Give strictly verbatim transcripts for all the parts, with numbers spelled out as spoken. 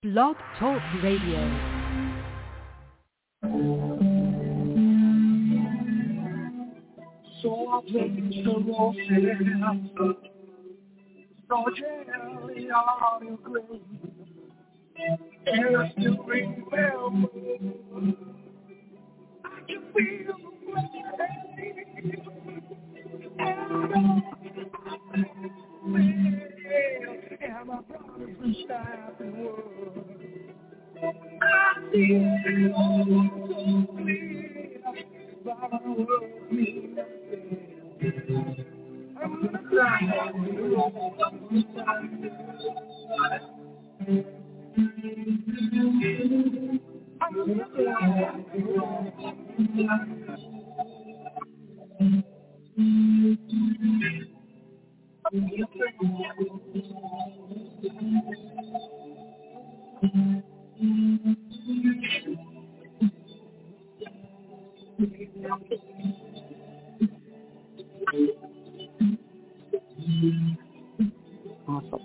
Blog Talk Radio. So I'll take some more steps. So gently on your grave. And I still remember. I can feel the rain. And I know and my brothers and staff and world. I see it all so clear. But my world means nothing. I'm gonna cry on you all the time. I'm gonna cry on you all the time. Awesome.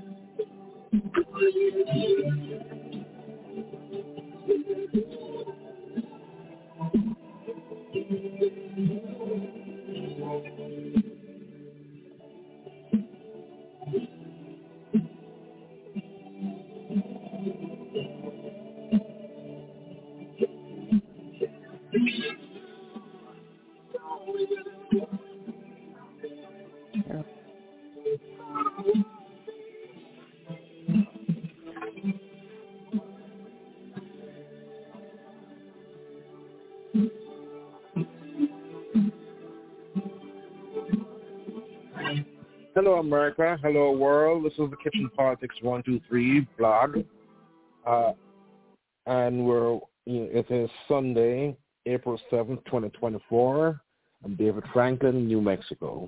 Hello, America. Hello, world. This is the Kitchen Politics one two three blog. Uh, and we're, you know, it is Sunday, April seventh, twenty twenty-four. I'm David Franklin, New Mexico.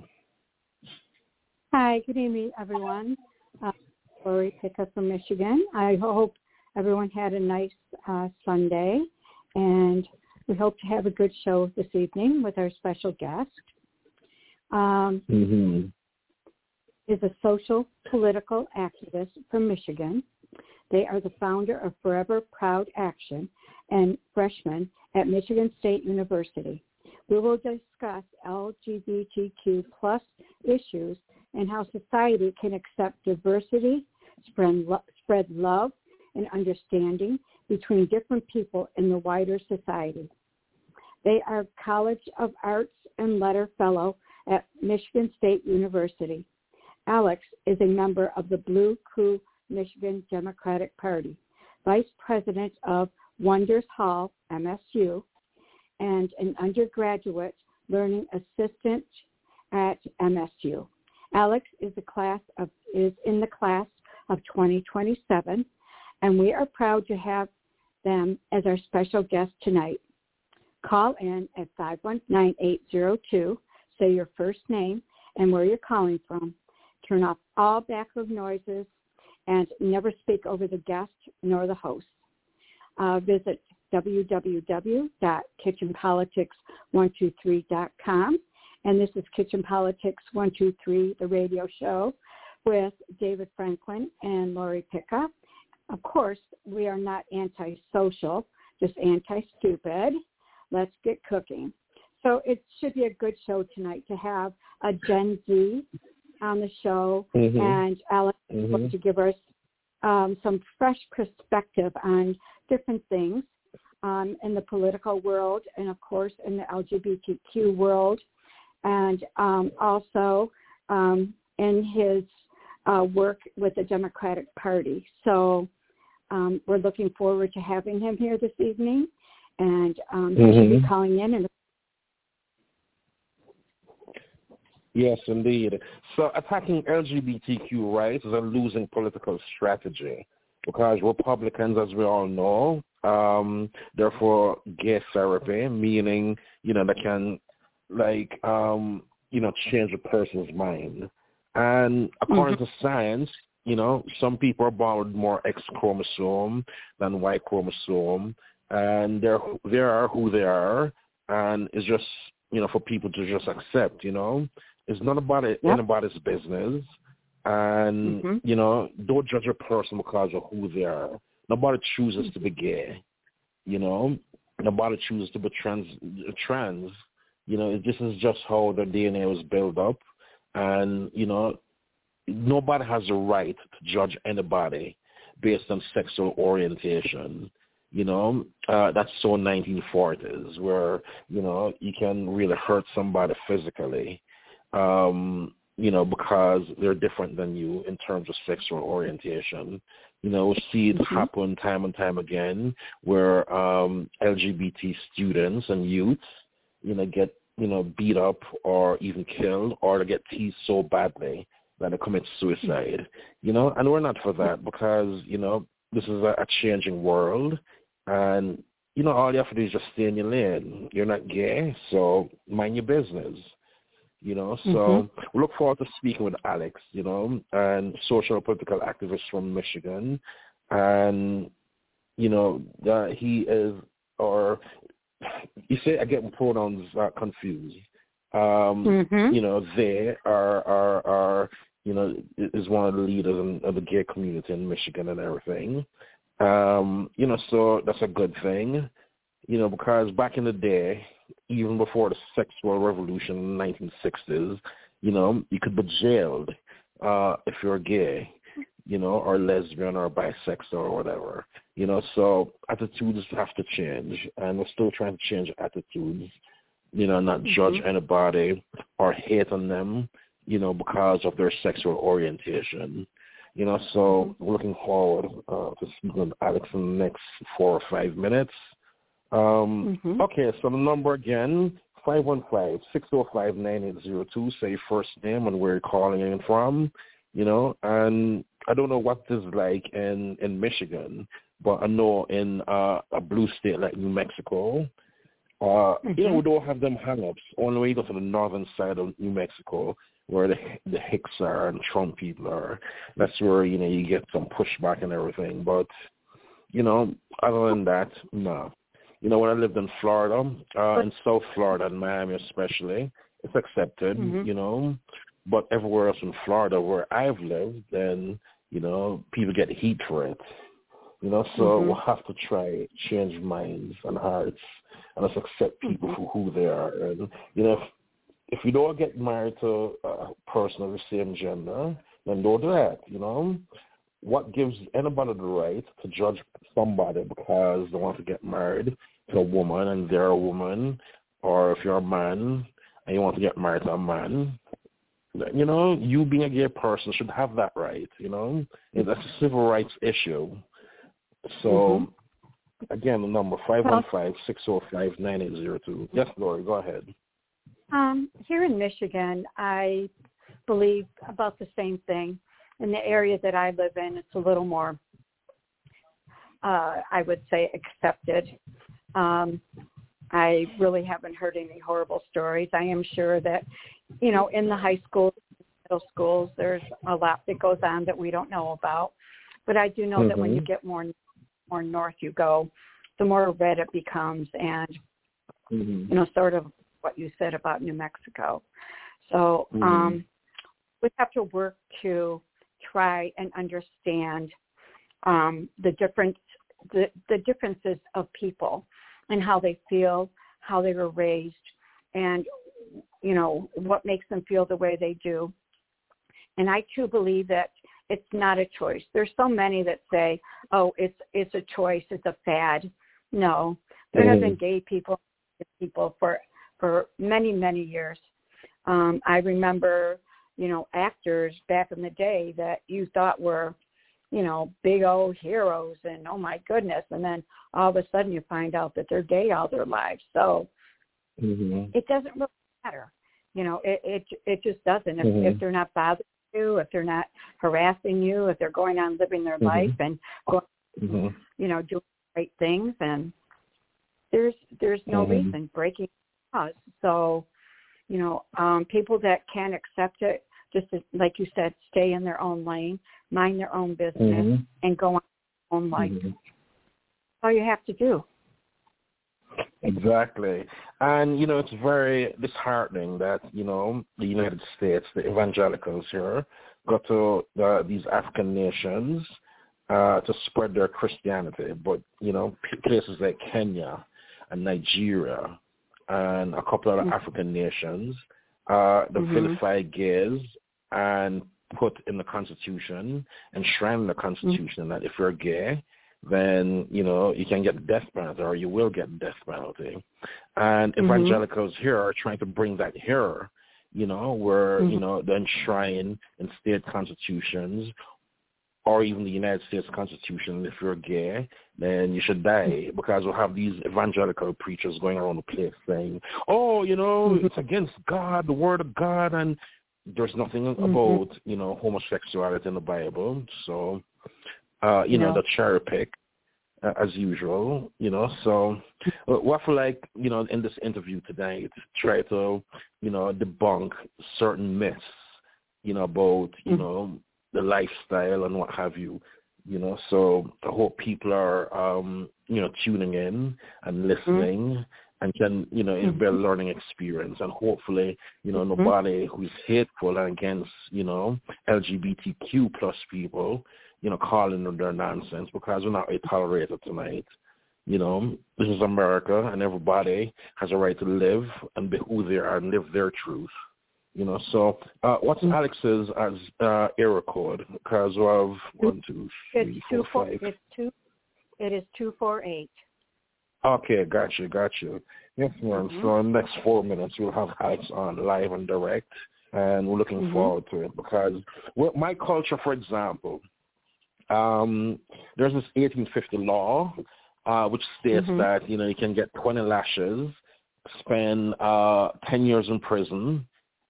Hi, good evening, everyone. Uh, Lori Pickup from Michigan. I hope everyone had a nice uh, Sunday, and we hope to have a good show this evening with our special guest. Um, mm-hmm. is a social political activist from Michigan. They are the founder of Forever Proud Action and freshman at Michigan State University. We will discuss L G B T Q plus issues and how society can accept diversity, spread, lo- spread love and understanding between different people in the wider society. They are College of Arts and Letter Fellow at Michigan State University. Alex is a member of the Blue Crew Michigan Democratic Party, vice president of Wonders Hall, M S U, and an undergraduate learning assistant at M S U. Alex is the class of is in the class of twenty twenty-seven, and we are proud to have them as our special guest tonight. Call in at five one nine eight zero two. Say your first name and where you're calling from. Turn off all background noises and never speak over the guest nor the host. Uh, visit w w w dot kitchen politics one two three dot com. And this is Kitchen Politics one two three, the radio show with David Franklin and Lori Pickup. Of course, we are not anti-social, just anti-stupid. Let's get cooking. So it should be a good show tonight to have a Gen Z on the show, mm-hmm. and Alex is mm-hmm. going to give us um, some fresh perspective on different things um, in the political world and, of course, in the L G B T Q world, and um, also um, in his uh, work with the Democratic Party. So um, we're looking forward to having him here this evening, and um, mm-hmm. he should be calling in and Yes, indeed. So attacking L G B T Q rights is a losing political strategy because Republicans, as we all know, um, they're for gay therapy, meaning, you know, they can, like, um, you know, change a person's mind. And according mm-hmm. to science, you know, some people are born with more X chromosome than Y chromosome, and they're, they are who they are, and it's just, you know, for people to just accept, you know. It's not about it, yep. anybody's business. And, mm-hmm. you know, don't judge a person because of who they are. Nobody chooses to be gay, you know. Nobody chooses to be trans. Trans, you know. This is just how the D N A was built up, and you know, nobody has a right to judge anybody based on sexual orientation. You know, uh, that's so nineteen forties, where you know you can really hurt somebody physically, um, you know, because they're different than you in terms of sexual orientation. You know, we see it mm-hmm. happen time and time again where um, L G B T students and youths, you know, get, you know, beat up or even killed, or they get teased so badly that they commit suicide, you know, and we're not for that because, you know, this is a, a changing world and, you know, all you have to do is just stay in your lane. You're not gay, so mind your business. You know, so mm-hmm. we look forward to speaking with Alex, you know, and social political activist from Michigan. And, you know, uh, he is, or you say I get my pronouns uh, confused. Um, mm-hmm. You know, they are, are, are, you know, is one of the leaders in, of the gay community in Michigan and everything. Um, you know, so that's a good thing, you know, because back in the day, even before the sexual revolution in the nineteen sixties, you know, you could be jailed uh, if you're gay, you know, or lesbian or bisexual or whatever, you know. So attitudes have to change, and we're still trying to change attitudes, you know, not mm-hmm. judge anybody or hate on them, you know, because of their sexual orientation, you know. So we're looking forward uh, to speaking with Alex in the next four or five minutes. Um, mm-hmm. Okay, so the number again, five one five, six oh five, nine eight zero two. Say your first name and where you're calling in from, you know. And I don't know what this is like in, in Michigan, but I know in uh, a blue state like New Mexico, uh, mm-hmm. you know, we don't have them hang-ups. Only way you go to the northern side of New Mexico, where the the Hicks are and Trump people are. That's where, you know, you get some pushback and everything. But, you know, other than that, no. You know, when I lived in Florida, uh, in South Florida, and Miami especially, it's accepted, mm-hmm. you know. But everywhere else in Florida where I've lived, then, you know, people get heat for it. You know, so mm-hmm. we'll have to try change minds and hearts and let's accept people mm-hmm. for who they are. And, you know, if, if you don't get married to a person of the same gender, then don't do that, you know. What gives anybody the right to judge somebody because they want to get married to a woman and they're a woman, or if you're a man and you want to get married to a man, you know, you being a gay person should have that right, you know. That's a civil rights issue. So, mm-hmm. again, the number five one five, six oh five, nine eight zero two. Yes, Lori, go ahead. Um, here in Michigan, I believe about the same thing. In the area that I live in, it's a little more, uh, I would say, accepted. Um, I really haven't heard any horrible stories. I am sure that, you know, in the high schools, middle schools, there's a lot that goes on that we don't know about. But I do know mm-hmm. that when you get more more north you go, the more red it becomes, and mm-hmm. you know, sort of what you said about New Mexico. So mm-hmm. um, we have to work to try and understand um, the different the, the differences of people and how they feel, how they were raised, and you know what makes them feel the way they do. And I too believe that it's not a choice. There's so many that say, "Oh, it's it's a choice, it's a fad." No, there mm-hmm. have been gay people, people for for many many years. Um, I remember, you know, actors back in the day that you thought were, you know, big old heroes, and oh my goodness, and then all of a sudden you find out that they're gay all their lives. So mm-hmm. it doesn't really matter, you know, it it, it just doesn't. If, mm-hmm. if they're not bothering you, if they're not harassing you, if they're going on living their mm-hmm. life and going, mm-hmm. you know, doing great things, and there's there's no mm-hmm. reason breaking laws. So, you know, um, people that can accept it, just to, like you said, stay in their own lane, mind their own business, mm-hmm. and go on their own life. Mm-hmm. That's all you have to do. Exactly. And, you know, it's very disheartening that, you know, the United States, the evangelicals here, go to uh, these African nations uh, to spread their Christianity. But, you know, places like Kenya and Nigeria and a couple of mm-hmm. African nations, uh, they mm-hmm. vilify gays and put in the Constitution, enshrine in the Constitution mm-hmm. that if you're gay, then, you know, you can get the death penalty or you will get the death penalty. And mm-hmm. evangelicals here are trying to bring that here, you know, where, mm-hmm. you know, they enshrine in state constitutions or even the United States Constitution, if you're gay, then you should die, because we'll have these evangelical preachers going around the place saying, oh, you know, mm-hmm. it's against God, the word of God, and there's nothing mm-hmm. about, you know, homosexuality in the Bible. So, uh, you no. know, the cherry pick, uh, as usual, you know. So what I feel like, you know, in this interview tonight, try to, you know, debunk certain myths, you know, about, you mm-hmm. know, the lifestyle and what have you, you know. So I hope people are, um, you know, tuning in and listening mm-hmm. and can, you know, mm-hmm. build a learning experience. And hopefully, you know, mm-hmm. nobody who's hateful and against, you know, L G B T Q plus people, you know, calling them their nonsense, because we're not tolerated tonight. You know, this is America, and everybody has a right to live and be who they are and live their truth. You know, so uh, what's mm-hmm. Alex's as uh, area code? Because of one, two, three, it's four, two, four, five. It's two. It is two four eight. Okay, got you, got you. Yes, ma'am. Mm-hmm. So in the next four minutes, we'll have Alex on live and direct, and we're looking mm-hmm. forward to it, because well, my culture, for example, um, there's this eighteen fifty law, uh, which states mm-hmm. that, you know, you can get twenty lashes, spend uh, ten years in prison.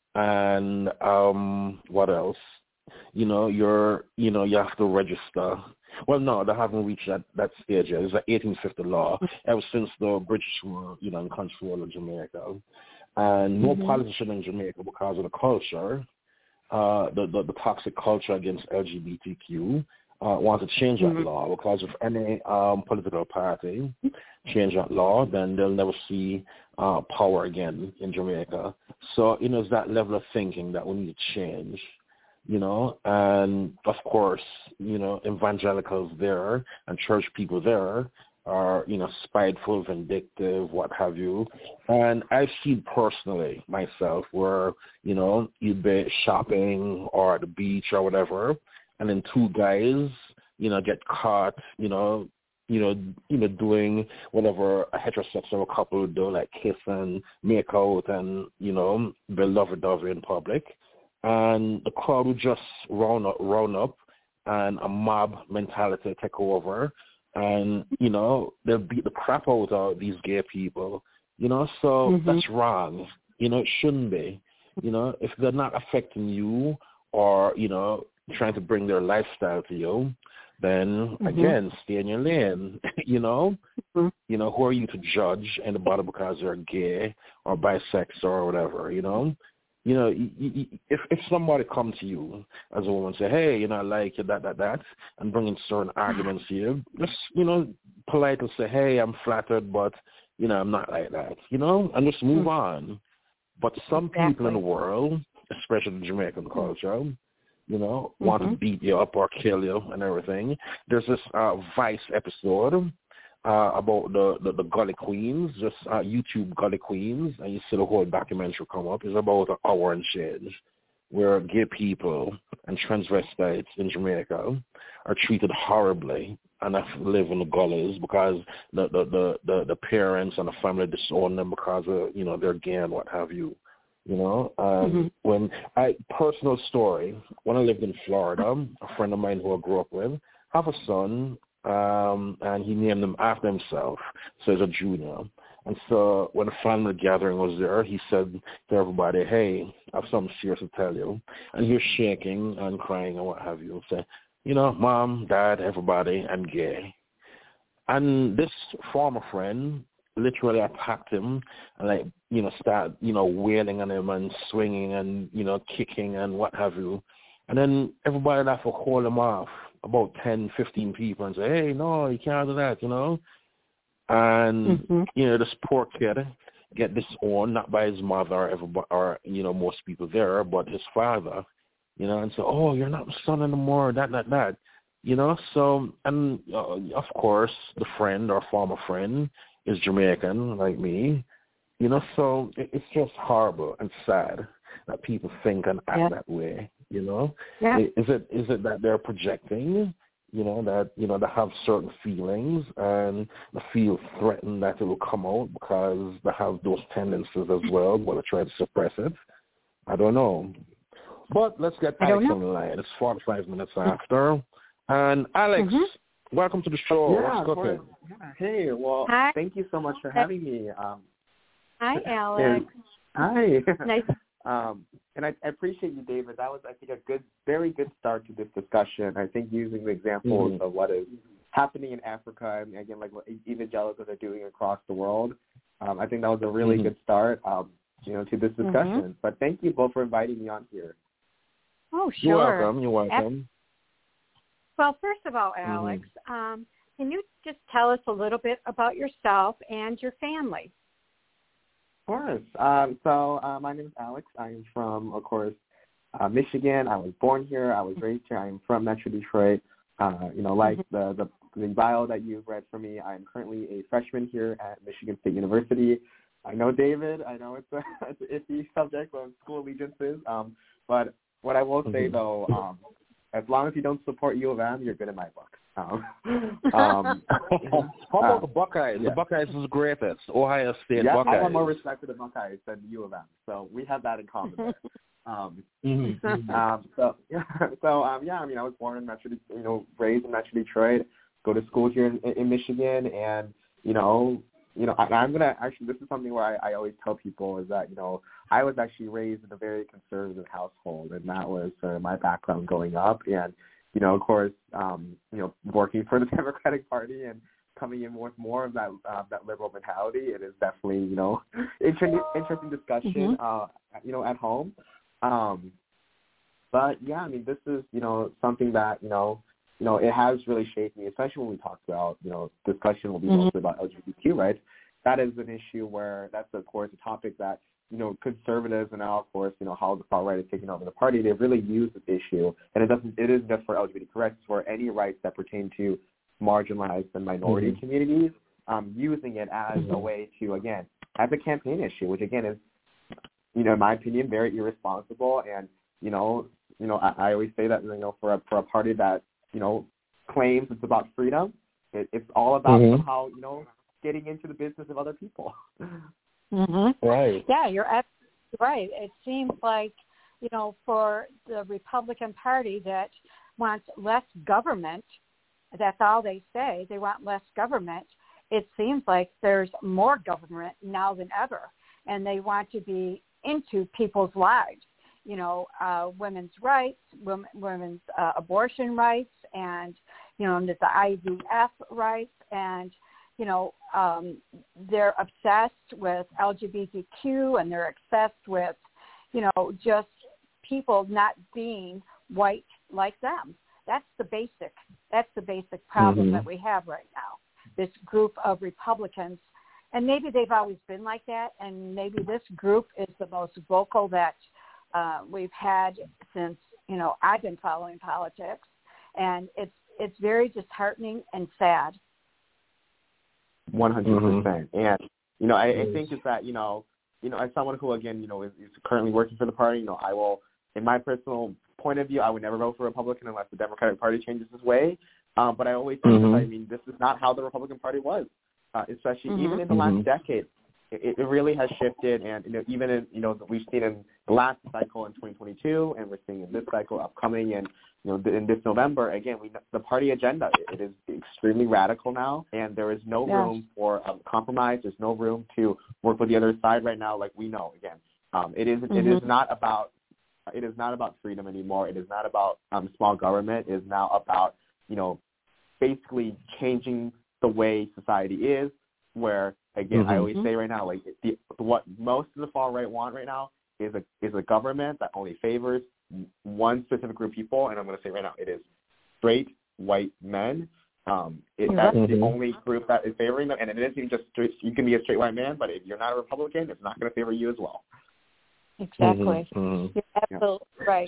And um, what else? You know, you're, you know, you have to register. Well, no, they haven't reached that, that stage yet. It's an eighteen fifty law ever since the British were, you know, in control of Jamaica. And no mm-hmm. politician in Jamaica, because of the culture, uh, the, the, the toxic culture against L G B T Q, uh, want to change that mm-hmm. law. Because if any um, political party change that law, then they'll never see uh, power again in Jamaica. So, you know, it's that level of thinking that we need to change, you know. And, of course, you know, evangelicals there and church people there are, you know, spiteful, vindictive, what have you. And I've seen personally myself where, you know, you'd be shopping or at the beach or whatever, and then two guys, you know, get caught, you know, you know, you know, doing whatever a heterosexual couple would do, like kiss and make out and, you know, be lovey-dovey in public. And the crowd would just round up, round up and a mob mentality take over. And, you know, they'll beat the crap out of these gay people, you know, so mm-hmm. that's wrong. You know, it shouldn't be. You know, if they're not affecting you or, you know, trying to bring their lifestyle to you, then, mm-hmm. again, stay in your lane, you know? Mm-hmm. You know, who are you to judge anybody because they're gay or bisexual or whatever, you know? You know, you, you, if if somebody comes to you as a woman and say, hey, you know, I like you, that, that, that, and bringing certain arguments to you, just, you know, politely say, hey, I'm flattered, but, you know, I'm not like that, you know? And just move mm-hmm. on. But some exactly. people in the world, especially the Jamaican culture, you know, mm-hmm. want to beat you up or kill you and everything. There's this uh, Vice episode uh, about the, the, the Gully Queens, just uh, YouTube Gully Queens, and you see the whole documentary come up. It's about an hour and change, where gay people and transvestites in Jamaica are treated horribly and have to live in the gullies because the, the, the, the, the parents and the family disown them because of, you know, they're gay and what have you. You know, um, mm-hmm. when I, personal story, when I lived in Florida, a friend of mine who I grew up with, have a son, um, and he named him after himself, so he's a junior. And so when the family gathering was there, he said to everybody, hey, I have something serious to tell you. And he was shaking and crying and what have you, and say, you know, Mom, Dad, everybody, I'm gay. And this former friend literally attacked him and, like, you know, start, you know, wailing on him and swinging and, you know, kicking and what have you. And then everybody had to hold him off, about ten, fifteen people, and say, hey, no, you can't do that, you know. And, mm-hmm. you know, this poor kid get disowned, not by his mother or, everybody, or, you know, most people there, but his father, you know, and say, oh, you're not my son anymore, that, that, that. You know, so, and uh, of course, the friend or former friend is Jamaican, like me. You know, so it, it's just horrible and sad that people think and act yeah. that way, you know. Yeah. Is it is it that they're projecting, you know, that, you know, they have certain feelings and they feel threatened that it will come out because they have those tendencies as well, but they try to suppress it? I don't know. But let's get Alex on the line. It's forty-five minutes after. And Alex, mm-hmm. welcome to the show. Yeah, What's cooking? Yeah. Hey, well, Hi. Thank you so much for having me. Um, Hi, Alex. Hi. Nice. um, and I, I appreciate you, David. That was, I think, a good, very good start to this discussion. I think using the examples mm-hmm. of what is happening in Africa, and again, like what evangelicals are doing across the world, um, I think that was a really mm-hmm. good start, um, you know, to this discussion. Mm-hmm. But thank you both for inviting me on here. Oh, sure. You're welcome. You're welcome. Well, first of all, Alex, mm-hmm. um, can you just tell us a little bit about yourself and your family? Of course. Um, so uh, my name is Alex. I am from, of course, uh, Michigan. I was born here. I was raised here. I am from Metro Detroit. Uh, you know, like mm-hmm. the, the, the bio that you've read for me, I am currently a freshman here at Michigan State University. I know, David, I know it's, a, it's an iffy subject of school allegiances, um, but what I will mm-hmm. say, though, um, as long as you don't support U of M, you're good in my book. Um, um, How about uh, the Buckeyes? Yeah. The Buckeyes is the greatest. Ohio State yeah, Buckeyes. I have more respect for the Buckeyes than U of M, so we have that in common there. Um, mm-hmm. um, so yeah, so um, yeah, I mean, I was born in Metro, you know, raised in Metro Detroit, go to school here in, in Michigan, and you know, you know, I, I'm gonna actually. This is something where I, I always tell people is that you know, I was actually raised in a very conservative household, and that was sort of my background growing up, and you know, of course, um, you know, working for the Democratic Party and coming in with more of that uh, that liberal mentality, it is definitely, you know, interesting, interesting discussion, mm-hmm. uh, you know, at home. Um, but yeah, I mean, this is, you know, something that, you know, you know, it has really shaped me, especially when we talk about, you know, discussion will be mm-hmm. mostly about L G B T Q rights. That is an issue where that's, of course, a topic that, you know, conservatives and now, of course, you know, how the far right is taking over the party, they've really used this issue. And it doesn't, it isn't just for L G B T Q rights, it's for any rights that pertain to marginalized and minority mm-hmm. communities, um, using it as mm-hmm. a way to, again, as a campaign issue, which, again, is, you know, in my opinion, very irresponsible. And, you know, you know, I, I always say that, you know, for a, for a party that, you know, claims it's about freedom, it, it's all about mm-hmm. somehow, you know, getting into the business of other people. Mm-hmm. Right. Yeah, you're absolutely right. It seems like, you know, for the Republican Party that wants less government, that's all they say, they want less government. It seems like there's more government now than ever, and they want to be into people's lives, you know, uh, women's rights, women, women's uh, abortion rights, and, you know, the I V F rights, and, you know, um, they're obsessed with L G B T Q, and they're obsessed with, you know, just people not being white like them. That's the basic, that's the basic problem mm-hmm. that we have right now. This group of Republicans, and maybe they've always been like that, and maybe this group is the most vocal that uh, we've had since, you know, I've been following politics, and it's it's very disheartening and sad. one hundred percent. Mm-hmm. And, you know, I, I think it's that, you know, you know, as someone who, again, you know, is, is currently working for the party, you know, I will, in my personal point of view, I would never vote for a Republican unless the Democratic Party changes its way. Um, but I always think mm-hmm. that, I mean, this is not how the Republican Party was, uh, especially mm-hmm. even in the last mm-hmm. decade. It, it really has shifted, and you know, even in, you know, we've seen in the last cycle in twenty twenty-two, and we're seeing in this cycle upcoming, and you know, in this November, again, we the party agenda, it is extremely radical now, and there is no yeah. room for um, compromise. There's no room to work with the other side right now, like we know. Again, um, it is mm-hmm. it is not about it is not about freedom anymore. It is not about um, small government. It is now about, you know, basically changing the way society is. Where again, mm-hmm. I always say right now, like the, what most of the far right want right now is a is a government that only favors one specific group of people, and I'm going to say right now, it is straight white men. Um, it, mm-hmm. That's the only group that is favoring them, and it isn't even just straight, you can be a straight white man, but if you're not a Republican, it's not going to favor you as well. Exactly. Mm-hmm. You're absolutely right.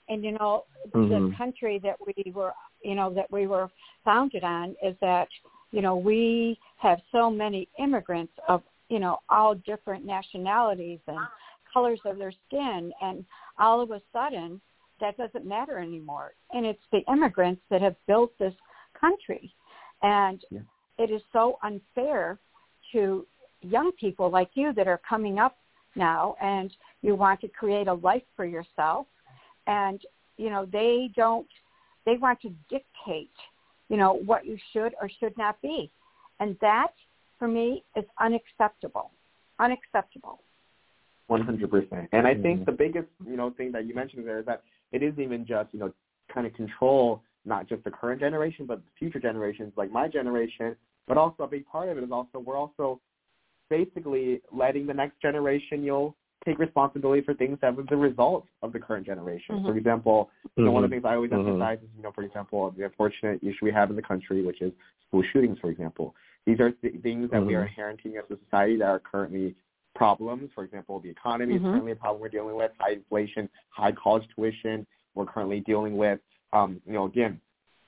and you know, mm-hmm. the country that we were, you know, that we were founded on is that, you know, we have so many immigrants of, you know, all different nationalities and colors of their skin, and all of a sudden that doesn't matter anymore. And it's the immigrants that have built this country. And yeah. it is so unfair to young people like you that are coming up now, and you want to create a life for yourself, and you know they don't they want to dictate, you know, what you should or should not be, and that for me is unacceptable unacceptable one hundred percent. And I think the biggest, you know, thing that you mentioned there is that it isn't even just, you know, kind of control not just the current generation but the future generations like my generation, but also a big part of it is also we're also basically letting the next generation, you know, take responsibility for things that was the result of the current generation. Mm-hmm. For example, you know, mm-hmm. one of the things I always mm-hmm. emphasize is, you know, for example, the unfortunate issue we have in the country, which is school shootings, for example. These are th- things that mm-hmm. we are inheriting as a society that are currently problems. For example, the economy mm-hmm. is currently a problem we're dealing with, high inflation, high college tuition. We're currently dealing with, um, you know, again,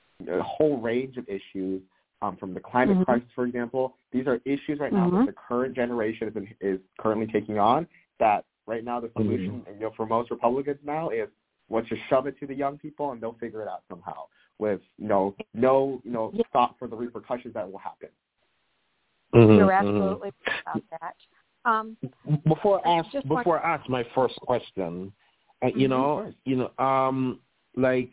a whole range of issues. Um, from the climate mm-hmm. crisis, for example, these are issues right now mm-hmm. that the current generation is, is currently taking on. That right now the solution, mm-hmm. you know, for most Republicans now is let's just shove it to the young people and they'll figure it out somehow with you know no you know yeah. thought for the repercussions that will happen. Mm-hmm. You're absolutely mm-hmm. right about that. Um, before I ask before want... I ask my first question, uh, you mm-hmm. know, you know, um, like,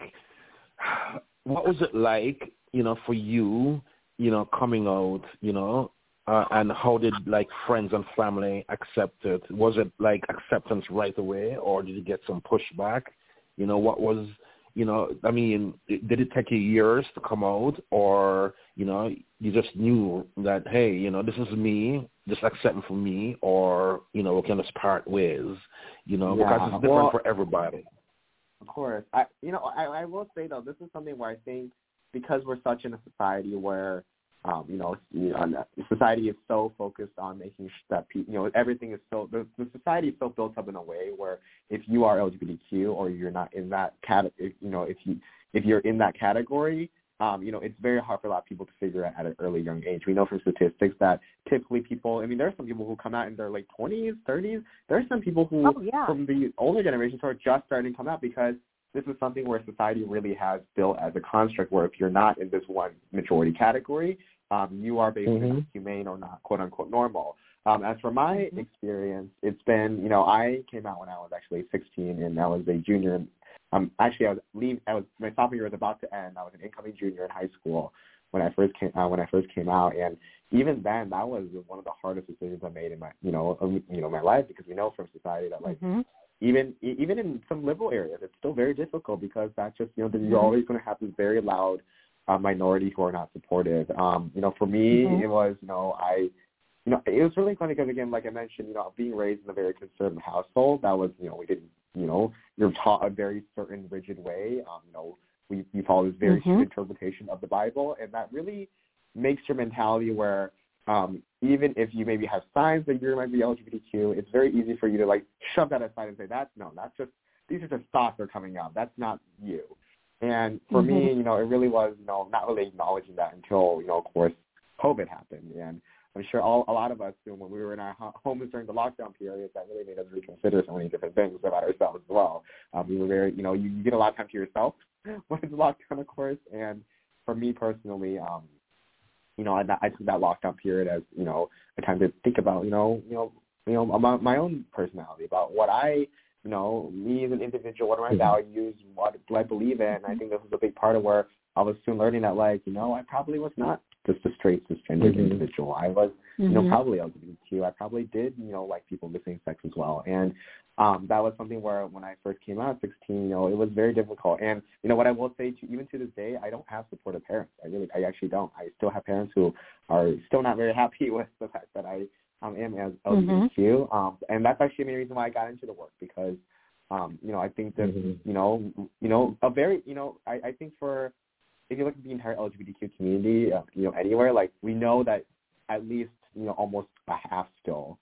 what was it like, you know, for you? You know, coming out, you know, uh, and how did, like, friends and family accept it? Was it, like, acceptance right away, or did you get some pushback? You know, what was, you know, I mean, did it take you years to come out, or, you know, you just knew that, hey, you know, this is me, just accept me for me, or, you know, we can just part ways, you know, yeah. because it's different well, for everybody. Of course. I, you know, I, I will say, though, this is something where I think, because we're such in a society where, um, you know, you know, society is so focused on making sure that people, you know, everything is so, the, the society is so built up in a way where if you are L G B T Q or you're not in that category, you know, if you if you're in that category, um, you know, it's very hard for a lot of people to figure out at an early young age. We know from statistics that typically people, I mean, there are some people who come out in their late twenties, thirties. There are some people who, oh, yeah. from the older generations, who are just starting to come out because this is something where society really has built as a construct where if you're not in this one majority category, um, you are basically mm-hmm. humane or not, quote unquote, normal. Um, as for my mm-hmm. experience, it's been, you know, I came out when I was actually sixteen and I was a junior. Um, actually, I was leave. I was my sophomore year was about to end. I was an incoming junior in high school when I first came uh, when I first came out, and even then, that was one of the hardest decisions I made in my, you know, um, you know, my life, because we know from society that like. Mm-hmm. Even even in some liberal areas, it's still very difficult because that's just, you know, mm-hmm. you're always going to have this very loud uh, minority who are not supportive. Um, you know, for me, mm-hmm. it was, you know, I, you know, it was really funny because, again, like I mentioned, you know, being raised in a very conservative household, that was, you know, we didn't, you know, you're taught a very certain rigid way. Um, you know, we, we follow this very mm-hmm. strict interpretation of the Bible, and that really makes your mentality where, Um, even if you maybe have signs that you might be L G B T Q, it's very easy for you to like shove that aside and say, that's no, that's just, these are just thoughts that are coming up. That's not you. And for mm-hmm. me, you know, it really was, you know, not really acknowledging that until, you know, of course, COVID happened. And I'm sure all, a lot of us, when we were in our homes during the lockdown period, that really made us reconsider so many different things about ourselves as well. Um, we were very, you know, you, you get a lot of time to yourself when it's lockdown, of course. And for me personally, um, you know, I, I took that lockdown period as, you know, a time to think about, you know, you know, you know, about my own personality, about what I, you know, me as an individual, what are my mm-hmm. values, what do I believe in. I think this was a big part of where I was soon learning that, like, you know, I probably was not just a straight cisgendered mm-hmm. individual. I was, mm-hmm. you know, probably L G B T Q. I probably did, you know, like people of the same sex as well. And um, that was something where when I first came out at sixteen, you know, it was very difficult. And, you know, what I will say, to, even to this day, I don't have supportive parents. I really, I actually don't. I still have parents who are still not very happy with the fact that I um, am as L G B T Q. Mm-hmm. Um, and that's actually the main reason why I got into the work, because, um, you know, I think that, mm-hmm. you know, you know, a very, you know, I, I think for, if you look at the entire L G B T Q community, uh, you know, anywhere, like, we know that at least, you know, almost a half still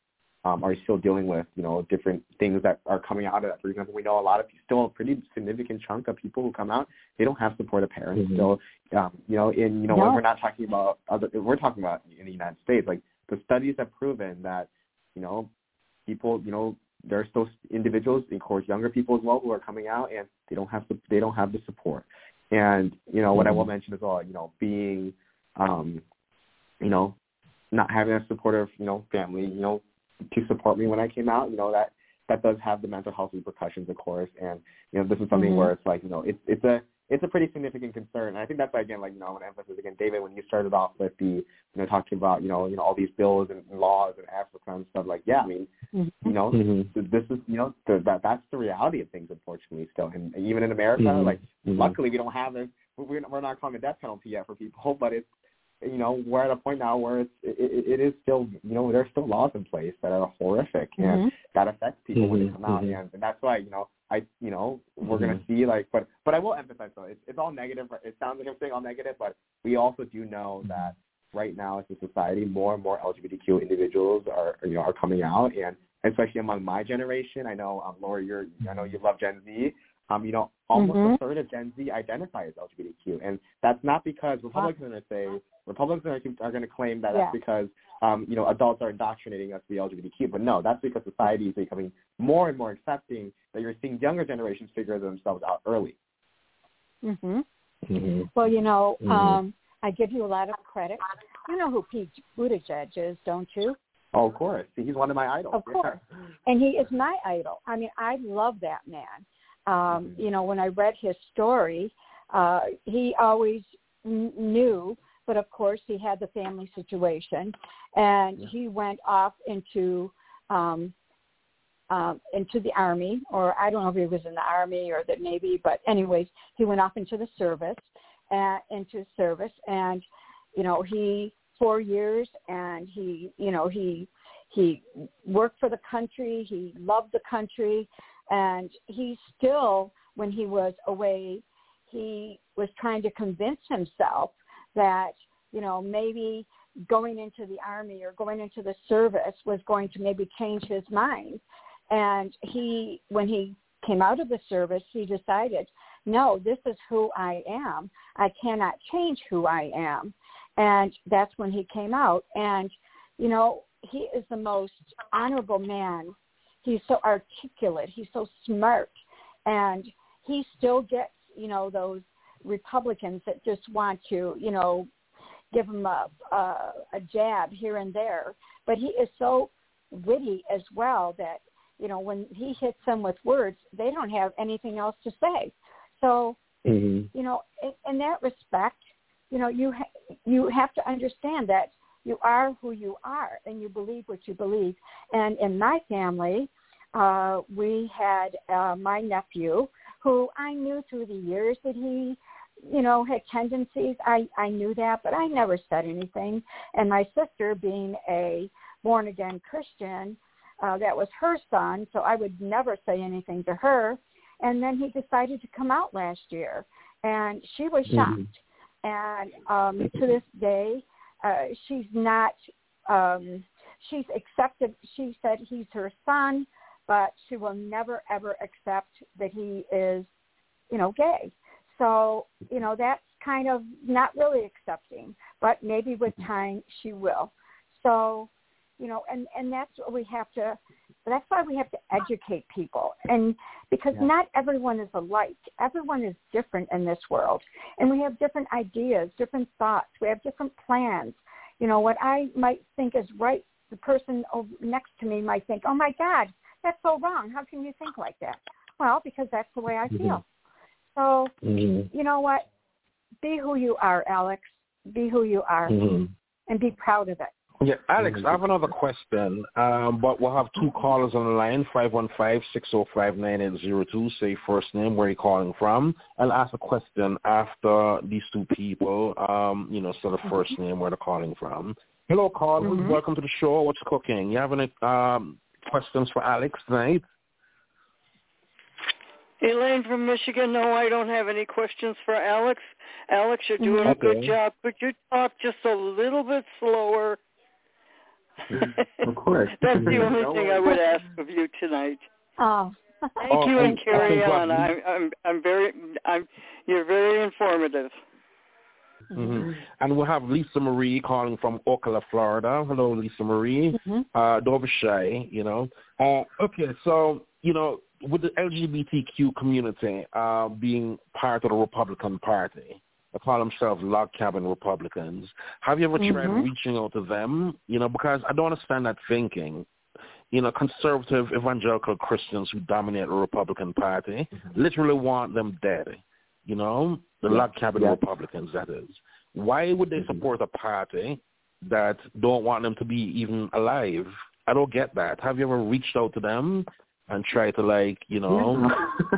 um, are still dealing with, you know, different things that are coming out of that. For example, we know a lot of, still a pretty significant chunk of people who come out, they don't have supportive parents. Mm-hmm. Still, um, you know, in, you know, no. we're not talking about other, we're talking about in the United States. Like, the studies have proven that, you know, people, you know, there are still individuals, of course, younger people as well, who are coming out and they don't have the, they don't have the support. And, you know, mm-hmm. what I will mention as well, you know, being, um, you know, not having a supportive, you know, family, you know, to support me when I came out, you know, that, that does have the mental health repercussions, of course. And, you know, this is something mm-hmm. where it's like, you know, it's, it's a, it's a pretty significant concern. And I think that's why, again, like, you know, I want to emphasize again, David, when you started off with the, you know, talking about, you know, you know, all these bills and laws and Africa and stuff, like, yeah, I mean, mm-hmm. you know, mm-hmm. this is, you know, the, that that's the reality of things, unfortunately, still. And even in America, mm-hmm. like, mm-hmm. luckily we don't have this, we're, we're not calling the death penalty yet for people, but it's, you know, we're at a point now where it's, it, it is still, you know, there's still laws in place that are horrific mm-hmm. and that affect people mm-hmm. when they come out. Mm-hmm. And, and that's why, you know, I, you know, we're mm-hmm. going to see like, but, but I will emphasize though, it's, it's all negative. It sounds like I'm saying all negative, but we also do know that right now as a society, more and more L G B T Q individuals are, you know, are coming out, and especially among my generation. I know, um, Laura, you're, I know you love Gen Z. Um, you know, almost mm-hmm. a third of Gen Z identify as L G B T Q, and that's not because Republicans are going to say, Republicans are, are going to claim that yeah. that's because, um, you know, adults are indoctrinating us to be L G B T Q, but no, that's because society is becoming more and more accepting that you're seeing younger generations figure themselves out early. Mm-hmm. Mm-hmm. Well, you know, mm-hmm. um, I give you a lot of credit. You know who Pete Buttigieg is, don't you? Oh, of course. He's one of my idols. Of course. Yeah. And he is my idol. I mean, I love that man. Um, you know, when I read his story, uh, he always n- knew, but of course he had the family situation, and yeah. he went off into um, um, into the Army, or I don't know if he was in the Army or the Navy, but anyways, he went off into the service, uh, into service, and you know, he four years, and he, you know, he he worked for the country, he loved the country. And he still, when he was away, he was trying to convince himself that, you know, maybe going into the Army or going into the service was going to maybe change his mind. And he, when he came out of the service, he decided, no, this is who I am. I cannot change who I am. And that's when he came out. And, you know, he is the most honorable man. He's so articulate. He's so smart. And he still gets, you know, those Republicans that just want to, you know, give him a, a, a jab here and there. But he is so witty as well that, you know, when he hits them with words, they don't have anything else to say. So, mm-hmm. you know, in, in that respect, you know, you ha- you have to understand that you are who you are, and you believe what you believe. And in my family, uh, we had uh, my nephew, who I knew through the years that he, you know, had tendencies. I, I knew that, but I never said anything. And my sister, being a born-again Christian, uh, that was her son, so I would never say anything to her. And then he decided to come out last year, and she was shocked. Mm-hmm. And um, to this day, Uh, she's not, um, she's accepted, she said he's her son, but she will never, ever accept that he is, you know, gay. So, you know, that's kind of not really accepting, but maybe with time she will. So, you know, and, and that's what we have to, that's why we have to educate people. And because yeah. not everyone is alike. Everyone is different in this world. And we have different ideas, different thoughts. We have different plans. You know, what I might think is right, the person over next to me might think, oh, my God, that's so wrong. How can you think like that? Well, because that's the way I feel. Mm-hmm. So, mm-hmm. you know what? Be who you are, Alex. Be who you are. Mm-hmm. And be proud of it. Yeah, Alex, I have another question, um, but we'll have two callers on the line, five one five, six oh five, nine eight zero two. Say first name, where you're calling from. I'll ask a question after these two people, um, you know, so the first name, where they're calling from. Hello, callers. Mm-hmm. Welcome to the show. What's cooking? You have any um, questions for Alex tonight? Elaine from Michigan. No, I don't have any questions for Alex. Alex, you're doing okay. a good job. Could you talk just a little bit slower? Of course. That's the only No thing worries. I would ask of you tonight. Oh. Thank Oh, you, and and carry I think on. what- I'm, I'm, I'm very, I'm. You're very informative. Mm-hmm. And we have Lisa Marie calling from Ocala, Florida. Hello, Lisa Marie. Mm-hmm. Uh, don't be shy, you know. Uh, okay, so, you know, with the L G B T Q community uh, being part of the Republican Party, they call themselves log cabin Republicans, have you ever Mm-hmm. tried reaching out to them? You know, because I don't understand that thinking. You know, conservative evangelical Christians who dominate the Republican Party Mm-hmm. literally want them dead. You know, the Yeah. log cabin Yeah. Republicans, that is. Why would they Mm-hmm. support a party that don't want them to be even alive? I don't get that. Have you ever reached out to them and tried to, like, you know?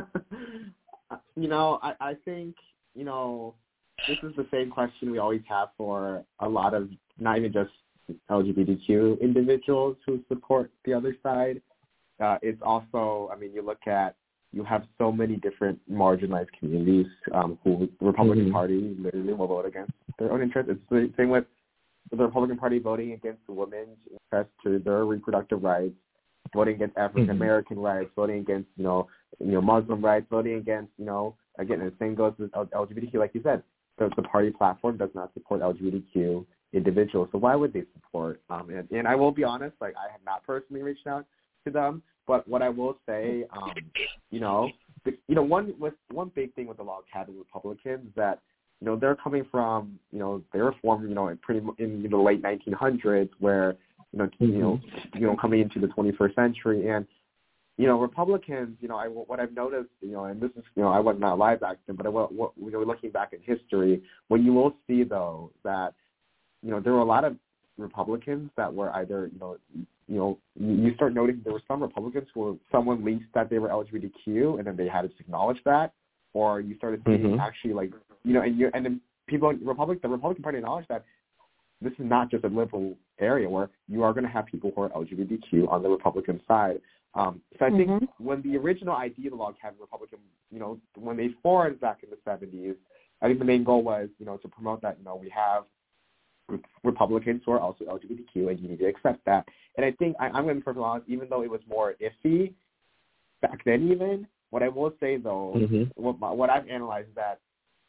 Yeah. you know, I, I think, you know, this is the same question we always have for a lot of, not even just L G B T Q individuals who support the other side. Uh, it's also, I mean, you look at, you have so many different marginalized communities um, who the Republican Mm-hmm. Party literally will vote against their own interests. It's the same with the Republican Party voting against women's interest to their reproductive rights, voting against African American mm-hmm. rights, voting against, you know, you know, Muslim rights, voting against, you know, again, the same goes with L G B T Q, like you said. The, the party platform does not support L G B T Q individuals, so why would they support? Um, and, and I will be honest, like, I have not personally reached out to them, but what I will say, um, you know, the, you know, one with one big thing with the log cabin Republicans is that, you know, they're coming from, you know, they were formed, you know, in pretty in the late nineteen hundreds, where, you know, mm-hmm. you know, you know, coming into the twenty-first century, and you know, Republicans, you know, I, what I've noticed, you know, and this is, you know, I was not alive back then, but I, what, what, you know, looking back in history, what you will see though that, you know, there were a lot of Republicans that were either, you know, you know, you start noticing there were some Republicans who someone leaked that they were L G B T Q, and then they had to acknowledge that, or you started seeing mm-hmm. actually like, you know, and you and then people, Republic, the Republican Party acknowledged that this is not just a liberal area where you are going to have people who are L G B T Q on the Republican side. Um, so I think mm-hmm. when the original idea of the log cabin Republican, you know, when they formed back in the seventies, I think the main goal was, you know, to promote that, you know, we have Republicans who are also L G B T Q, and you need to accept that. And I think I, I'm going to be perfectly honest, even though it was more iffy back then, even what I will say though, mm-hmm. what, what I've analyzed is that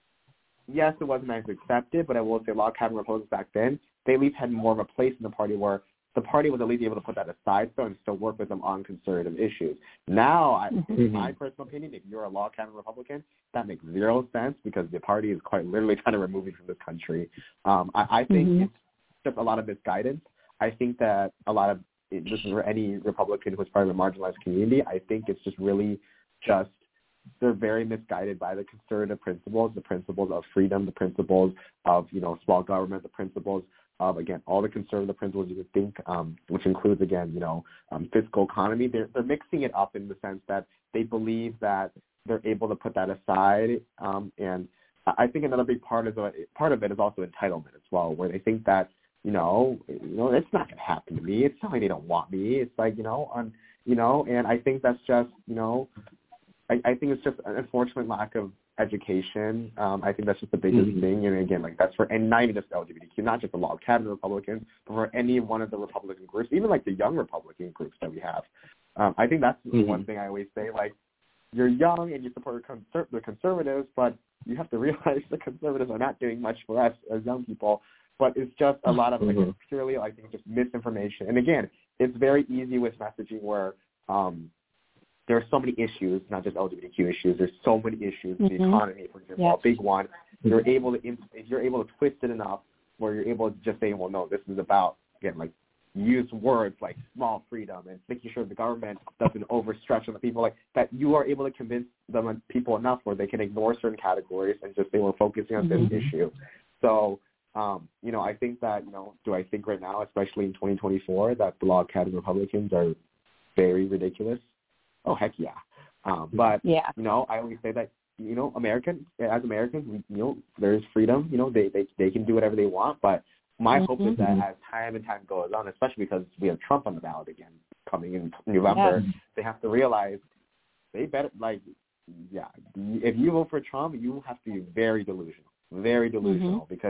yes, it wasn't as accepted, but I will say log cabin Republicans back then, they at least had more of a place in the party where the party was at least able to put that aside so and still work with them on conservative issues. Now, I, mm-hmm. in my personal opinion, if you're a log cabin Republican, that makes zero sense because the party is quite literally trying to remove you from this country. Um, I, I think mm-hmm. it's just a lot of misguidance. I think that a lot of, this is for any Republican who's part of the marginalized community, I think it's just really just, they're very misguided by the conservative principles, the principles of freedom, the principles of, you know, small government, the principles of, again, all the conservative principles you could think, um, which includes, again, you know, um, fiscal economy. They're, they're mixing it up in the sense that they believe that they're able to put that aside. Um, and I think another big part of, the, part of it is also entitlement as well, where they think that, you know, you know, it's not going to happen to me. It's not like they don't want me. It's like, you know, on, you know, and I think that's just, you know, I, I think it's just an unfortunate lack of education. Um, I think that's just the biggest mm-hmm. thing. And again, like that's for, and not even just L G B T Q, not just the log cabin Republicans, but for any one of the Republican groups, even like the young Republican groups that we have. Um, I think that's mm-hmm. one thing I always say, like, you're young and you support conser- the conservatives, but you have to realize the conservatives are not doing much for us as young people. But it's just a lot of, like, mm-hmm. purely, I think, just misinformation. And again, it's very easy with messaging where, um, there are so many issues, not just L G B T Q issues. There's so many issues. Mm-hmm. The economy, for example, yes. a big one. You're able to if you're able to twist it enough, where you're able to just say, well, no, this is about again, like use words like small freedom and making sure the government doesn't overstretch on the people, like that. You are able to convince them people enough where they can ignore certain categories and just say we're focusing on mm-hmm. this issue. So, um, you know, I think that you know, do I think right now, especially in twenty twenty-four, that the log cabin Republicans are very ridiculous? Oh, heck yeah. Um, but, yeah. you know, I always say that, you know, American, as Americans, we, you know, there's freedom. You know, they, they, they can do whatever they want. But my mm-hmm. hope is that as time and time goes on, especially because we have Trump on the ballot again coming in November, yeah. they have to realize they better, like, yeah, if you vote for Trump, you have to be very delusional, very delusional mm-hmm. because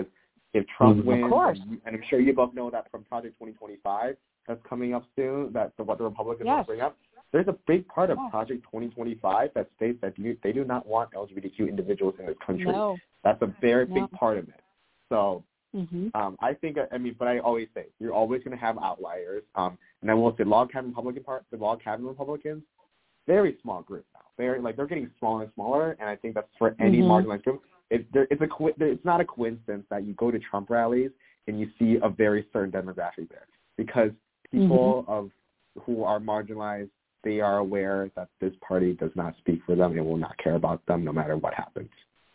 if Trump mm-hmm. wins, of course. and, and I'm sure you both know that from Project twenty twenty-five that's coming up soon, that the, what the Republicans yes. will bring up, there's a big part of yes. Project twenty twenty-five that states that you, they do not want L G B T Q individuals in this country. No. That's a very no. big part of it. So mm-hmm. um, I think, I mean, but I always say, you're always going to have outliers. Um, and I will say log cabin Republican part, the log cabin Republicans, very small group now. They're like they're getting smaller and smaller, and I think that's for any mm-hmm. marginalized group. It, there, it's a it's not a coincidence that you go to Trump rallies and you see a very certain demographic there, because people mm-hmm. of who are marginalized, they are aware that this party does not speak for them and will not care about them no matter what happens.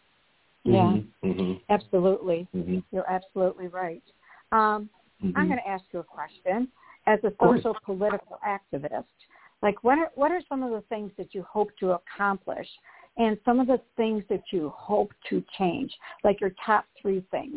Yeah, mm-hmm. absolutely. Mm-hmm. You're absolutely right. Um, mm-hmm. I'm going to ask you a question. As a social political activist, like what are, what are some of the things that you hope to accomplish and some of the things that you hope to change, like your top three things?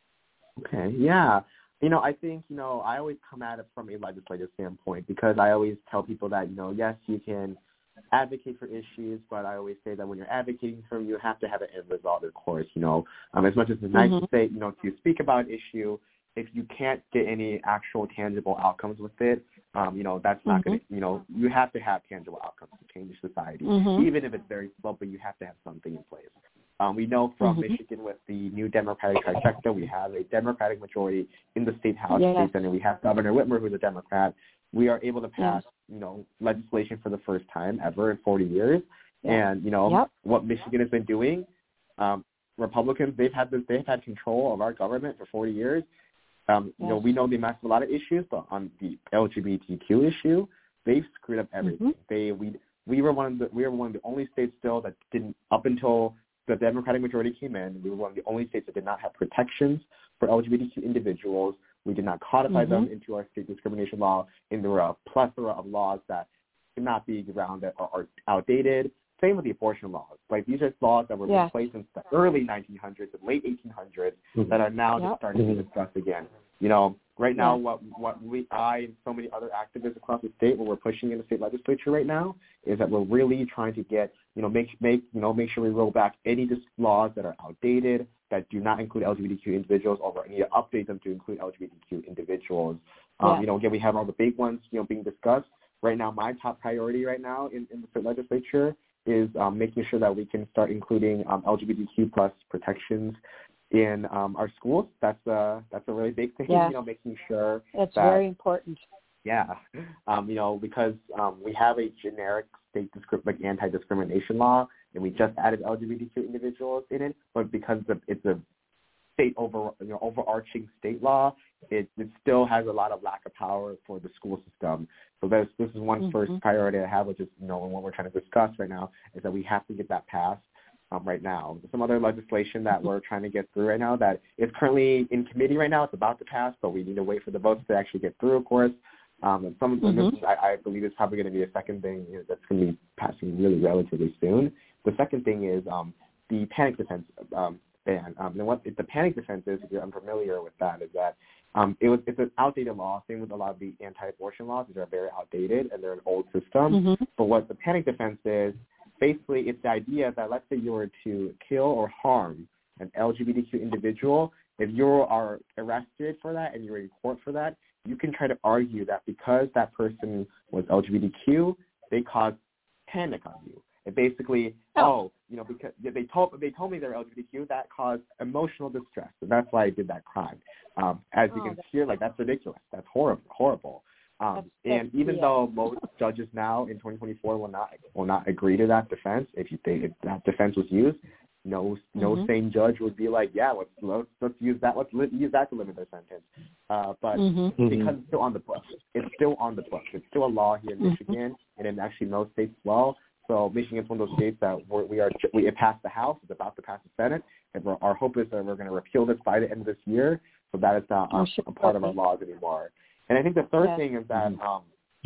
Okay, yeah. You know, I think, you know, I always come at it from a legislative standpoint, because I always tell people that, you know, yes, you can advocate for issues, but I always say that when you're advocating for them, you have to have an end result, of course. You know, um, as much as it's nice mm-hmm. to say, you know, to speak about an issue, if you can't get any actual tangible outcomes with it, um, you know, that's not mm-hmm. going to, you know, you have to have tangible outcomes to change society, mm-hmm. even if it's very slow, but you have to have something in place. Um, we know from mm-hmm. Michigan with the new Democratic trifecta, we have a Democratic majority in the state House, yes. state Senate. We have Governor Whitmer, who's a Democrat. We are able to pass, yes. you know, legislation for the first time ever in forty years. Yep. And, you know, yep. what Michigan has been doing, um, Republicans, they've had this, they've had control of our government for forty years. Um, yes. You know, we know they messed with a lot of issues, but on the L G B T Q issue, they've screwed up everything. Mm-hmm. They we we were one of the we were one of the only states still that didn't, up until the Democratic majority came in, we were one of the only states that did not have protections for L G B T Q individuals. We did not codify mm-hmm. them into our state discrimination law, and there were a plethora of laws that could not be around that are, are outdated. Same with the abortion laws. Like, these are laws that were yes. in place since the early nineteen hundreds and late eighteen hundreds mm-hmm. that are now yep. just starting to be discussed again. You know, right now, yes. what what we, I and so many other activists across the state, what we're pushing in the state legislature right now, is that we're really trying to get, you know, make make you know make sure we roll back any dis- laws that are outdated, that do not include L G B T Q individuals, or we need to update them to include L G B T Q individuals. Um, yes. You know, again, we have all the big ones, you know, being discussed right now. My top priority right now in, in the state legislature is um, making sure that we can start including um, L G B T Q plus protections in um, our schools. That's a that's a really big thing. Yes. You know, making sure that's that, very important. Yeah, um, you know, because um, we have a generic state discri- like anti-discrimination law, and we just added L G B T Q individuals in it, but because it's a, it's a state over you know overarching state law, it, it still has a lot of lack of power for the school system. So this this is one mm-hmm. first priority I have, which is, you know, what we're trying to discuss right now, is that we have to get that passed um, right now. There's some other legislation that mm-hmm. we're trying to get through right now that is currently in committee right now. It's about to pass, but we need to wait for the votes to actually get through, of course. Um, and some, mm-hmm. and this, I, I believe it's probably going to be a second thing, you know, that's going to be passing really relatively soon. The second thing is um, the panic defense um, ban. Um, and what the panic defense is, if you're unfamiliar with that, is that Um, it was, it's an outdated law. Same with a lot of the anti-abortion laws. These are very outdated, and they're an old system. Mm-hmm. But what the panic defense is, basically it's the idea that, let's say you were to kill or harm an L G B T Q individual, if you are arrested for that and you're in court for that, you can try to argue that because that person was L G B T Q, they caused panic on you. It basically, oh, oh you know, because they told they told me they're L G B T Q, that caused emotional distress, and that's why I did that crime. Um, as you oh, can hear, like, that's ridiculous. That's horrible. Horrible. Um, that's, that's, and even yeah. though most judges now in twenty twenty-four will not will not agree to that defense, if you think if that defense was used, no no mm-hmm. sane judge would be like, yeah, let's let's, let's use that. Let's li- use that to limit their sentence. Uh, but mm-hmm. because it's still on the books, it's still on the books. It's still a law here in mm-hmm. Michigan, and in actually most states as well. So Michigan's one of those states that we're, we are we it passed the House, it's about to pass the Senate, and we're, our hope is that we're going to repeal this by the end of this year, so that is not um, a part of our laws anymore. And I think the third yes. thing is that um,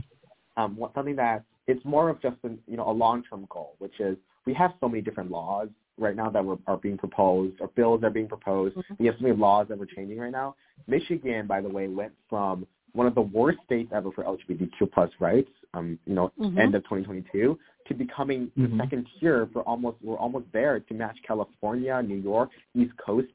um, what, something that it's more of just an, you know a long-term goal, which is we have so many different laws right now that were, are being proposed, or bills that are being proposed. Mm-hmm. We have so many laws that we're changing right now. Michigan, by the way, went from one of the worst states ever for L G B T Q plus rights, um, you know, mm-hmm. end of twenty twenty-two, to becoming mm-hmm. the second tier for almost, we're almost there to match California, New York, East Coast states.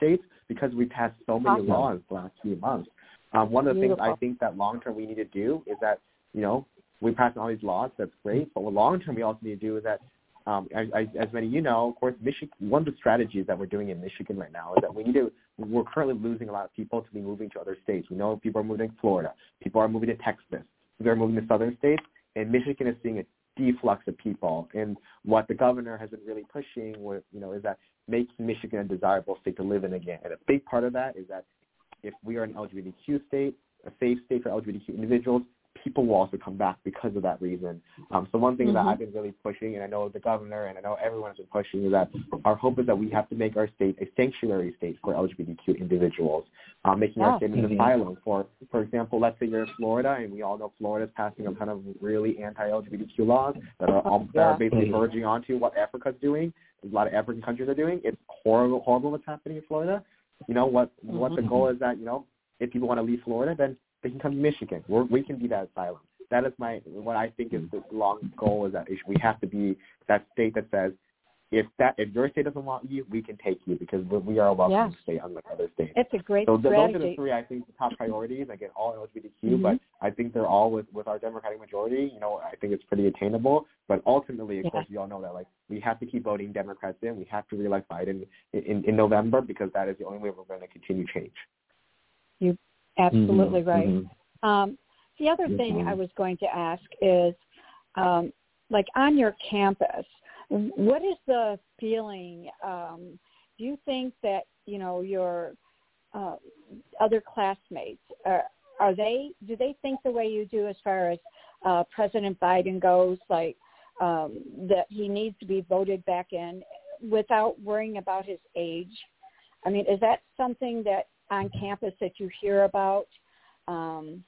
because we passed so many awesome. laws the last few months. Um, one of the Beautiful. things I think that long-term we need to do is that, you know, we pass all these laws, that's great, but what long-term we also need to do is that, um, as, as many of you know, of course, Michigan, one of the strategies that we're doing in Michigan right now is that we need to, we're currently losing a lot of people to be moving to other states. We know people are moving to Florida. People are moving to Texas. They're moving to southern states, and Michigan is seeing a deflux of people. And what the governor has been really pushing, with, you know, is that making Michigan a desirable state to live in again. And a big part of that is that if we are an L G B T Q state, a safe state for L G B T Q individuals, people will also come back because of that reason. Um, so one thing mm-hmm. that I've been really pushing, and I know the governor and I know everyone has been pushing, is that our hope is that we have to make our state a sanctuary state for L G B T Q individuals, um, making yeah. our state an asylum for, for example, let's say you're in Florida, and we all know Florida is passing a ton of really anti-L G B T Q laws that are, um, that yeah. are basically verging onto what Africa's doing, a lot of African countries are doing. It's horrible, horrible what's happening in Florida. You know, what, mm-hmm. what the goal is that, you know, if people want to leave Florida, then they can come to Michigan. We're, we can be that asylum. That is my what I think is the long goal, is that we have to be that state that says, if that if your state doesn't want you, we can take you, because we are a welcome yeah. state unlike other states. It's a great so th- strategy. those are the three, I think, the top priorities. Again, all L G B T Q, mm-hmm. but I think they're all with, with our Democratic majority. You know, I think it's pretty attainable. But ultimately, of yeah. course, we all know that like we have to keep voting Democrats in. We have to reelect Biden in, in, in November, because that is the only way we're going to continue change. You're absolutely mm-hmm. right. Mm-hmm. Um, the other yes, thing ma'am. I was going to ask is, um, like on your campus, what is the feeling? Um, do you think that, you know, your uh, other classmates, are, are they, do they think the way you do as far as uh, President Biden goes, like um, that he needs to be voted back in without worrying about his age? I mean, is that something that on campus that you hear about? Um,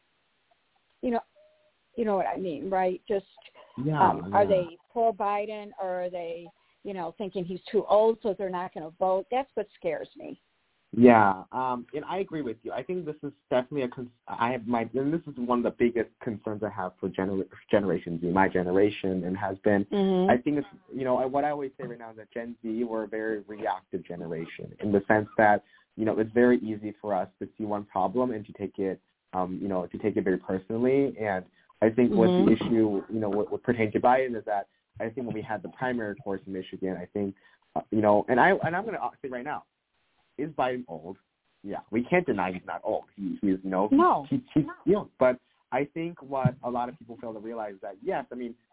you know, you know what I mean, right? Just yeah, um, yeah. are they pro Biden, or are they, you know, thinking he's too old so they're not going to vote? That's what scares me. Yeah, um, and I agree with you. I think this is definitely a. Con- I have my, and this is one of the biggest concerns I have for gener- Generation Z, my generation, and has been. Mm-hmm. I think it's, you know, what I always say right now is that Gen Z, we're a very reactive generation, in the sense that, you know, it's very easy for us to see one problem and to take it, um, you know, to take it very personally. And I think what mm-hmm. the issue, you know, what, what pertains to Biden is that I think when we had the primary course in Michigan, I think, uh, you know, and I and I'm going to say right now, is Biden old? Yeah, we can't deny he's not old. He, he's, you know, no. he, he's young. But I think what a lot of people fail to realize is that, yes, I mean,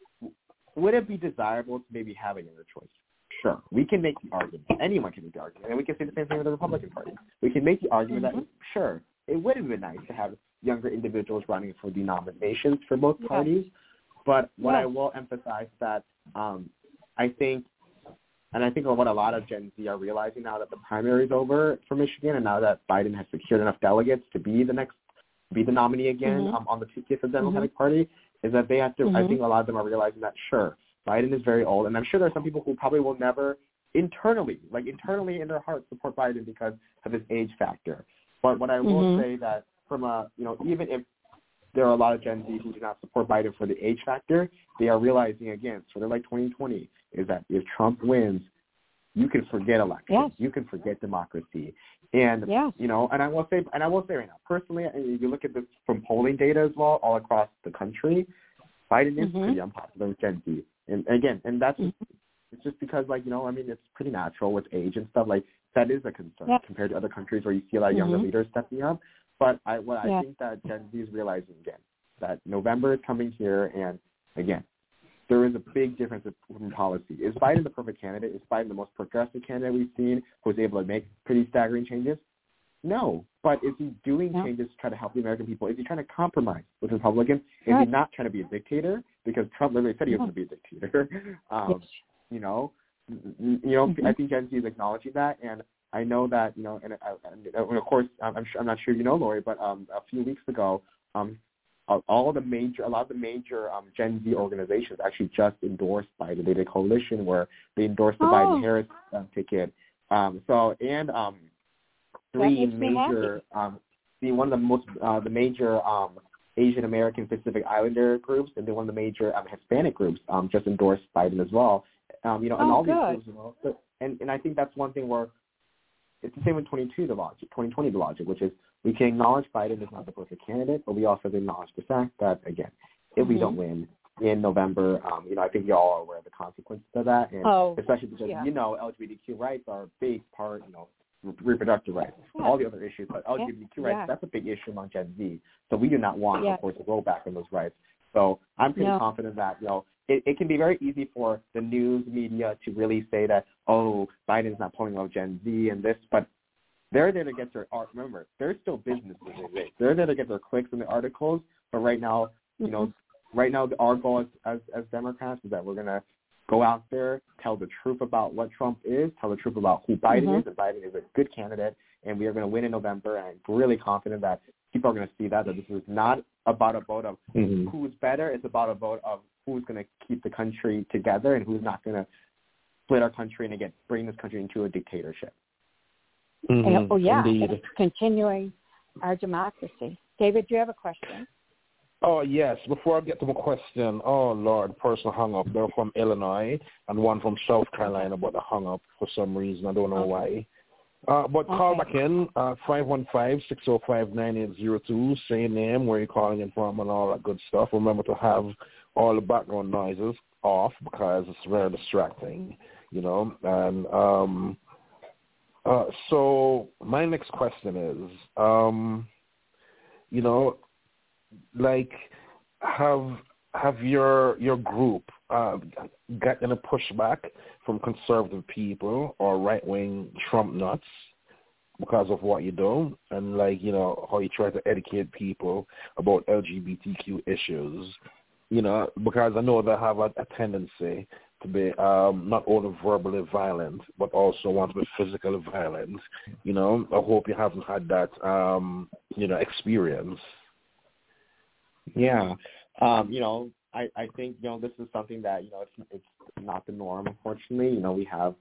would it be desirable to maybe have a younger choice? Sure. We can make the argument. Anyone can make the argument. And we can say the same thing with the Republican Party. We can make the argument mm-hmm. that, sure, it would have been nice to have younger individuals running for the nominations for both yes. parties. But what yes. I will emphasize that um, I think, and I think what a lot of Gen Z are realizing now that the primary is over for Michigan, and now that Biden has secured enough delegates to be the next, be the nominee again mm-hmm. um, on the ticket of the Democratic mm-hmm. Party, is that they have to, mm-hmm. I think a lot of them are realizing that, sure, Biden is very old, and I'm sure there are some people who probably will never internally, like internally in their heart, support Biden because of his age factor. But what I will mm-hmm. say that from a, you know, even if there are a lot of Gen Z who do not support Biden for the age factor, they are realizing, again, sort of like twenty twenty, is that if Trump wins, you can forget elections. Yes. You can forget democracy. And, yes. you know, and I will say, and I will say right now, personally, you look at this from polling data as well, all across the country, Biden is mm-hmm. pretty unpopular with Gen Z. And again, and that's mm-hmm. just, it's just because, like, you know, I mean, it's pretty natural with age and stuff. Like, that is a concern yes. compared to other countries where you see a lot of younger mm-hmm. leaders stepping up. But I, what yeah. I think that Gen Z is realizing, again, that November is coming here, and, again, there is a big difference in policy. Is Biden the perfect candidate? Is Biden the most progressive candidate we've seen who is able to make pretty staggering changes? No. But is he doing no. changes to try to help the American people? Is he trying to compromise with Republicans? Is right. he not trying to be a dictator? Because Trump literally said he was no. going to be a dictator. um, yes. You know, you know, mm-hmm. I think Gen Z is acknowledging that, and I know that, you know, and, and, and of course, I'm, sure, I'm not sure you know, Lori, but um, a few weeks ago, um, all the major, a lot of the major um, Gen Z organizations actually just endorsed Biden. They did a coalition where they endorsed the oh. Biden-Harris uh, ticket. Um, so, and um, three major, um, the one of the most, uh, the major um, Asian American Pacific Islander groups, and then one of the major um, Hispanic groups um, just endorsed Biden as well. Um, you know, and oh, all good. these groups, you know. So, and and I think that's one thing where it's the same with twenty-two, the logic, twenty twenty, the logic, which is we can acknowledge Biden is not the perfect candidate, but we also acknowledge the fact that, again, if mm-hmm. we don't win in November, um, you know, I think you all are aware of the consequences of that, and oh, especially because, yeah. you know, L G B T Q rights are a big part, you know, reproductive rights, yeah. all the other issues, but L G B T Q yeah. rights, that's a big issue among Gen Z. So we do not want, yeah. of course, to roll back on those rights. So I'm pretty no. confident that, you know, it, it can be very easy for the news media to really say that, oh, Biden's not pulling out Gen Z and this, but they're there to get their art. Remember, they're still businesses. They're there to get their clicks in the articles. But right now, you mm-hmm. know, right now our goal as, as, as Democrats is that we're going to go out there, tell the truth about what Trump is, tell the truth about who Biden mm-hmm. is, and Biden is a good candidate, and we are going to win in November. And I'm really confident that people are going to see that, that this is not about a vote of mm-hmm. who's better. It's about a vote of who's going to keep the country together and who's not going to split our country and, again, bring this country into a dictatorship. Mm-hmm. And, oh, yeah, Indeed. it's continuing our democracy. David, do you have a question? Oh, yes. Before I get to my question, oh, Lord, person hung up. They're from Illinois and one from South Carolina, but they hung up for some reason. I don't know okay. why. Uh, but okay. call back in, uh, five one five, six oh five, nine eight zero two, same name, where you're calling in from and all that good stuff. Remember to have all the background noises off because it's very distracting, you know. And um, uh, so my next question is, um, you know, like, have have your your group uh, gotten a pushback from conservative people or right wing Trump nuts because of what you do, and like, you know, how you try to educate people about L G B T Q issues, you know, because I know they have a, a tendency to be um, not only verbally violent but also want to be physically violent. You know, I hope you haven't had that, um, you know, experience. Yeah. Um, you know, I, I think, you know, this is something that, you know, it's it's not the norm, unfortunately. You know, we have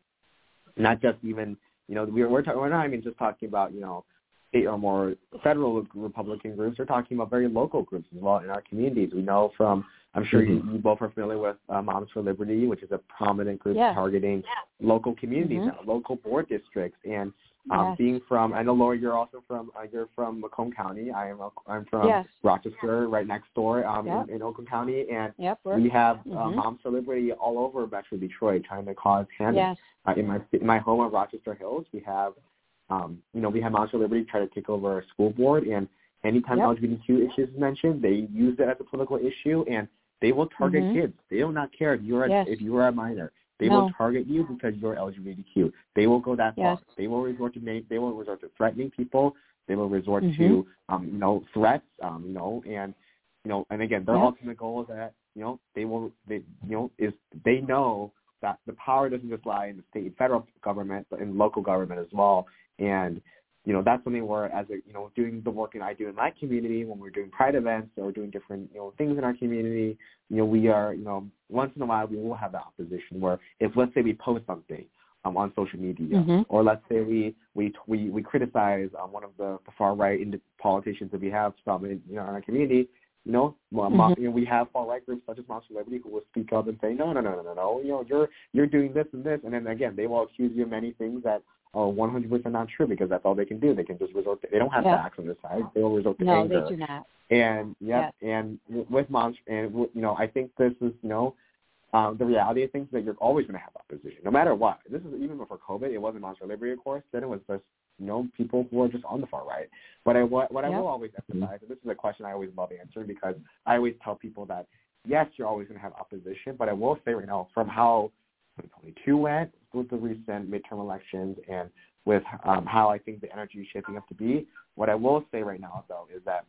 not just even, you know, we're we're, ta- we're not even just talking about, you know, state or more federal Republican groups. We're talking about very local groups as well in our communities. We know from, I'm sure mm-hmm. you, you both are familiar with uh, Moms for Liberty, which is a prominent group yes. targeting local communities mm-hmm. now, local board districts. And um, yes. being from, I know, Laura, you're also from, uh, you're from Macomb County. I am, I'm from yes. Rochester, right next door um, yep. in, in Oakland County. And yep, we have mm-hmm. uh, Moms for Liberty all over Metro Detroit trying to cause handling. Yes. Uh, in my in my home of Rochester Hills, we have, um, you know, we have Moms for Liberty try to take over our school board. And anytime yep. L G B T Q issues is mentioned, they use it as a political issue, and they will target mm-hmm. kids. They do not care if you're a, yes. if you are a minor. They no. will target you because you're L G B T Q. They will go that yes. far. They will resort to they will resort to threatening people. They will resort mm-hmm. to um, you know, threats. Um, you know, and you know, and again, their yep. ultimate goal is that, you know, they will they you know is they know that the power doesn't just lie in the state and federal government, but in local government as well. And you know, that's something where, as a, you know, doing the work that I do in my community, when we're doing pride events or doing different, you know, things in our community, you know, we are, you know, once in a while we will have that opposition where if, let's say, we post something um, on social media, mm-hmm. or let's say we we we, we criticize um, one of the, the far right politicians that we have from in, you know, in our community, you know, well, mm-hmm. you know, we have far right groups such as Moms for Liberty who will speak up and say, no, no, no, no, no, no, you know, you're you're doing this and this, and then again they will accuse you of many things that are one hundred percent not true because that's all they can do. They can just resort to, they don't have yeah. facts on their side. They will resort to no, anger. No, they do not. And, yep, yeah, and with Moms, and, you know, I think this is, you know, um, the reality of things that you're always going to have opposition, no matter what. This is even before COVID. It wasn't Moms for Liberty, of course. Then it was just, you know, people who are just on the far right. But I, what, what yep. I will always emphasize, and this is a question I always love answering because I always tell people that, yes, you're always going to have opposition, but I will say right now, from how twenty twenty-two went with the recent midterm elections and with um, how I think the energy is shaping up to be. What I will say right now, though, is that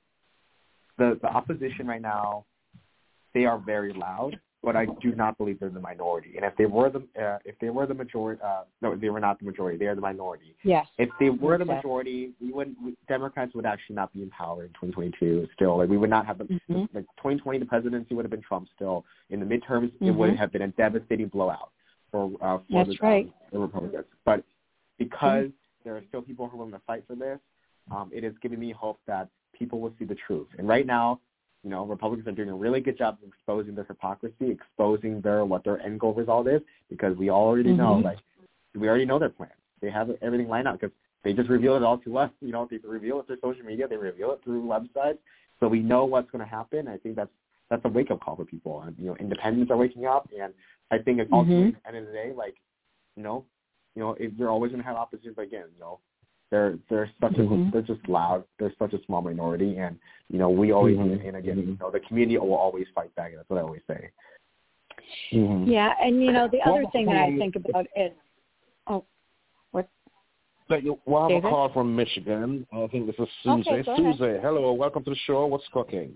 the, the opposition right now, they are very loud, but I do not believe they're the minority. And if they were the uh, if they were the majority, uh, no, they were not the majority. They are the minority. Yes. If they were the exactly. majority, we wouldn't. We, Democrats would actually not be in power in twenty twenty-two. Still, like we would not have the mm-hmm. like twenty twenty. The presidency would have been Trump. Still, in the midterms, mm-hmm. it would have been a devastating blowout for uh, for That's the, right. um, the Republicans. But because mm-hmm. there are still people who are willing to fight for this, um, it is giving me hope that people will see the truth. And right now, you know, Republicans are doing a really good job of exposing their hypocrisy, exposing their what their end goal result is, because we already mm-hmm. know, like, we already know their plans. They have everything lined out because they just reveal it all to us. You know, they reveal it through social media, they reveal it through websites, so we know what's going to happen. I think that's that's a wake up call for people, and you know, independents are waking up, and I think it's ultimately mm-hmm. at the end of the day, like, you know, you know, if you're always going to have opposition, but again, you know, they're they're such mm-hmm. a they're just loud. They're such a small minority, and you know, we always mm-hmm. and again, you know, the community will always fight back. That's what I always say. Mm-hmm. Yeah, and you know, the other thing that I think about is, oh, what? Well, I have a call from Michigan. I think this is Susie. Okay, Susie, hello, welcome to the show. What's cooking?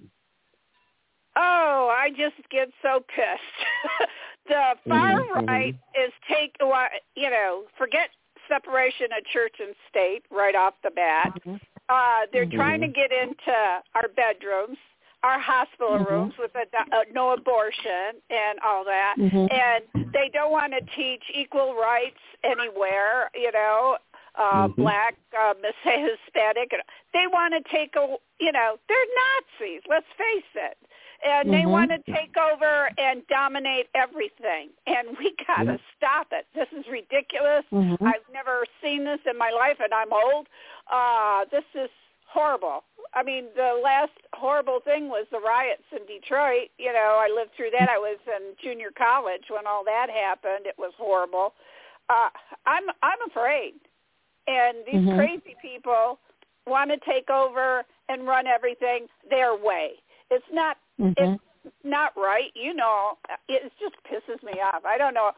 Oh, I just get so pissed. The far mm-hmm. right is take, you know, forget separation of church and state right off the bat. Mm-hmm. Uh, they're mm-hmm. trying to get into our bedrooms, our hospital mm-hmm. rooms with a, uh, no abortion and all that. Mm-hmm. And they don't want to teach equal rights anywhere, you know, uh, mm-hmm. black, uh, Hispanic. They want to take, a, you know, they're Nazis, let's face it. And they mm-hmm. want to take over and dominate everything. And we got to mm-hmm. stop it. This is ridiculous. Mm-hmm. I've never seen this in my life, and I'm old. Uh, this is horrible. I mean, the last horrible thing was the riots in Detroit. You know, I lived through that. I was in junior college when all that happened. It was horrible. Uh, I'm I'm afraid. And these mm-hmm. crazy people want to take over and run everything their way. It's not mm-hmm. it's not right. You know, it just pisses me off. I don't know.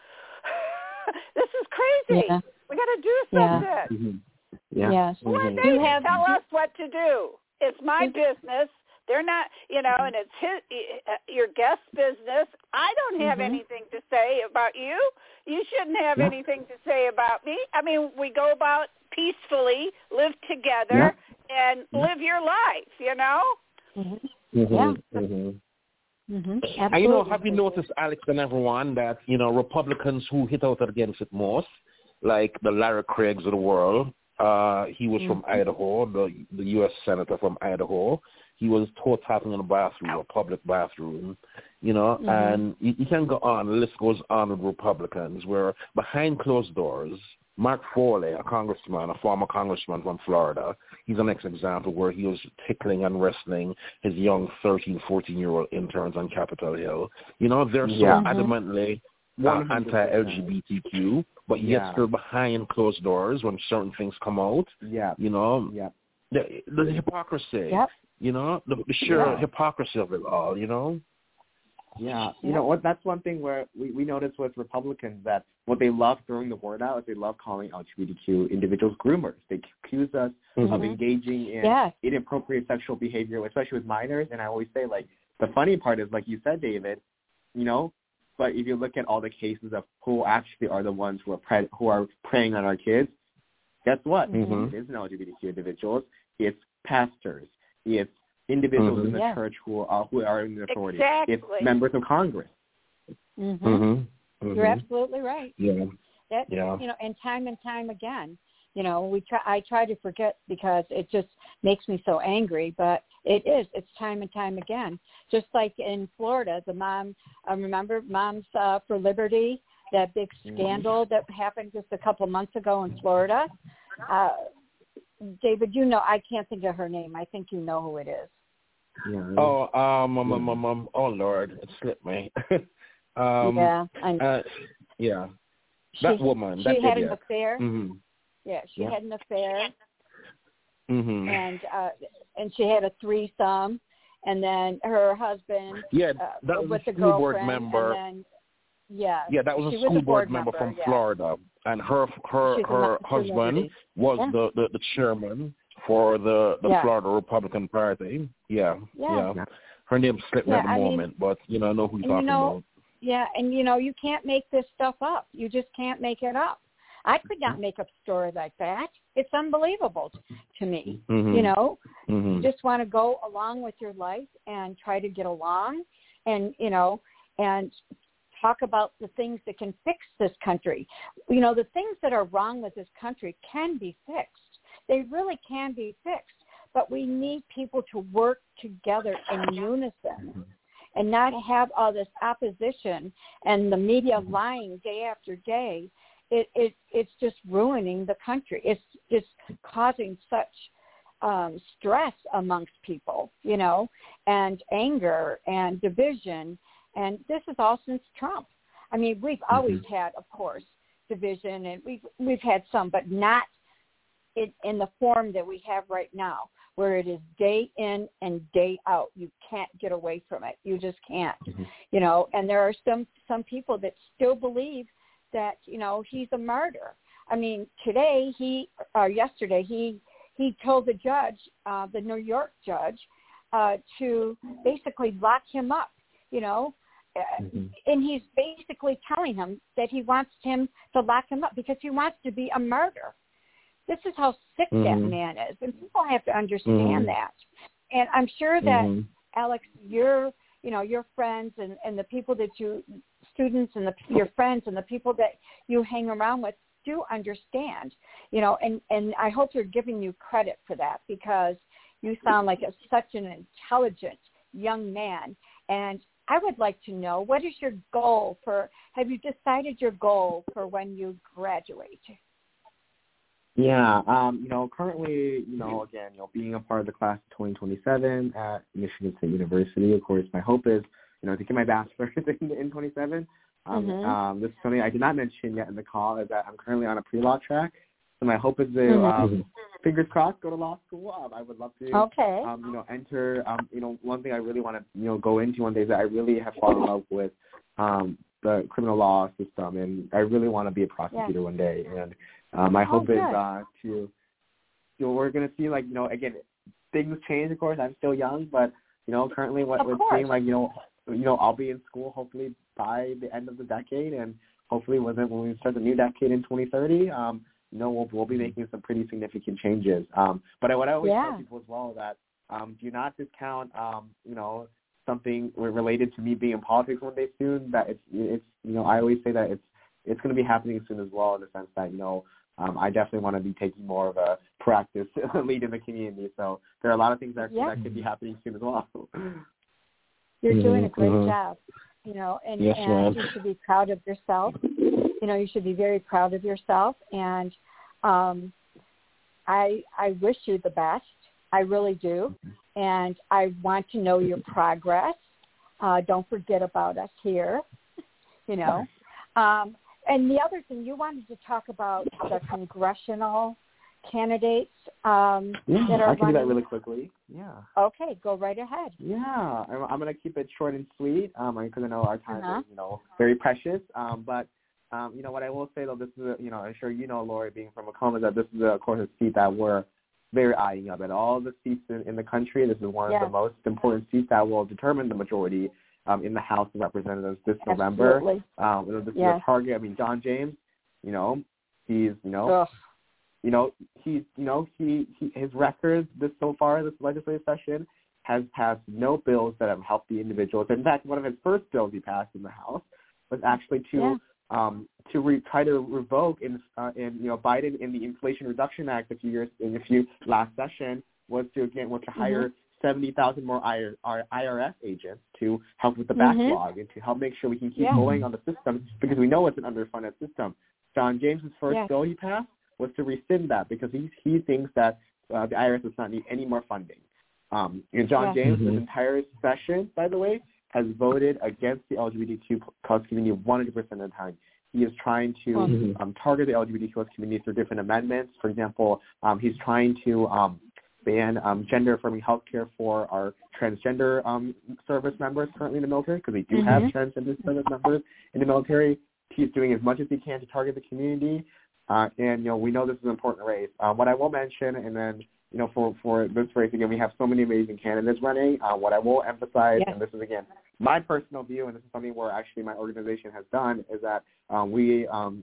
This is crazy. Yeah. We got to do something. Yeah. Mm-hmm. Yeah. Yes. Who are they to have, tell us what to do? It's my business. They're not, you know, and it's his, your guest's business. I don't have mm-hmm. anything to say about you. You shouldn't have yeah. anything to say about me. I mean, we go about peacefully, live together, yeah. and yeah. live your life, you know? Mm-hmm. Mm-hmm. Yeah. Mm-hmm. Mm-hmm. And, you know, have you noticed, Alex and everyone, that, you know, Republicans who hit out against it most, like the Larry Craigs of the world, uh, he was mm-hmm. from Idaho, the the U S Senator from Idaho. He was toe tapping in a bathroom, a public bathroom, you know, mm-hmm. and you, you can go on, the list goes on with Republicans, where behind closed doors, Mark Foley, a congressman, a former congressman from Florida, he's an example where he was tickling and wrestling his young thirteen, fourteen-year-old interns on Capitol Hill. You know, they're so yeah. adamantly uh, anti-L G B T Q, but yet yeah. still behind closed doors when certain things come out. Yeah. You know, yeah. the, the hypocrisy, yep. you know, the, the sheer yeah. hypocrisy of it all, you know. Yeah, you know what? That's one thing where we, we noticed with Republicans that what they love throwing the word out is they love calling L G B T Q individuals groomers. They accuse us mm-hmm. of engaging in yeah. inappropriate sexual behavior, especially with minors. And I always say, like, the funny part is, like you said, David, you know, but if you look at all the cases of who actually are the ones who are pre- who are preying on our kids, guess what? Mm-hmm. It isn't L G B T Q individuals. It's pastors. It's individuals mm-hmm. in the yeah. church who are who are in the authority. Exactly. It's members of Congress. Mm-hmm. Mm-hmm. You're absolutely right. Yeah. That, yeah. You know, and time and time again, you know, we try. I try to forget because it just makes me so angry. But it is. It's time and time again. Just like in Florida, the mom. Uh, remember, Moms uh, for Liberty, that big scandal mm-hmm. that happened just a couple months ago in Florida. Uh, David, you know, I can't think of her name. I think you know who it is. Yeah. Oh, um, um, um, um, um, oh Lord, it slipped me. um, yeah, I, uh, yeah. That she, woman. She that had idiot. an affair. Mm-hmm. Yeah, she yeah. had an affair, mm-hmm. and uh, and she had a threesome, and then her husband. Yeah, uh, that was with a the school board girlfriend, member. And then, yeah. Yeah, that was a she school was a board, board member, member from yeah. Florida, and her her She's her a, husband was yeah. the, the, the chairman for the, the yeah. Florida Republican Party. Yeah, yeah. yeah. Her name slipped me yeah, at the I moment, mean, but you know, I know who you're talking you know, about. Yeah, and you know, you can't make this stuff up. You just can't make it up. I could not make up a story like that. It's unbelievable to me. Mm-hmm. You know, mm-hmm. you just want to go along with your life and try to get along, and you know, and talk about the things that can fix this country. You know, the things that are wrong with this country can be fixed. They really can be fixed. But we need people to work together in unison and not have all this opposition and the media lying day after day it, it it's just ruining the country. It's just causing such um, stress amongst people, you know, and anger and division. And this is all since Trump. I mean, we've always mm-hmm. had, of course, division, and we've we've had some, but not in, in the form that we have right now, where it is day in and day out. You can't get away from it. You just can't, mm-hmm. you know. And there are some some people that still believe that, you know, he's a martyr. I mean, today he, or yesterday he he told the judge, uh, the New York judge, uh, to basically lock him up, you know. Mm-hmm. And he's basically telling him that he wants him to lock him up because he wants to be a martyr. This is how sick mm-hmm. that man is, and people have to understand mm-hmm. that. And I'm sure that mm-hmm. Alex, your you know your friends and, and the people that you students and the, your friends and the people that you hang around with do understand, you know. And, and I hope they're giving you credit for that, because you sound like a, such an intelligent young man. And I would like to know, what is your goal for, have you decided your goal for when you graduate? Yeah, um, you know, currently, you know, again, you know, being a part of the class of twenty twenty-seven at Michigan State University, of course, my hope is, you know, to get my bachelor's in, in twenty-seven. Um, mm-hmm. um, this is something I did not mention yet in the call, is that I'm currently on a pre-law track. So my hope is to, mm-hmm. um, fingers crossed, go to law school. Um, I would love to, okay. um, you know, enter, um, you know, one thing I really want to, you know, go into one day is that I really have fallen in love with um, the criminal law system, and I really want to be a prosecutor yeah. one day. And uh, my hope oh, is uh, to, you know, we're going to see, like, you know, again, things change, of course. I'm still young, but, you know, currently what we're seeing, like, you know, you know, I'll be in school hopefully by the end of the decade, and hopefully when we start the new decade in twenty thirty, um, you know, we'll, we'll be making some pretty significant changes. Um, but what I always yeah. tell people as well, that um, do not discount, um, you know, something related to me being in politics one day soon. That it's, it's, you know, I always say that it's, it's going to be happening soon as well, in the sense that, you know, um, I definitely want to be taking more of a proactive lead in the community. So there are a lot of things that, yeah. that could be happening soon as well. You're mm-hmm, doing a great mm-hmm. job, you know, and, yes, and you should be proud of yourself. You know, you should be very proud of yourself. And um, I I wish you the best. I really do. And I want to know your progress. Uh, don't forget about us here, you know. Um, and the other thing, you wanted to talk about the congressional candidates um, yeah, that are I can running. do that really quickly. Yeah. Okay, go right ahead. Yeah, I'm, I'm going to keep it short and sweet um, because I know our time uh-huh. is, you know, very precious. Um, but, um, you know, what I will say, though, this is, a, you know, I'm sure you know, Lori, being from Macomb, is that this is, a, of course, a seat that we're very eyeing up. At all the seats in, in the country, this is one yes. of the most important seats that will determine the majority um, in the House of Representatives this Absolutely. November. Um, this yes. is a target. I mean, John James, you know, he's, you know, Ugh. you know, he's, you know, he, he his record this so far this legislative session has passed no bills that have helped the individuals. In fact, one of his first bills he passed in the House was actually to yeah. um, to re- try to revoke in, uh, in you know Biden in the Inflation Reduction Act a few years in a few last session was to again was to hire mm-hmm. seventy thousand more I R S agents to help with the mm-hmm. backlog and to help make sure we can keep yeah. going on the system, because we know it's an underfunded system. John James's first yes. bill he passed was to rescind that, because he he thinks that uh, the I R S does not need any more funding. Um, and John yes. James, mm-hmm. this entire session, by the way, has voted against the L G B T Q plus community one hundred percent of the time. He is trying to mm-hmm. um, target the L G B T Q plus community through different amendments. For example, um, he's trying to um, ban um, gender-affirming health care for our transgender um, service members currently in the military, because we do mm-hmm. have transgender service members in the military. He's doing as much as he can to target the community. Uh, and, you know, we know this is an important race. Um, what I will mention, and then, you know, for, for this race, again, we have so many amazing candidates running. Uh, what I will emphasize, yes. and this is, again, my personal view, and this is something where actually my organization has done, is that um, we, um,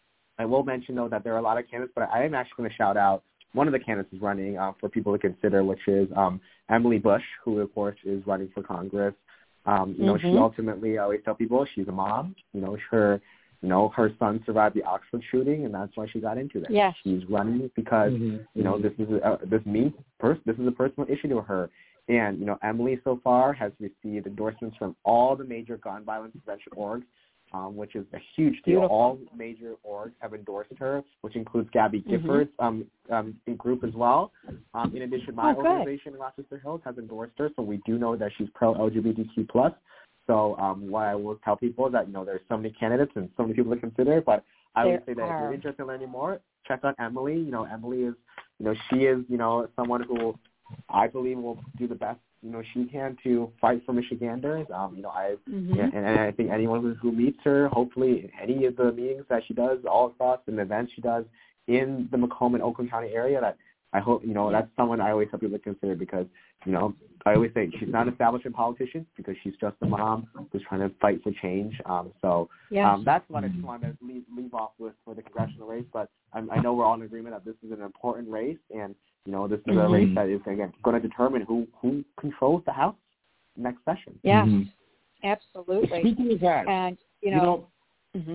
I will mention, though, that there are a lot of candidates, but I am actually going to shout out one of the candidates who's running uh, for people to consider, which is um, Emily Bush, who, of course, is running for Congress. Um, you know, mm-hmm. she ultimately, I always tell people, she's a mom. You know, her... You know, her son survived the Oxford shooting, and that's why she got into this. Yes. She's running because, mm-hmm. you know, this is a, this means pers- this is a personal issue to her. And, you know, Emily so far has received endorsements from all the major gun violence prevention orgs um, which is a huge deal. Beautiful. All major orgs have endorsed her, which includes Gabby Gifford's um, um, group as well. Um, in addition, my oh, organization, Rochester Hills, has endorsed her, so we do know that she's pro-L G B T Q plus. So um, what I will tell people is that, you know, there's so many candidates and so many people to consider, but I there would say that are. if you're interested in learning more, check out Emily. You know, Emily is, you know, she is, you know, someone who I believe will do the best, you know, she can to fight for Michiganders. Um, you know, I Mm-hmm. and, and I think anyone who, who meets her, hopefully in any of the meetings that she does all across and events she does in the Macomb and Oakland County area, that I hope, you know, that's someone I always help people to consider because, you know, I always say she's not an establishment politician because she's just a mom who's trying to fight for change. Um, so Yes. um, that's what I just wanted to leave, leave off with for the congressional race. But I'm, I know we're all in agreement that this is an important race, and you know this is Mm-hmm. a race that is again going to determine who who controls the House next session. Yes, Mm-hmm. absolutely. Speaking of that, And you you know, know mm-hmm.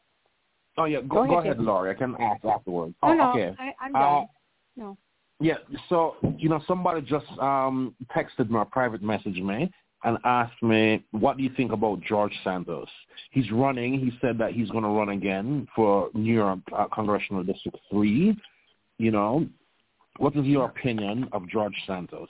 oh yeah, Go go, go ahead, ahead, Jason. Laurie. I can ask afterwards. oh, Oh, no, okay. I, I'm Uh, done. No. Yeah, so, you know, somebody just um, texted me a private message me and asked me, what do you think about George Santos? He's running. He said that he's going to run again for New York uh, Congressional District three. You know, what is your opinion of George Santos?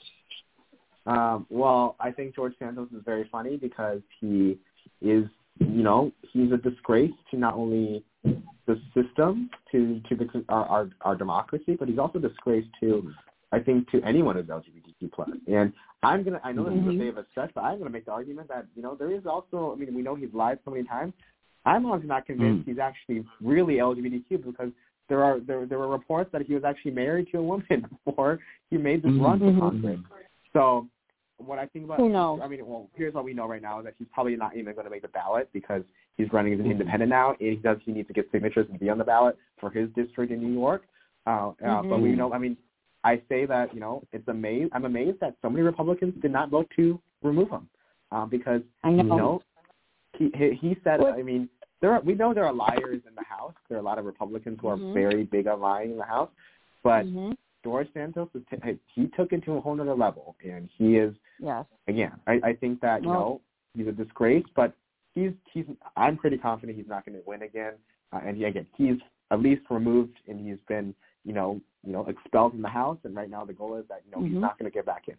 Um, well, I think George Santos is very funny because he is, you know, he's a disgrace to not only the system, to to the, our, our our democracy, but he's also a disgrace to, I think, to anyone who's L G B T Q plus. And I'm gonna, I know this Mm-hmm. is a bit of a stretch, but I'm gonna make the argument that you know there is also, I mean, we know he's lied so many times. I'm honestly not convinced Mm. he's actually really L G B T Q because there are there there were reports that he was actually married to a woman before he made this Mm-hmm. run for Mm-hmm. Congress. So what I think about, Who knows? I mean, well, here's what we know right now is that he's probably not even going to make the ballot because he's running as an independent now, and he does he needs to get signatures to be on the ballot for his district in New York. Uh, uh, Mm-hmm. But we know, I mean, I say that you know it's amazed. I'm amazed that so many Republicans did not vote to remove him uh, because I know. you know he he, he said. What? I mean, there are, we know there are liars in the House. There are a lot of Republicans who are Mhm. very big on lying in the House, but Mm-hmm. George Santos is t- he took it to a whole other level, and he is. Yes. Again, I, I think that, you No. know, he's a disgrace, but he's, he's I'm pretty confident he's not going to win again. Uh, and, he, again, he's at least removed and he's been, you know, you know, expelled from the House. And right now the goal is that, you know, Mm-hmm. he's not going to get back in.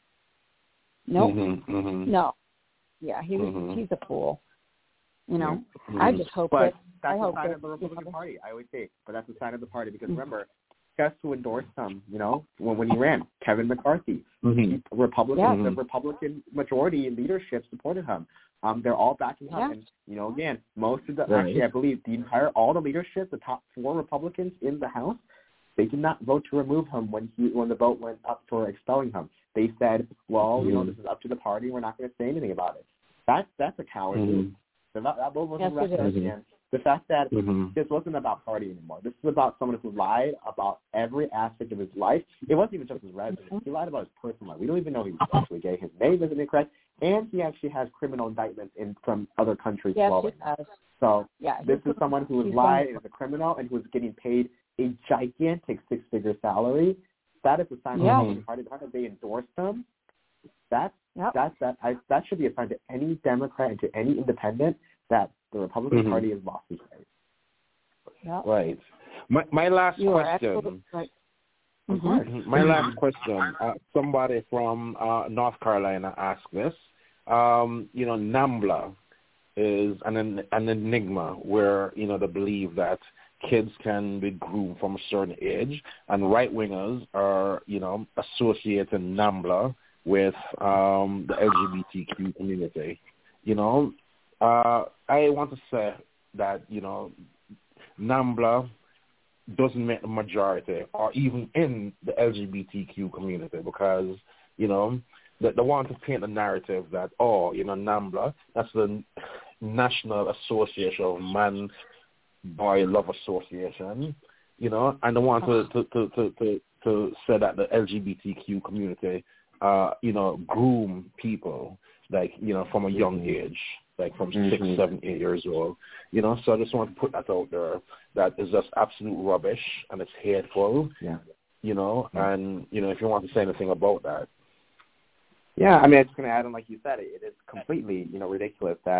Nope. Mm-hmm, mm-hmm. No. Yeah, he was. Mhm. He's a fool. You know. Mhm. I just hope But that. that's I the hope sign that, of the you Republican know, Party, I always say. But that's the sign of the party because Mhm. remember, guess who endorsed him, you know, when, when he ran? Kevin McCarthy. Mm-hmm. Republican, Yeah. the Republican majority leadership supported him. Um, they're all backing him. Yeah. And, you know, again, most of the, Right. actually, I believe the entire, all the leadership, the top four Republicans in the House, they did not vote to remove him when he, when the vote went up for expelling him. They said, well, you know, this is up to the party. We're not going to say anything about it. That's, that's a coward Mhm. move. So that, that vote wasn't Yes, it reckoned. is. And the fact that Mhm. this wasn't about party anymore. This is about someone who lied about every aspect of his life. It wasn't even just his resume. He lied about his personal life. We don't even know he was actually gay. His name isn't incorrect. And he actually has criminal indictments in from other countries Yes, as well he right now. does. So Yeah. this he's- is someone who was he's lied one- and is a criminal and who is getting paid a gigantic six-figure salary. That is a sign Yeah. of the Republican Party. The fact that they endorsed him, that's, Yep. that's, that, I, that should be a sign to any Democrat and to any independent that the Republican Mhm. Party has lost its way. Yep. Right. My my last You are question. absolutely right. Of Mhm. course. Mhm. My last question. Uh, somebody from uh, North Carolina asked this. Um, you know, NAMBLA is an an enigma where you know they believe that kids can be groomed from a certain age, and right wingers are you know associating NAMBLA with um, the L G B T Q community. You know, uh, I want to say that you know NAMBLA doesn't make the majority or even in the L G B T Q community because, you know, they, they want to paint a narrative that, oh, you know, NAMBLA, that's the National Association of Man Boy Love Association, you know, and they want to, to, to, to, to, to say that the L G B T Q community, uh, you know, groom people, like, you know, from a young age, like from Mm-hmm. six, seven, eight years old, you know. So I just want to put that out there. That is just absolute rubbish and it's hateful, Yeah. you know. And you know, if you want to say anything about that, Yeah, I mean, it's going to add on, like you said, it, it is completely, you know, ridiculous that,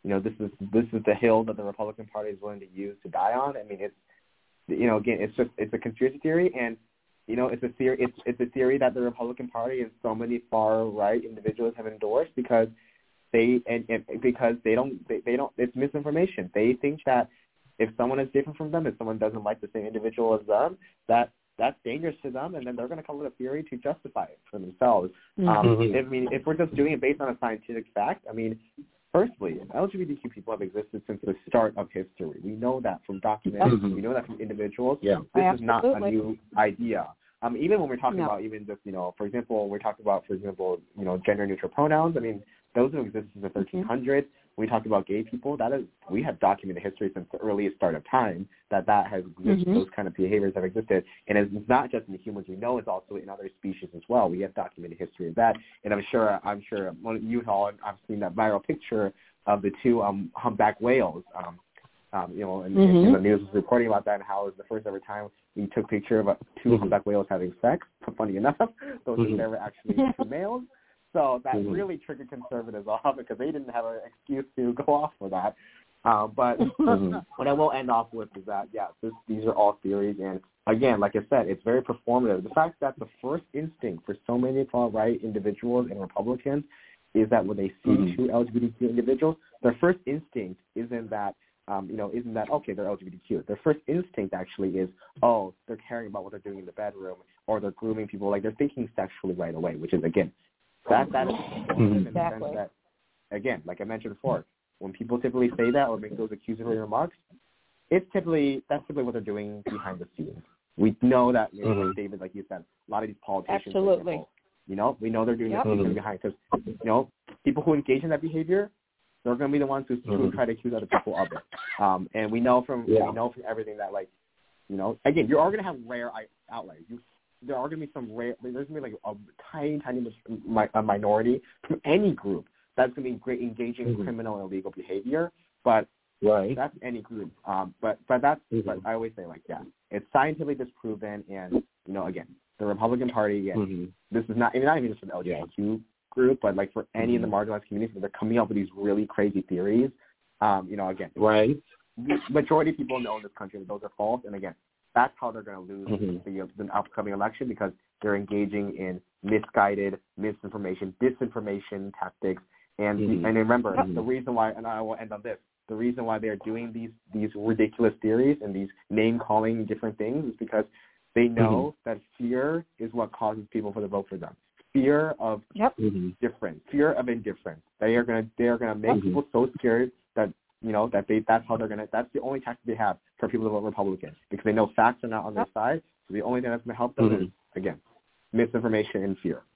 you know, this is this is the hill that the Republican Party is willing to use to die on. I mean, it's, you know, again, it's just it's a conspiracy theory, and you know, it's a theory. It's it's a theory that the Republican Party and so many far right individuals have endorsed because they and, and because they don't they, they don't. It's misinformation. They think that if someone is different from them, if someone doesn't like the same individual as them, that that's dangerous to them, and then they're going to call it a theory to justify it for themselves. Mm-hmm. Um, if, I mean, if we're just doing it based on a scientific fact, I mean, firstly, L G B T Q people have existed since the start of history. We know that from documents. Mm-hmm. We know that from individuals. Yeah. This Absolutely. Is not a new idea. Um, even when we're talking no. about even just, you know, for example, we're talking about, for example, you know, gender-neutral pronouns. I mean, those have existed since the thirteen hundreds. Mm-hmm. When we talk about gay people, that is, we have documented history since the earliest start of time that that has existed, mm-hmm. those kind of behaviors have existed. And it's not just in the humans we know, it's also in other species as well. We have documented history of that. And I'm sure, I'm sure one of you all have seen that viral picture of the two um, humpback whales. Um, um, you know, and, mm-hmm. and the news was reporting about that and how it was the first ever time we took a picture of uh, two mm-hmm. humpback whales having sex. Funny enough, those mm-hmm. were never actually two males. So that mm-hmm. really triggered conservatives off because they didn't have an excuse to go off for that. Uh, but mm-hmm. what I will end off with is that, yeah, this, these are all theories. And, again, like I said, it's very performative. The fact that the first instinct for so many far-right individuals and Republicans is that when they see mm-hmm. two L G B T Q individuals, their first instinct isn't that, um, you know, isn't that, okay, they're L G B T Q. Their first instinct actually is, oh, they're caring about what they're doing in the bedroom or they're grooming people. Like, they're thinking sexually right away, which is, again, That that is in the sense that, again, like I mentioned before, when people typically say that or make those accusatory remarks, it's typically that's typically what they're doing behind the scenes. We know that, you know, mm-hmm. David, like you said, a lot of these politicians, absolutely, example, you know, we know they're doing yep. this mm-hmm. behind because, you know, people who engage in that behavior, they're going to be the ones who, mm-hmm. who try to accuse other people of it. Um, and we know from yeah. we know from everything that, like, you know, again, you're all going to have rare outliers. You There are going to be some rare, there's going to be like a tiny, tiny a minority from any group that's going to be great engaging mm-hmm. criminal and illegal behavior, but right. that's any group. Um, but but that's, mm-hmm. but I always say like, yeah, it's scientifically disproven, and, you know, again, the Republican Party, again, mm-hmm. this is not, not even just for the L G B T Q yeah. group, but like for any mm-hmm. of the marginalized communities, they're coming up with these really crazy theories. Um, you know, again, right. the majority of people know in this country that those are false, and again, that's how they're going to lose mm-hmm. the, the upcoming election because they're engaging in misguided misinformation, disinformation tactics. And mm-hmm. the, and remember, mm-hmm. the reason why, and I will end on this, the reason why they're doing these, these ridiculous theories and these name-calling different things is because they know mm-hmm. that fear is what causes people to vote for them. Fear of yep. difference, fear of indifference. They are going to they are going to make mm-hmm. people so scared that, you know, that they that's how they're going to, that's the only tactic they have for people to vote Republican because they know facts are not on their side. So the only thing that's going to help them mm-hmm. is, again, misinformation and fear.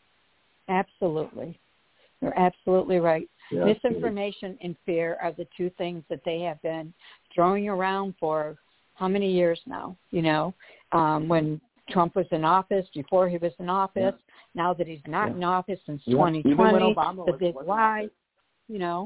Absolutely. You're absolutely right. Yeah, misinformation and fear are the two things that they have been throwing around for how many years now, you know, um, when Trump was in office, before he was in office, yeah. now that he's not yeah. in office since yeah. twenty twenty, even when Obama the was, big lie, you know.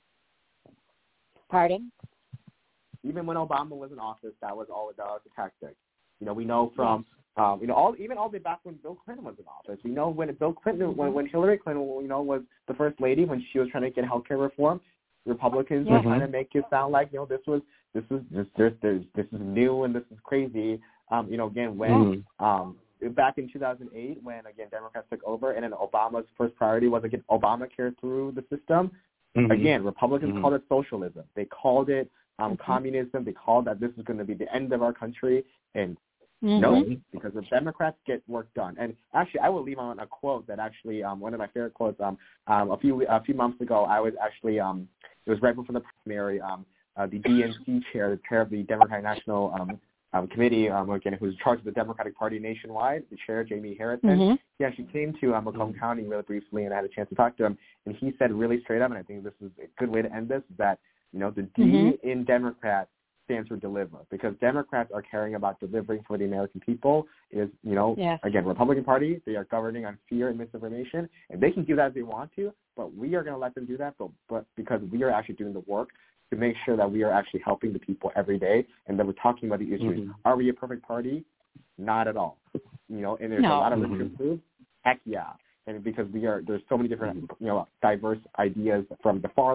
Pardon? Even when Obama was in office, that was all that was a tactic. You know, we know from, yes. um, you know, all even all the way back when Bill Clinton was in office. We know when Bill Clinton, when, when Hillary Clinton, you know, was the first lady, when she was trying to get health care reform, Republicans mm-hmm. were trying to make it sound like, you know, this was, this was, this, this, this, this is new and this is crazy. Um, you know, again, when, mm-hmm. um, back in two thousand eight, when, again, Democrats took over, and then Obama's first priority was to get Obamacare through the system. Mm-hmm. Again, Republicans mm-hmm. called it socialism. They called it um, mm-hmm. communism. They called that this is going to be the end of our country. And mm-hmm. no, because the Democrats get work done. And actually, I will leave on a quote that actually um, one of my favorite quotes. Um, um, a few a few months ago, I was actually um, it was right before the primary. Um, uh, the D N C chair, the chair of the Democratic National um, um, Committee, um, again, who's in charge of the Democratic Party nationwide, the chair, Jamie Harrison, mm-hmm. he actually came to um, Macomb County really briefly, and I had a chance to talk to him, and he said really straight up, and I think this is a good way to end this, that, you know, the D mm-hmm. in Democrat stands for deliver, because Democrats are caring about delivering for the American people. Is, you know, yes. again, Republican Party, they are governing on fear and misinformation, and they can do that if they want to, but we are going to let them do that, but, but because we are actually doing the work to make sure that we are actually helping the people every day and that we're talking about the issues. Mm-hmm. Are we a perfect party? Not at all. You know, and there's no. a lot of room to improve. Heck yeah. And because we are, there's so many different, you know, diverse ideas from the far left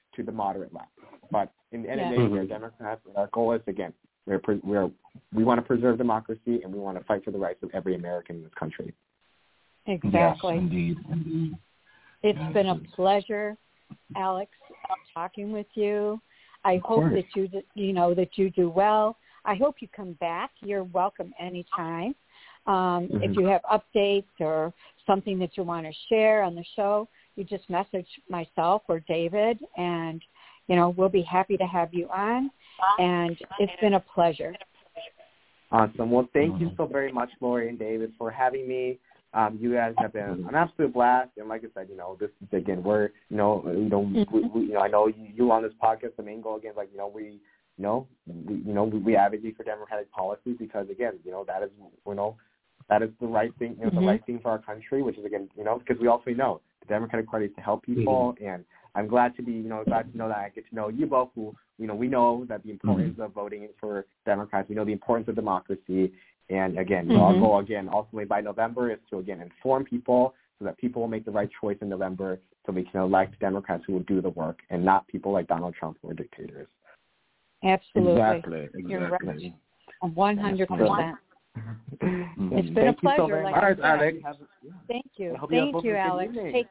to the moderate left. But in the end yeah. of the day, we're Democrats, and our goal is, again, we're, we're, we want to preserve democracy, and we want to fight for the rights of every American in this country. Exactly. Yes, indeed, indeed. It's yes. been a pleasure, Alex, talking with you. I of hope course. that you, you know, that you do well. I hope you come back. You're welcome anytime. Um, Mm-hmm. If you have updates or something that you want to share on the show, you just message myself or David, and, you know, we'll be happy to have you on. And it's been a pleasure. Awesome. Well, thank you so very much, Lori and David, for having me. Um, you guys have been an absolute blast, and like I said, you know, this is again, we're, you know, you know, Mm-hmm. we, we, you know, I know you, you on this podcast. The main goal again, is like, you know, we, you know, we, you know, we, we advocate for democratic policies because again, you know, that is, you know, that is the right thing, you know, Mm-hmm. the right thing for our country, which is again, you know, because we also know the Democratic Party is to help people, mm-hmm. and I'm glad to be, you know, glad to know that I get to know you both. Who, you know, we know that the importance mm-hmm. of voting for Democrats. We know the importance of democracy. And again, mm-hmm. our goal again, ultimately by November, is to again inform people so that people will make the right choice in November, so we can elect Democrats who will do the work and not people like Donald Trump who are dictators. Absolutely. Exactly. exactly. You're right. one hundred percent. Mm-hmm. It's been Thank a pleasure. So like All right, Alex. Have, yeah. Thank you. you Thank you, Alex. Take,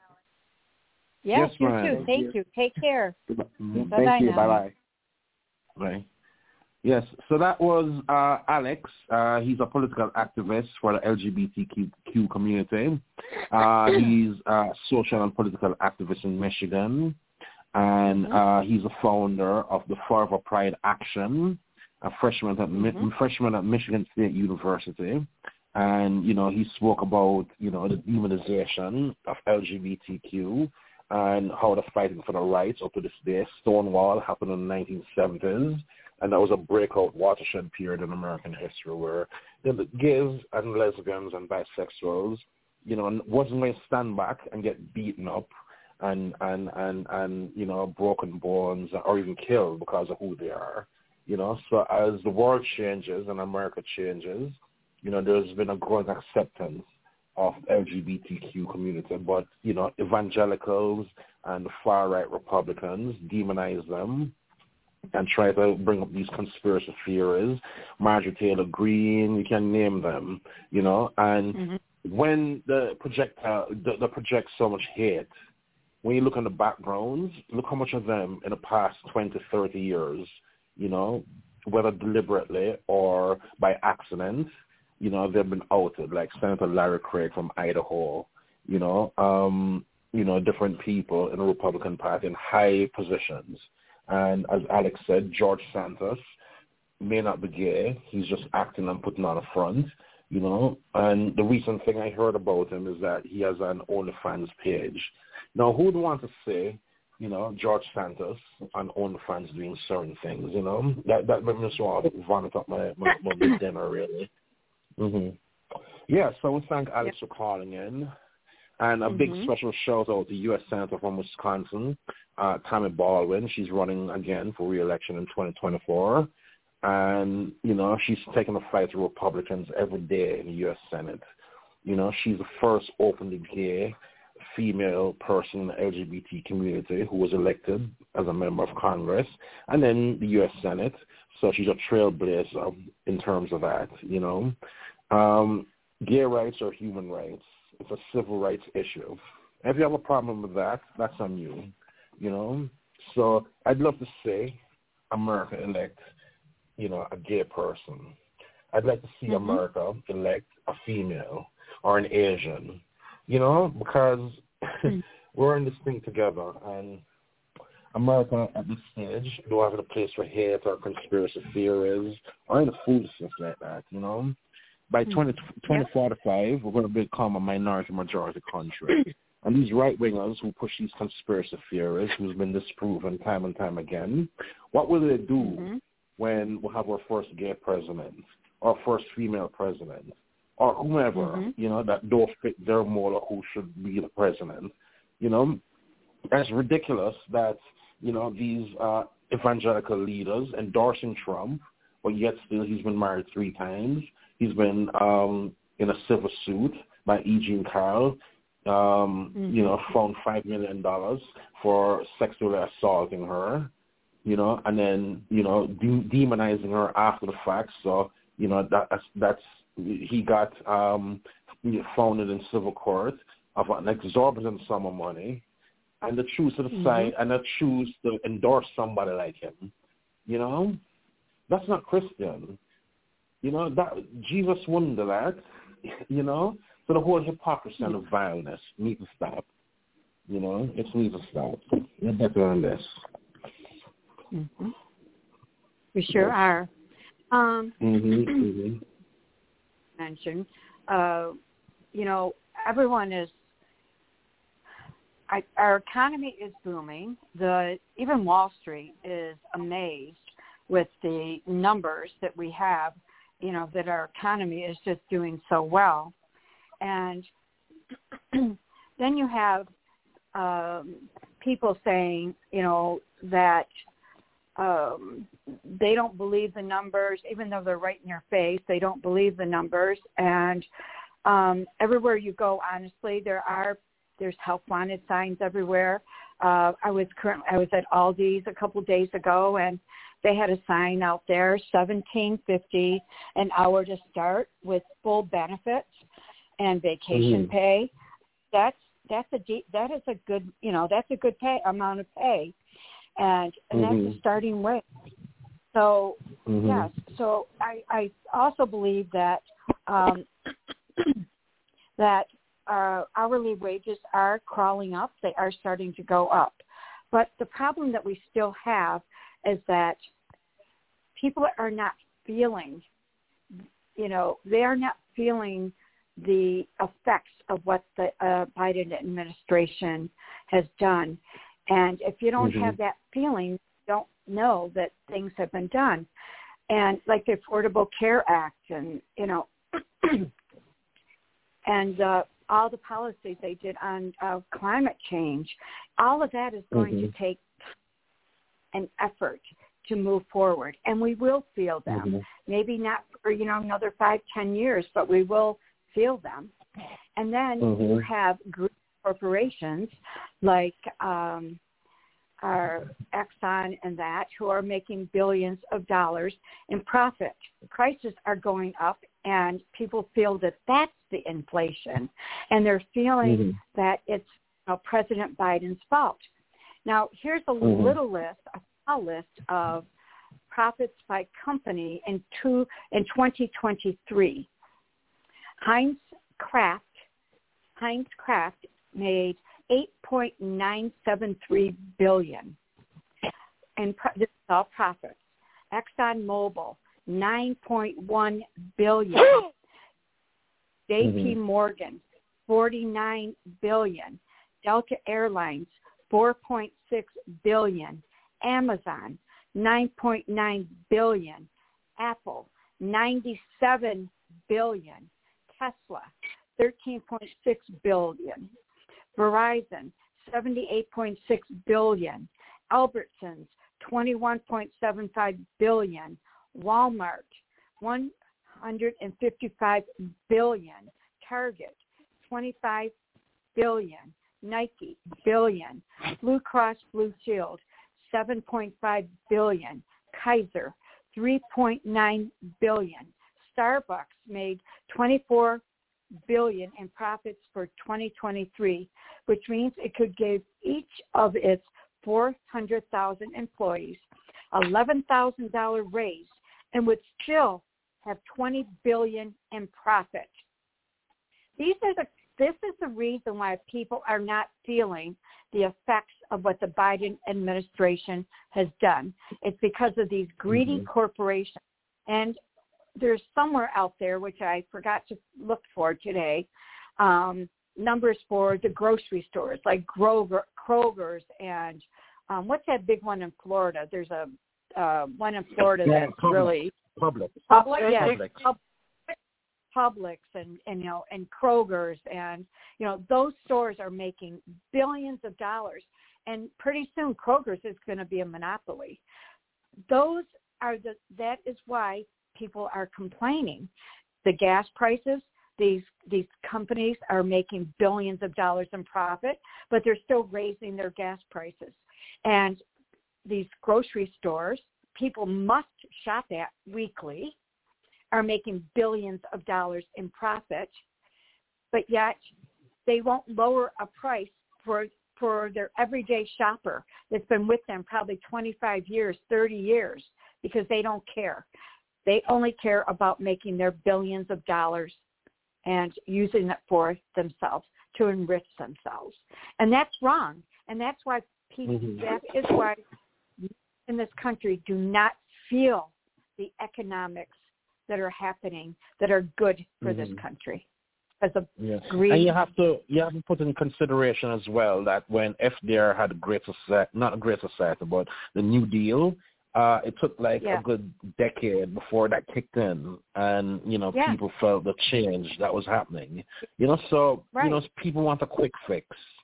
Yes, yes, you ma'am. too. Thank Thank you. you. Take care. Mm-hmm. Bye-bye Thank you. now. Bye-bye. Right. Yes, so that was uh, Alex. Uh, he's a political activist for the L G B T Q community. Uh, he's a social and political activist in Michigan, and uh, he's a founder of the Forever Pride Action, a freshman at, mm-hmm. Mi- freshman at Michigan State University. And, you know, he spoke about, you know, the demonization of L G B T Q and how they're fighting for the rights up to this day. Stonewall happened in the nineteen seventies. And that was a breakout watershed period in American history where, you know, the gays and lesbians and bisexuals, you know, wasn't going to stand back and get beaten up and, and, and, and, you know, broken bones or even killed because of who they are. You know, so as the world changes and America changes, you know, there's been a growing acceptance of L G B T Q community. But, you know, evangelicals and the far-right Republicans demonize them and try to bring up these conspiracy theories. Marjorie Taylor Greene, you can name them, you know. And mm-hmm. when the projectile, the, the project so much hate, when you look on the backgrounds, look how much of them in the past twenty, thirty years, you know, whether deliberately or by accident, you know, they've been outed, like Senator Larry Craig from Idaho, you know, um, you know, different people in the Republican Party in high positions. And as Alex said, George Santos may not be gay. He's just acting and putting on a front, you know. And the recent thing I heard about him is that he has an OnlyFans page. Now, who would want to say, you know, George Santos on OnlyFans doing certain things, you know? That that made me just want to vomit up my, my, my dinner, really. Mm-hmm. Yeah, so we thank Alex yep. for calling in. And a mm-hmm. big special shout out to U S Senator from Wisconsin, uh, Tammy Baldwin. She's running again for re-election in twenty twenty-four. And, you know, she's taking a fight to Republicans every day in the U S Senate. You know, she's the first openly gay female person in the L G B T community who was elected as a member of Congress and then the U S Senate. So she's a trailblazer in terms of that, you know. Um, gay rights are human rights. It's a civil rights issue. And if you have a problem with that, that's on you, you know. So I'd love to say America elect, you know, a gay person. I'd like to see mm-hmm. America elect a female or an Asian, you know, because mm-hmm. we're in this thing together. And America at this stage don't have a place for hate or conspiracy theories or any foolishness like that, you know. By twenty forty-five, we're going to become a minority-majority country. And these right-wingers who push these conspiracy theories, who's been disproven time and time again, what will they do mm-hmm. when we have our first gay president or first female president or whomever, mm-hmm. you know, that don't fit their mold of who should be the president? You know, it's ridiculous that, you know, these uh, evangelical leaders endorsing Trump, but yet still he's been married three times. He's been um, in a civil suit by E. Jean Carroll. um, mm-hmm. you know, found five million dollars for sexually assaulting her, you know, and then, you know, de- demonizing her after the fact. So, you know, that, that's, that's he got um, found in civil court of an exorbitant sum of money, and they choose to decide mm-hmm. and they choose to endorse somebody like him. You know, that's not Christian. You know, that Jesus wouldn't do that. You know, so the whole hypocrisy and the vileness needs to stop. You know, it needs to stop. You're better than this. Mm-hmm. We sure yes. are. Um, mm-hmm, mm-hmm. Mentioned, uh, you know, everyone is. I, our economy is booming. The even Wall Street is amazed with the numbers that we have. You know, that our economy is just doing so well, and then you have um, people saying, you know, that um, they don't believe the numbers, even though they're right in your face. They don't believe the numbers, and um, everywhere you go, honestly, there are there's help wanted signs everywhere. Uh, I was currently I was at Aldi's a couple days ago, and they had a sign out there, seventeen fifty an hour to start with full benefits and vacation mm-hmm. pay. That's that's a that is a good you know that's a good pay amount of pay, and and mm-hmm. that's a starting wage. So mm-hmm. yes, so I, I also believe that um, that our hourly wages are crawling up. They are starting to go up, but the problem that we still have is that people are not feeling, you know, they are not feeling the effects of what the uh, Biden administration has done. And if you don't mm-hmm. have that feeling, you don't know that things have been done. And like the Affordable Care Act and, you know, and uh, all the policies they did on uh, climate change, all of that is going mm-hmm. to take an effort to move forward, and we will feel them. Mm-hmm. Maybe not for, you know, another five, ten years, but we will feel them. And then mm-hmm. you have group corporations like um, our Exxon and that who are making billions of dollars in profit. Prices are going up, and people feel that that's the inflation, and they're feeling mm-hmm. that it's you know, President Biden's fault. Now, here's a mm-hmm. little list, a small list of profits by company in two in twenty twenty-three. Heinz Kraft, Heinz Kraft made eight point nine seven three billion dollars, and this is all profits. ExxonMobil, nine point one billion dollars. J P mm-hmm. Morgan, forty-nine billion dollars. Delta Airlines, four point six billion dollars. Amazon, nine point nine billion dollars. Apple, ninety-seven billion dollars. Tesla, thirteen point six billion dollars. Verizon, seventy-eight point six billion dollars. Albertsons, twenty-one point seven five billion dollars. Walmart, one hundred fifty-five billion dollars. Target, twenty-five billion dollars. Nike, billion. Blue Cross Blue Shield, seven point five billion dollars. Kaiser, three point nine billion dollars. Starbucks made twenty-four billion dollars in profits for twenty twenty-three, which means it could give each of its four hundred thousand employees eleven thousand dollars raise and would still have twenty billion dollars in profit. These are the This is the reason why people are not feeling the effects of what the Biden administration has done. It's because of these greedy mm-hmm. corporations. And there's somewhere out there, which I forgot to look for today, um, numbers for the grocery stores like Grover, Kroger's and um, what's that big one in Florida? There's a uh, one in Florida yeah, that's Publix. really Publix. Publix. Yeah, Publix. Publix. Publix and, and, you know, and Kroger's and, you know, those stores are making billions of dollars. And pretty soon Kroger's is going to be a monopoly. Those are the, that is why people are complaining. The gas prices, these these companies are making billions of dollars in profit, but they're still raising their gas prices. And these grocery stores, people must shop at weekly, are making billions of dollars in profit, but yet they won't lower a price for for their everyday shopper that's been with them probably twenty-five years, thirty years, because they don't care. They only care about making their billions of dollars and using it for themselves to enrich themselves. And that's wrong. And that's why people, mm-hmm. that is why in this country do not feel the economics that are happening that are good for mm-hmm. this country. As a yes. greed. And you have to you have to put in consideration as well that when F D R had a great society, not a great society, but the New Deal, uh, it took like yeah. a good decade before that kicked in, and you know yeah. people felt the change that was happening. You know, so right. you know people want a quick fix,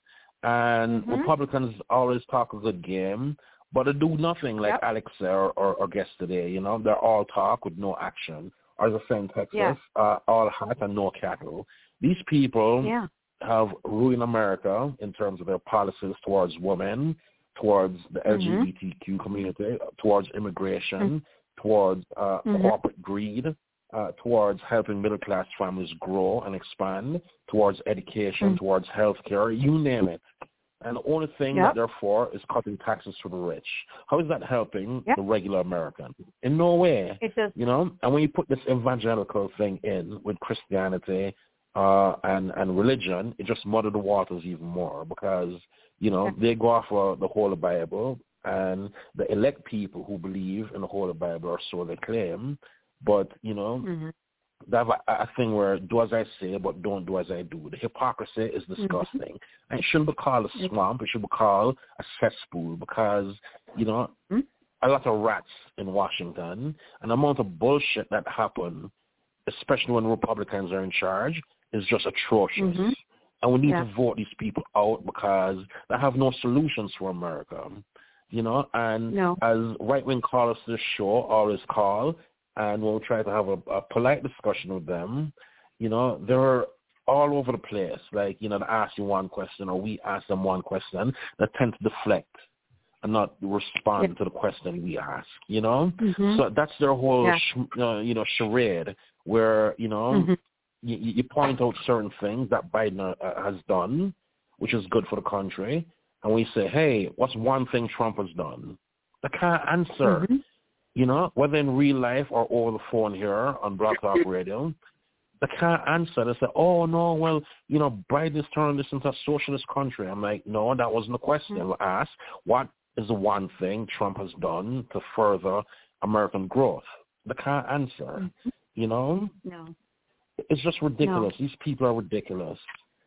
and mm-hmm. Republicans always talk a good game, but they do nothing. Like yep. Alex or, or, or guest today, you know, they're all talk with no action. Or as I say in Texas, yeah. uh, all hat and no cattle. These people yeah. have ruined America in terms of their policies towards women, towards the mm-hmm. L G B T Q community, towards immigration, mm-hmm. towards uh, mm-hmm. corporate greed, uh, towards helping middle-class families grow and expand, towards education, mm-hmm. towards health care, you name it. And the only thing yep. that they're for is cutting taxes for the rich. How is that helping yep. the regular American? In no way. It does. You know, and when you put this evangelical thing in with Christianity uh, and, and religion, it just muddies the waters even more because, you know, yep. they go off of the Holy Bible and the elect people who believe in the Holy Bible or so they claim. But, you know, mm-hmm. they have a, a thing where do as I say, but don't do as I do. The hypocrisy is disgusting. Mm-hmm. And it shouldn't be called a swamp. It should be called a cesspool because, you know, mm-hmm. a lot of rats in Washington and the amount of bullshit that happen, especially when Republicans are in charge, is just atrocious. Mm-hmm. And we need yeah. to vote these people out because they have no solutions for America. You know, and no. as right-wing callers to the show always call, and we'll try to have a, a polite discussion with them. You know, they're all over the place. Like, you know, they ask you one question or we ask them one question. They tend to deflect and not respond yeah. to the question we ask, you know? Mm-hmm. So that's their whole, yeah. sh- uh, you know, charade where, you know, mm-hmm. you, you point out certain things that Biden uh, has done, which is good for the country. And we say, hey, what's one thing Trump has done? They can't answer. Mm-hmm. You know, whether in real life or over the phone here on Block Talk Radio, they can't answer. They say, oh, no, well, you know, Biden is turning this into a socialist country. I'm like, no, that wasn't the question. Mm-hmm. We asked, what is the one thing Trump has done to further American growth? They can't answer, mm-hmm. you know? No. It's just ridiculous. No. These people are ridiculous.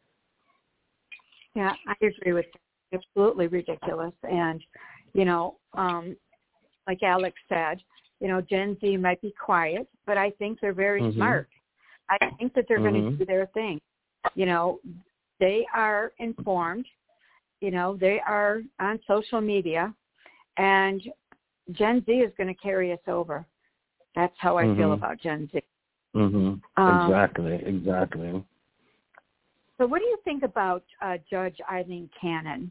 Yeah, I agree with you. Absolutely ridiculous. And, you know, um, like Alex said, you know, Gen Z might be quiet, but I think they're very mm-hmm. smart. I think that they're mm-hmm. going to do their thing. You know, they are informed. You know, they are on social media, and Gen Z is going to carry us over. That's how I mm-hmm. feel about Gen Z. Mm-hmm. Um, exactly, exactly. So what do you think about uh, Judge Eileen Cannon?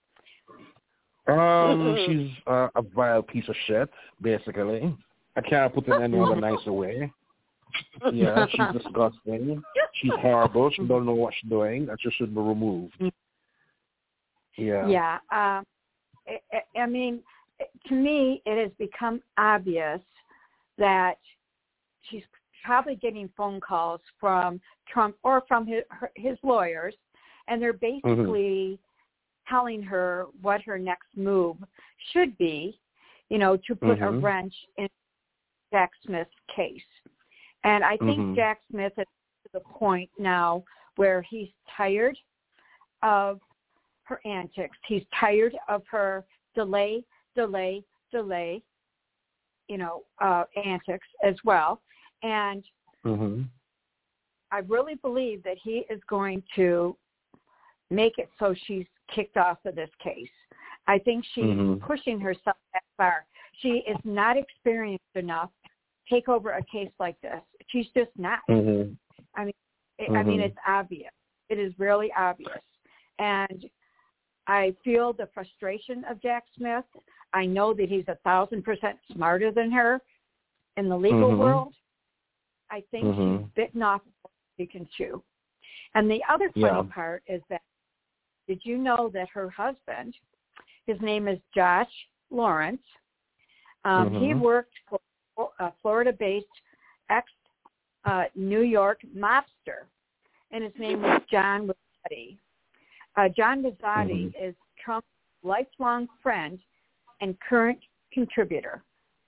Um, she's uh, a vile piece of shit, basically. I can't put it any other nicer way. Yeah, she's disgusting. She's horrible. She don't know what she's doing. That just should be removed. Yeah. Yeah. Um, I, I mean, to me, it has become obvious that she's probably getting phone calls from Trump or from his, her, his lawyers, and they're basically mm-hmm. telling her what her next move should be, you know, to put mm-hmm. a wrench in Jack Smith's case. And I think mm-hmm. Jack Smith is to the point now where he's tired of her antics. He's tired of her delay, delay, delay, you know, uh, antics as well. And mm-hmm. I really believe that he is going to make it so she's kicked off of this case. I think she's mm-hmm. pushing herself that far. She is not experienced enough to take over a case like this. She's just not. Mm-hmm. I mean, I mean, it's obvious. It is really obvious. And I feel the frustration of Jack Smith. I know that he's a thousand percent smarter than her in the legal mm-hmm. world. I think mm-hmm. she's bitten off more than she can chew. And the other funny yeah. part is that, did you know that her husband, his name is Josh Lawrence, um, mm-hmm. he worked for a Florida-based ex-New uh, York mobster, and his name was John Mazzotti. Uh, John Mazzotti mm-hmm. is Trump's lifelong friend and current contributor.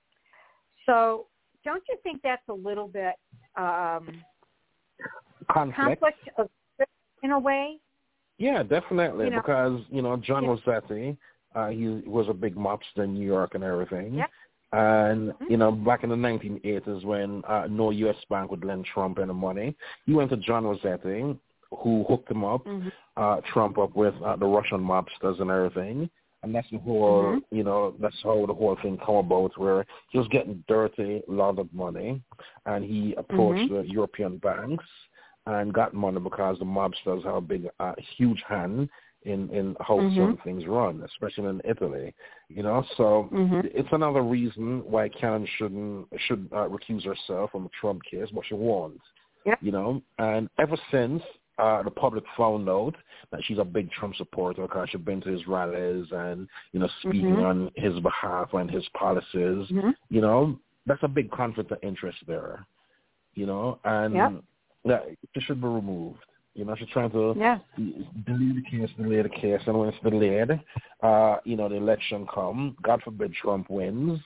So don't you think that's a little bit um, conflict. conflict of in a way? Yeah, definitely. You know, because, you know, John yeah. Rossetti, uh, he was a big mobster in New York and everything. Yep. And, Mm-hmm. you know, back in the nineteen eighties when uh, no U S bank would lend Trump any money, he went to John Rossetti, who hooked him up, mm-hmm. uh, Trump up with uh, the Russian mobsters and everything. And that's the whole, mm-hmm. you know, that's how the whole thing come about, where he was getting dirty, laundered money, and he approached mm-hmm. the European banks and got money because the mobsters have a big, uh, huge hand in, in how mm-hmm. certain things run, especially in Italy, you know. So mm-hmm. it's another reason why Cannon shouldn't should uh, recuse herself from the Trump case, but she won't, yep. you know. And ever since uh, the public found out that she's a big Trump supporter because she's been to his rallies and, you know, speaking mm-hmm. on his behalf and his policies, mm-hmm. you know, that's a big conflict of interest there, you know, and yep. yeah, it should be removed. You know, she's trying to yeah. delay the case, delay the case, and when it's delayed, uh, you know, the election come, God forbid Trump wins,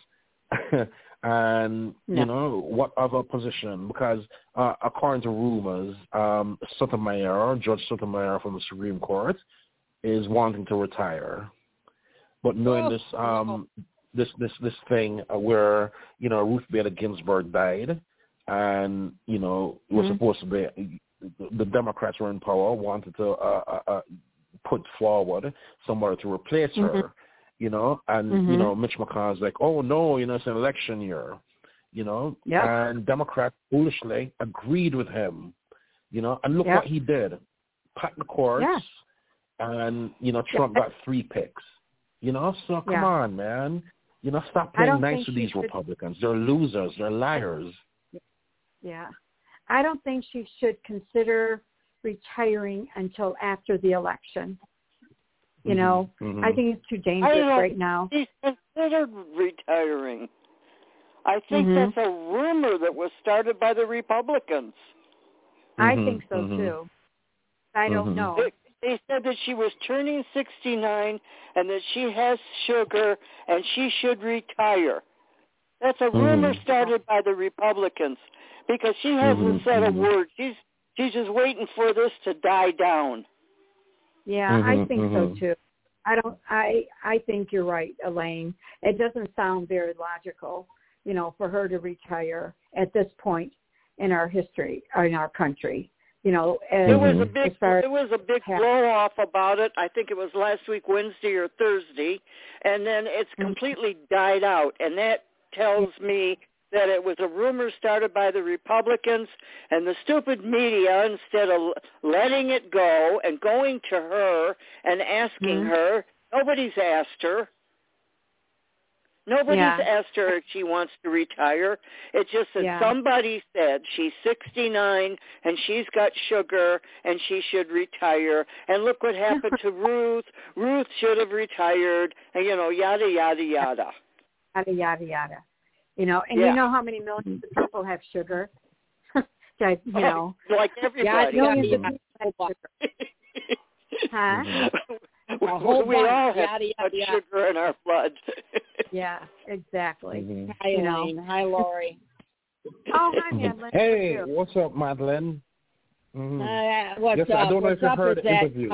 and, no. you know, what other position? Because uh, according to rumors, um, Sotomayor, Judge Sotomayor from the Supreme Court, is wanting to retire. But knowing oh. this, um, this, this, this thing where, you know, Ruth Bader Ginsburg died, and, you know, it was mm-hmm. supposed to be, the Democrats were in power, wanted to uh, uh, put forward somebody to replace her, mm-hmm. you know, and, mm-hmm. you know, Mitch McConnell's like, oh, no, you know, it's an election year, you know, yep. and Democrats foolishly agreed with him, you know, and look yep. what he did. Packed the courts, yeah. and, you know, Trump yep. got three picks, you know, so come yeah. on, man. You know, stop playing nice with these should... Republicans. They're losers. They're liars. Yeah. I don't think she should consider retiring until after the election. You know, mm-hmm. I think it's too dangerous right now. She's considered retiring. I think mm-hmm. that's a rumor that was started by the Republicans. I mm-hmm. think so, mm-hmm. too. I don't mm-hmm. know. They, they said that she was turning sixty-nine and that she has sugar and she should retire. That's a mm-hmm. rumor started by the Republicans. Because she hasn't mm-hmm, said mm-hmm. a word. She's she's just waiting for this to die down. Yeah, mm-hmm, I think mm-hmm. so too. I don't. I I think you're right, Elaine. It doesn't sound very logical, you know, for her to retire at this point in our history, or in our country. You know, as, there was a big as there was a big blow off about it. I think it was last week, Wednesday or Thursday, and then it's completely mm-hmm. died out, and that tells me that it was a rumor started by the Republicans, and the stupid media, instead of letting it go and going to her and asking mm-hmm. her, nobody's asked her. Nobody's yeah. asked her if she wants to retire. It's just that yeah. somebody said she's sixty-nine and she's got sugar and she should retire. And look what happened to Ruth. Ruth should have retired, and, you know, yada, yada, yada. Yada, yada, yada. You know, and yeah. you know how many millions of people have sugar? that, you know. Like everybody. Yeah, millions of people have sugar. Huh? A whole we all have yada, yada, yada. sugar in our blood. Yeah, exactly. Mm-hmm. Hi, Elaine. Know. Hi, Lori. Oh, hi, Madeline. Hey, what's up, Madeline? Mm-hmm. Uh, what's yes, up? I don't know what's if you heard the that, interview. Uh,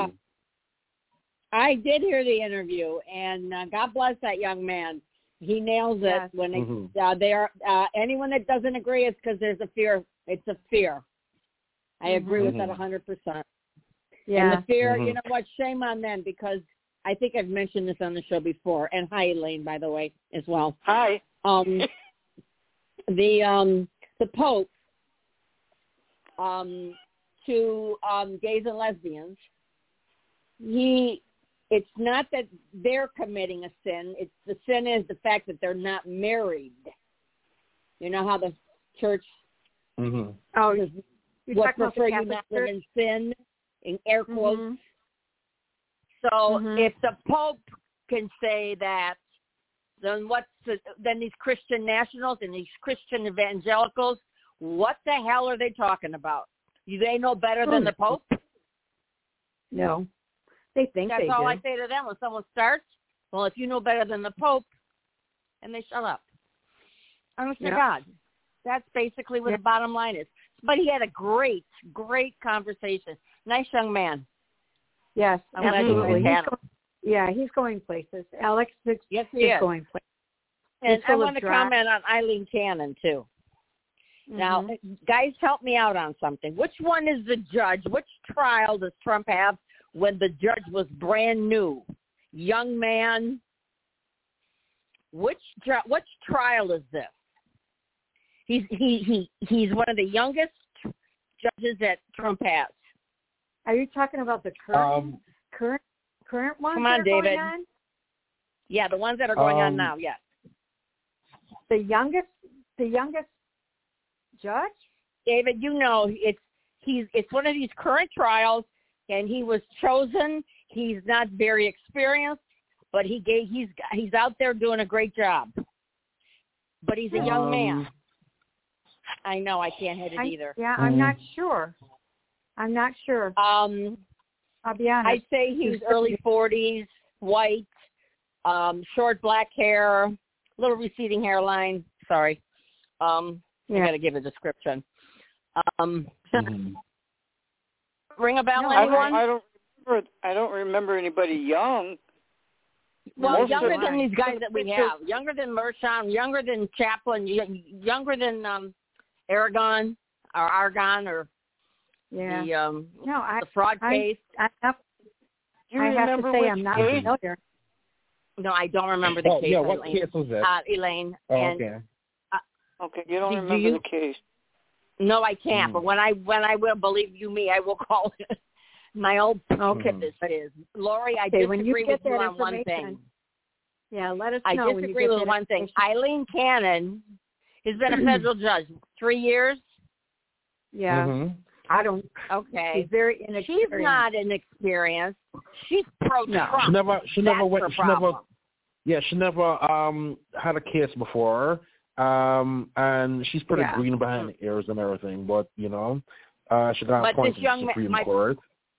I did hear the interview, and uh, God bless that young man. He nails it yes. when it, mm-hmm. uh, they are uh, anyone that doesn't agree, it's because there's a fear. It's a fear. I mm-hmm. agree with that one hundred percent. Yeah. And the fear, mm-hmm. you know what? Shame on them, because I think I've mentioned this on the show before. And hi, Elaine, by the way, as well. Hi. Um, the um, the Pope um, to um, gays and lesbians, he, it's not that they're committing a sin. It's the sin is the fact that they're not married. You know how the church mm-hmm. oh, would prefer you not live in sin, in air quotes. Mm-hmm. So mm-hmm. if the Pope can say that, then what's the, then these Christian nationals and these Christian evangelicals, what the hell are they talking about? Do they know better than the Pope? No. They think That's they all do. I say to them when someone starts. Well, if you know better than the Pope, and they shut up. Honest yep. to God. That's basically what yep. the bottom line is. But he had a great, great conversation. Nice young man. Yes, I'm absolutely. He's go- yeah, he's going places. Alex is, yes, he is is. going places. And I want to comment on Eileen Cannon, too. Mm-hmm. Now, guys, help me out on something. Which one is the judge? Which trial does Trump have when the judge was brand new? Young man? Which which trial is this? He's he, he he's one of the youngest judges that Trump has. Are you talking about the current um, current current ones? Come on, that are David. Going on? Yeah, the ones that are going um, on now. Yes. The youngest, the youngest judge. David, you know it's he's it's one of these current trials, and he was chosen. He's not very experienced, but he gave he's he's out there doing a great job. But he's a young um, man. I know I can't hit it I, either. Yeah, I'm mm. not sure. I'm not sure. Um, I'll be honest. I'd say he's early forties, white, um, short black hair, little receding hairline. Sorry. Um, yeah. I got to give a description. Um, mm-hmm. Ring a bell, no, anyone? I don't, I don't remember. I don't remember anybody young. Well, Most younger of than these guys that we have, younger than Mershon, younger than Chaplin, younger than um, Aragon or Argon or yeah. the um, no, I, the fraud I, case. I, I, you I have to say which I'm not case? familiar. No, I don't remember the oh, case. Yeah, what Elaine. case was that? Uh, Elaine. Oh, and, okay. Uh, okay, you don't do remember you, the case. No, I can't. Mm. But when I when I will, believe you me, I will call it. My old okay. this is Lori. I okay, disagree when you with get you that on one thing. Yeah, let us I know. disagree when you with get one thing. Eileen Cannon has been a federal judge three years. Yeah, mm-hmm. I don't. Okay, she's very inexperienced. She's not inexperienced. She's pro Trump. No. She never. She That's never went. her She problem. never. Yeah, she never um had a case before. Um, and she's pretty yeah. green behind the ears and everything. But you know, uh, she got but appointed this young to the Supreme my, Court.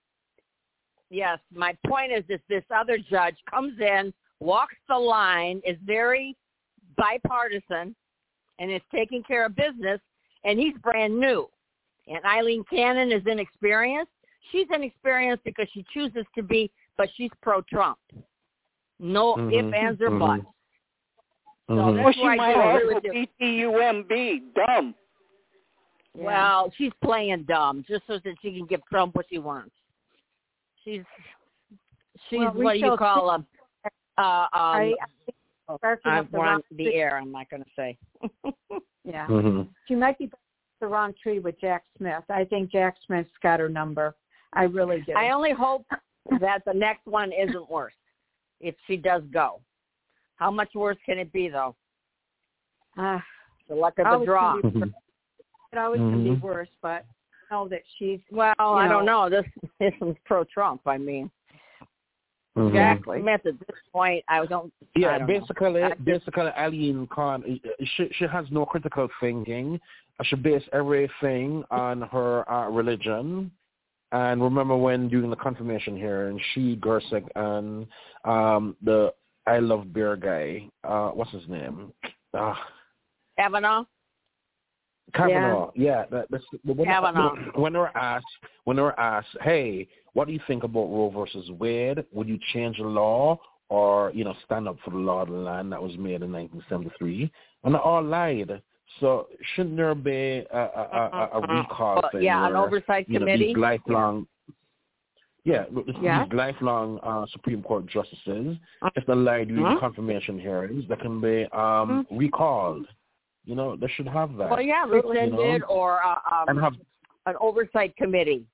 Yes, my point is this: this other judge comes in, walks the line, is very bipartisan, and is taking care of business, and he's brand new. And Eileen Cannon is inexperienced. She's inexperienced because she chooses to be, but she's pro-Trump. No mm-hmm. ifs, ands, or mm-hmm. buts. So mm-hmm. that's Well, she why might I agree also with you. be T U M B, dumb. Yeah. Well, she's playing dumb just so that she can give Trump what she wants. She's she's well, what do you call them? Uh, um, I, I I'm the, on the air. I'm not going to say. yeah, Mm-hmm. she might be the wrong tree with Jack Smith. I think Jack Smith's got her number. I really do. I only hope that the next one isn't worse if she does go. How much worse can it be, though? Uh, The luck of the draw. Be, it always mm-hmm. can be worse, but I know that she's. Well, I know, don't know. This this is pro-Trump. I mean, Mm-hmm. Jack Smith at this point, I don't. Yeah, I don't basically, know. basically, Eileen Khan, she she has no critical thinking. She based everything on her uh, religion. And remember when during the confirmation hearing, she, Gersik, and um, the I Love Bear guy, uh, what's his name? Uh, Kavanaugh. Kavanaugh, yeah. yeah that, that's, when, Kavanaugh. When they were asked, when they were asked, hey, what do you think about Roe versus Wade? Would you change the law or, you know, stand up for the law of the land that was made in nineteen seventy-three? And they all lied. So shouldn't there be a, a, a, a recall thing? Yeah, where, an oversight you know, committee. These lifelong, yeah, yeah. these lifelong uh, Supreme Court justices, if they lie during mm-hmm. the confirmation hearings, they can be um, mm-hmm. recalled. You know, they should have that. Well, yeah, rescinded you know? or uh, um, and have an oversight committee.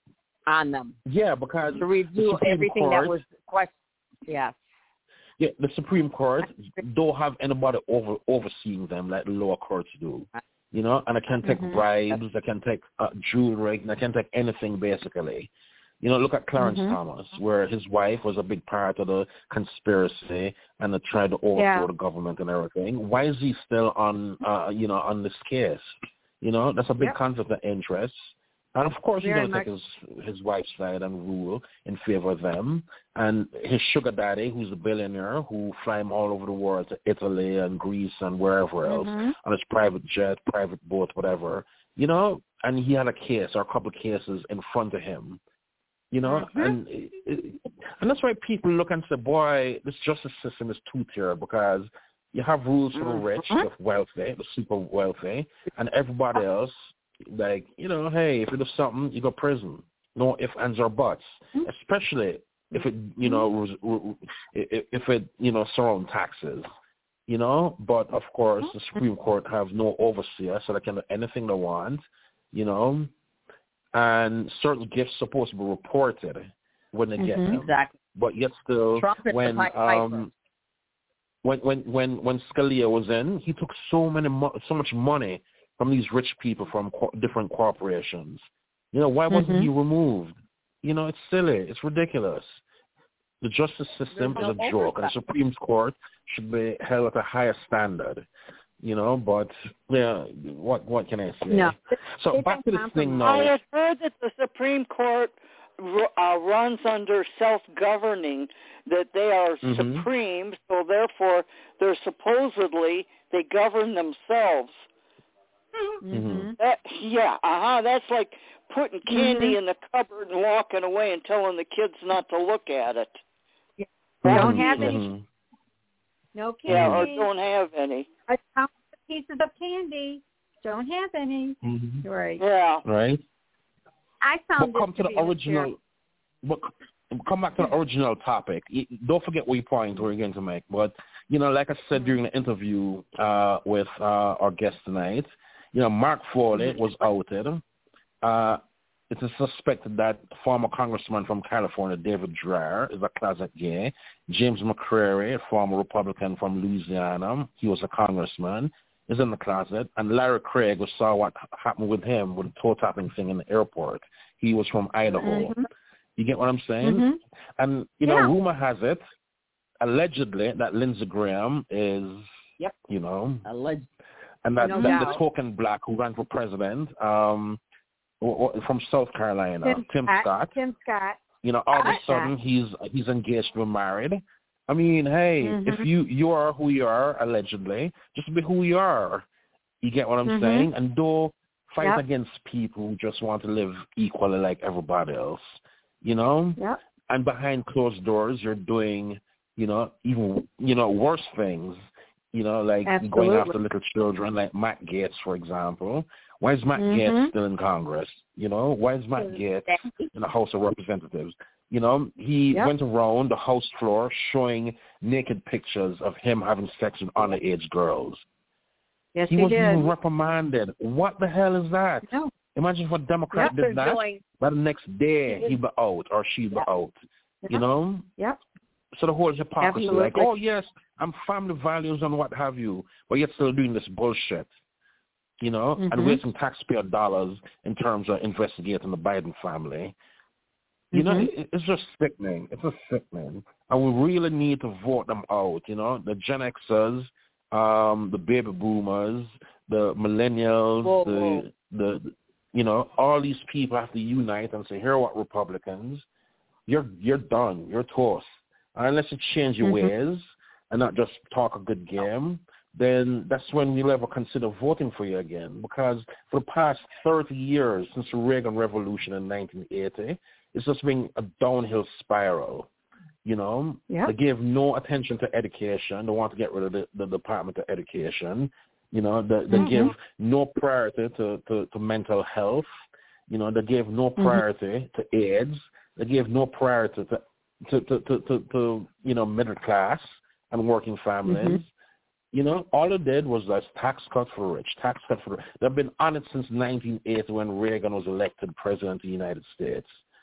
on them. Yeah, because to review everything Court, that was questioned. Yeah. Yeah, the Supreme Court don't have anybody over overseeing them like the lower courts do. You know, and I can take Mm-hmm. bribes, I can take uh, jewelry, and I can take anything basically. You know, look at Clarence Mm-hmm. Thomas, where his wife was a big part of the conspiracy and they tried to overthrow Yeah. the government and everything. Why is he still on, uh, you know, on this case? You know, that's a big Yep. conflict of interest. And of course, he's Very going to take his, his wife's side and rule in favor of them. And his sugar daddy, who's a billionaire, who fly him all over the world to Italy and Greece and wherever else Mhm. on his private jet, private boat, whatever. You know, and he had a case or a couple of cases in front of him. You know, Mhm. and it, it, and that's why people look and say, boy, this justice system is two-tier because you have rules for the rich, the wealthy, the super wealthy, and everybody else, like, you know, hey, if you do something, you go to prison. No ifs, ands, or buts, especially if it, you know, if it, you know, surround taxes, you know. But, of course, the Supreme Court have no overseer, so they can do anything they want, you know. And certain gifts supposed to be reported when they get Mhm. them. Exactly. But yet still, Trump is when the Pied Piper. um, when when when when Scalia was in, he took so many mo- so much money from these rich people from co- different corporations. You know, why wasn't Mhm. he removed? You know, it's silly. It's ridiculous. The justice system There's is no a joke, and the oversight. Supreme Court should be held at a higher standard. You know, but yeah, what what can I say? No. So They've back to been this thing compromised. now. I have heard that the Supreme Court uh, runs under self-governing, that they are Mhm. supreme, so therefore they're supposedly, they govern themselves. Mm-hmm. That, yeah, uh-huh, that's like putting candy Mhm. in the cupboard and walking away and telling the kids not to look at it. Don't Mhm. have any. Mhm. No Yeah, or candy. don't have any. I count the pieces of candy. Don't have any. Mhm. Right. Yeah. Right. I found But come this to to the be original. But come back to the original topic. You- Don't forget what your point we're going to make. But you know, like I said during the interview uh, with uh, our guest tonight, you know, Mark Foley was outed. Uh, it is suspected that former congressman from California, David Dreyer, is a closet gay. James McCreary, a former Republican from Louisiana, he was a congressman, is in the closet. And Larry Craig, we saw what happened with him with the toe-tapping thing in the airport. He was from Idaho. Mhm. You get what I'm saying? Mhm. And, you know, Yeah. rumor has it, allegedly, that Lindsey Graham is, Yep. you know, Alleged. and that, No that the doubt. token black who ran for president um, or, or from South Carolina, Tim, Tim Scott. Scott, Tim Scott. you know, all of a Scott. sudden he's he's engaged to be married. I mean, hey, Mhm. if you you are who you are, allegedly, just be who you are. You get what I'm Mhm. saying? And don't fight Yep. against people who just want to live equally like everybody else. You know? Yep. And behind closed doors, you're doing, you know, even, you know, worse things, you know, like Absolutely. going after little children, like Matt Gaetz, for example. Why is Matt Mhm. Gaetz still in Congress? You know, why is Matt Gaetz in the House of Representatives? You know, he Yep. went around the House floor showing naked pictures of him having sex with underage girls. Yes, He he was did. even reprimanded. What the hell is that? No. Imagine if a Democrat Yep, did they're that. doing- By the next day, He he'd be out or she'd be Yep. out. Yep. You know? Yep. So the whole hypocrisy, Absolutely. like, oh, yes, I'm family values and what have you, but yet still doing this bullshit, you know, Mhm. and wasting taxpayer dollars in terms of investigating the Biden family. You know, Mhm. it, it's just sickening. It's just sickening. And we really need to vote them out, you know, the Gen Xers, um, the baby boomers, the millennials, Whoa, the, whoa. the, you know, all these people have to unite and say, here are what Republicans, you're you're done. You're toast. Unless you change your Mhm. ways and not just talk a good game, then that's when we'll ever consider voting for you again. Because for the past thirty years, since the Reagan Revolution in nineteen eighty, it's just been a downhill spiral. You know, Yep. they give no attention to education. They want to get rid of the, the Department of Education. You know, they, they Mhm. give no priority to, to, to mental health. You know, they give no priority to AIDS. They give no priority to to, to, to, to, to you know, middle class and working families. Mhm. You know, all it did was this tax cut for the rich, tax cut for the rich. They've been on it since nineteen eighty when Reagan was elected president of the United States.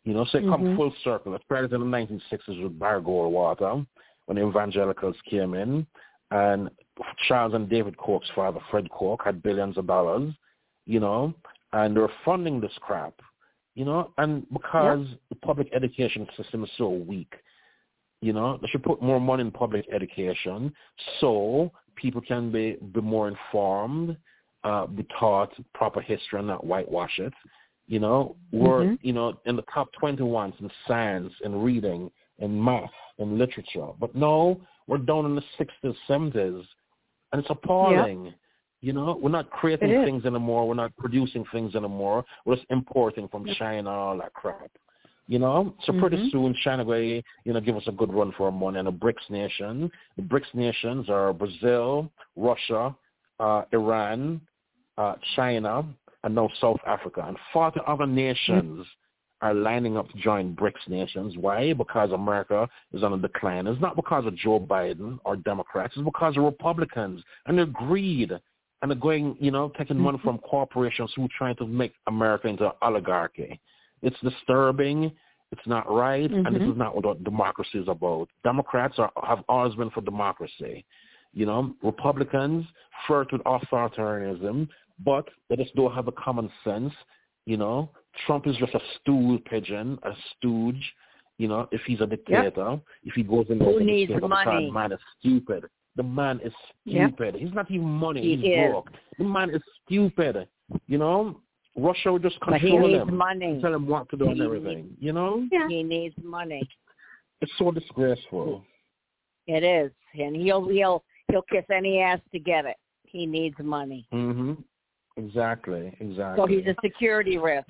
You know, so it mm-hmm. come full circle. It started in the nineteen sixties with Barry Goldwater when the evangelicals came in, and Charles and David Koch's father, Fred Koch, had billions of dollars, you know, and they were funding this crap, you know, and because yep. the public education system is so weak, you know, they should put more money in public education so people can be, be more informed, uh, be taught proper history and not whitewash it. You know, we're, mm-hmm. you know, in the top twenty-ones in science and reading and math and literature. But no, we're down in the sixties, seventies, and it's appalling. Yep. You know, we're not creating things anymore. We're not producing things anymore. We're just importing from China and all that crap. You know, so pretty mm-hmm. soon China will, you know, give us a good run for our money. And the BRICS nation, the BRICS nations are Brazil, Russia, uh, Iran, uh, China, and now South Africa. And forty other nations mm-hmm. are lining up to join BRICS nations. Why? Because America is on a decline. It's not because of Joe Biden or Democrats. It's because of Republicans and their greed. And they're going, you know, taking money from corporations who are trying to make America into an oligarchy. It's disturbing. It's not right. Mm-hmm. And this is not what democracy is about. Democrats are, have always been for democracy. You know, Republicans flirt with authoritarianism, but they just don't have the common sense. You know, Trump is just a stool pigeon, a stooge. You know, if he's a dictator, yep. if he goes in there, who needs money? The man is stupid. The man is stupid. Yep. He's not even money. He He's is. broke. The man is stupid. You know, Russia would just control he him, needs money. tell him what to do he and everything. Needs, you know, yeah. he needs money. It's so disgraceful. It is, and he'll he'll he'll kiss any ass to get it. He needs money. Mm-hmm. Exactly. Exactly. So he's a security risk.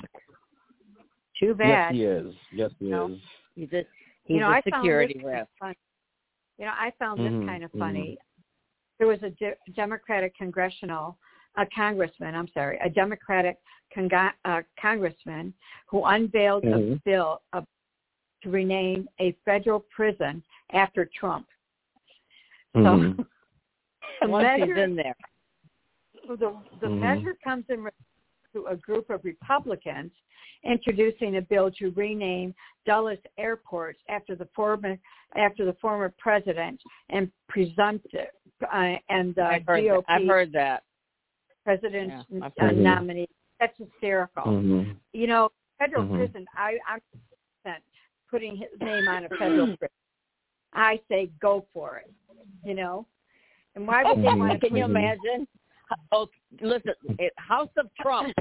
Too bad. Yes, he is. Yes, he no. is. He's a he's you know, a I security found this risk. You know, I found mm-hmm. this kind of funny. Mm-hmm. There was a de- Democratic congressional, a congressman, I'm sorry, a Democratic con- uh, congressman who unveiled mm-hmm. a bill of, to rename a federal prison after Trump. Mm-hmm. So the Once measure, he's in there. So the, the mm-hmm. measure comes in to a group of Republicans introducing a bill to rename Dulles Airport after the former after the former president and presumptive uh, and the I've heard G O P that. I've heard that. president yeah, uh, nominee. That's hysterical. Mm-hmm. You know, federal mm-hmm. prison. I, I'm putting his name on a federal prison. I say go for it. You know, and why would they want to? Can you imagine? Oh, listen, it, House of Trump.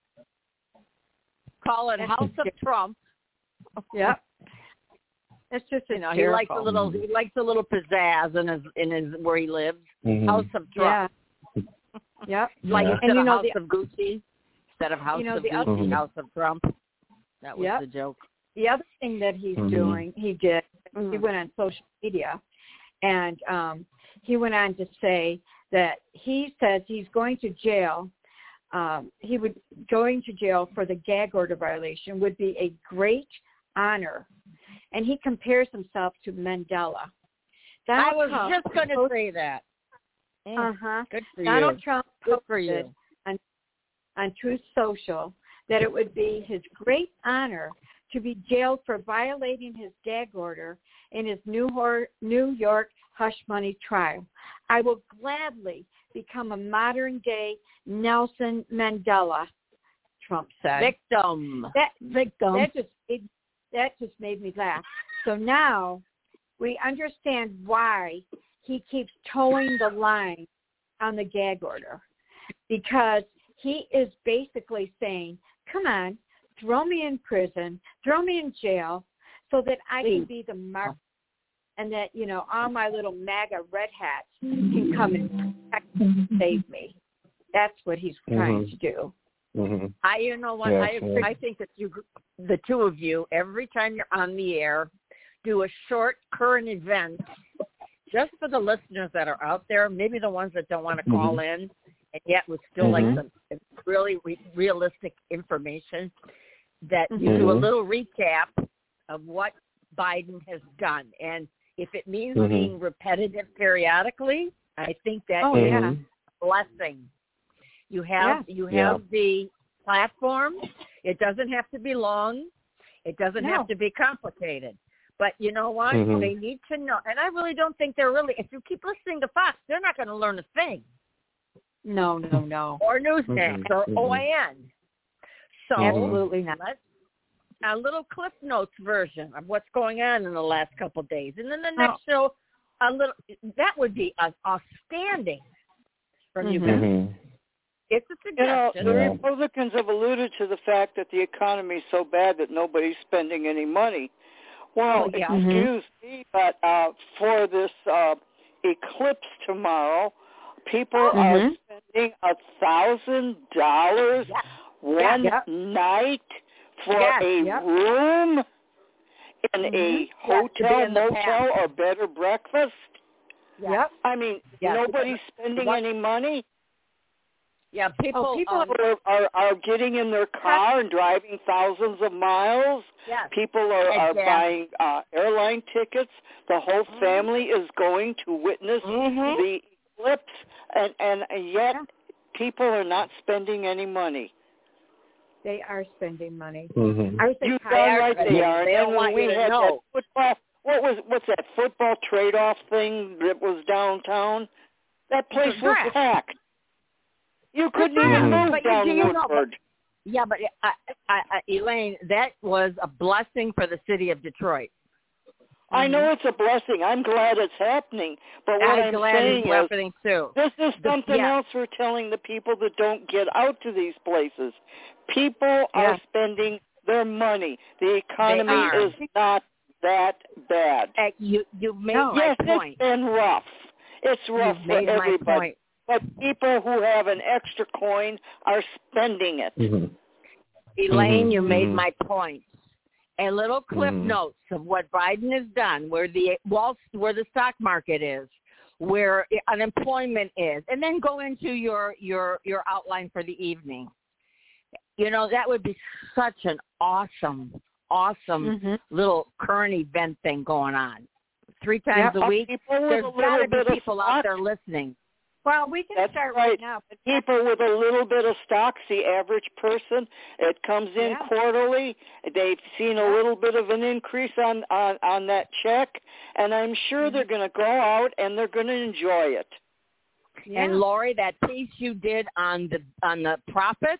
Call it House of Trump. Yep. It's just you know he likes a little he likes a little pizzazz in his in his where he lives. Mm-hmm. House of Trump. Yeah. Yep. Like yeah. instead and, you of know, House the, of Gucci, instead of House you know, of the Gucci, other, House of Trump. That was yep. the joke. The other thing that he's mm-hmm. doing, he did. Mm-hmm. He went on social media, and um, he went on to say that he says he's going to jail. Um, he would going to jail for the gag order violation would be a great honor, and he compares himself to Mandela. Donald I was Trump just going to say that. Uh huh. Good for Donald you. Trump Good for you. On, on Truth Social that it would be his great honor to be jailed for violating his gag order in his New York hush money trial. I will gladly become a modern-day Nelson Mandela, Trump said. Victim. That, Victim. That just, it, that just made me laugh. So now we understand why he keeps towing the line on the gag order, because he is basically saying, come on, throw me in prison, throw me in jail so that I can be the mark and that, you know, all my little MAGA red hats can come and protect and save me. That's what he's trying mm-hmm. to do. Mm-hmm. I, you know what, yes, I yes. I think that you, the two of you, every time you're on the air, do a short current event just for the listeners that are out there, maybe the ones that don't want to call mm-hmm. in, and yet would still mm-hmm. like some really re- realistic information, that you mm-hmm. do a little recap of what Biden has done. And if it means mm-hmm. being repetitive periodically, I think that oh, is yeah. a blessing. You have yeah. you have yeah. the platform. It doesn't have to be long. It doesn't No. have to be complicated. But you know what? Mhm. They need to know. And I really don't think they're really, if you keep listening to Fox, they're not going to learn a thing. No, no, no. Or Newsmax Mhm. or Mhm. O A N. So Absolutely not. let's, a little Cliff Notes version of what's going on in the last couple of days. And then the next show, a little, that would be a, outstanding from you guys. Mhm. It's a You know, suggestion. the Yeah. Republicans have alluded to the fact that the economy is so bad that nobody's spending any money. Well, Oh, yeah. excuse me, but uh, for this uh, eclipse tomorrow, people Mhm. are spending a thousand dollars Yeah. one Yeah. night for Yes, a yep. room in Mhm. a Yes, to be hotel, in the motel, or bed or breakfast. Yep. I mean, Yes. nobody's spending What- any money. Yeah, people. Oh, people um, People are, are, are getting in their car and driving thousands of miles. yes. People are, And are gas. buying uh, airline tickets. The whole family is going to witness Mhm. the eclipse, and, and yet people are not spending any money. They are spending money. Mhm. I was You thinking, darn right they Yeah, are. they And don't then want when you we to had know. that football, what was what's that football trade-off thing that was downtown? That place was Correct. packed. You couldn't Correct. even move But you- down do you know- Woodford. Yeah, but I, I, I, Elaine, that was a blessing for the city of Detroit. I know it's a blessing. I'm glad it's happening. But what I'm I'm glad saying it's is, happening too. this is The- something yeah. else we're telling the people that don't get out to these places. People are Yeah. spending their money. The economy are. is not that bad. Uh, you, you've made No. my Yes, point. it's been rough. It's rough You've for made my everybody. point. But people who have an extra coin are spending it. Mhm. Elaine, Mhm. you made Mhm. my point. A little clip Mhm. notes of what Biden has done, where the Wall, where the stock market is, where unemployment is, and then go into your your your outline for the evening. You know, that would be such an awesome, awesome Mhm. little current event thing going on. Three times Yep. a week, People with there's a got little to be bit of people stock, out there listening. Well, we can That's start right. right now. But people with a little bit of stocks, the average person, it comes in Yeah. quarterly. They've seen a Yeah. little bit of an increase on, on, on that check, and I'm sure they're going to go out and they're going to enjoy it. yeah. And Lori, that piece you did on the on the profits,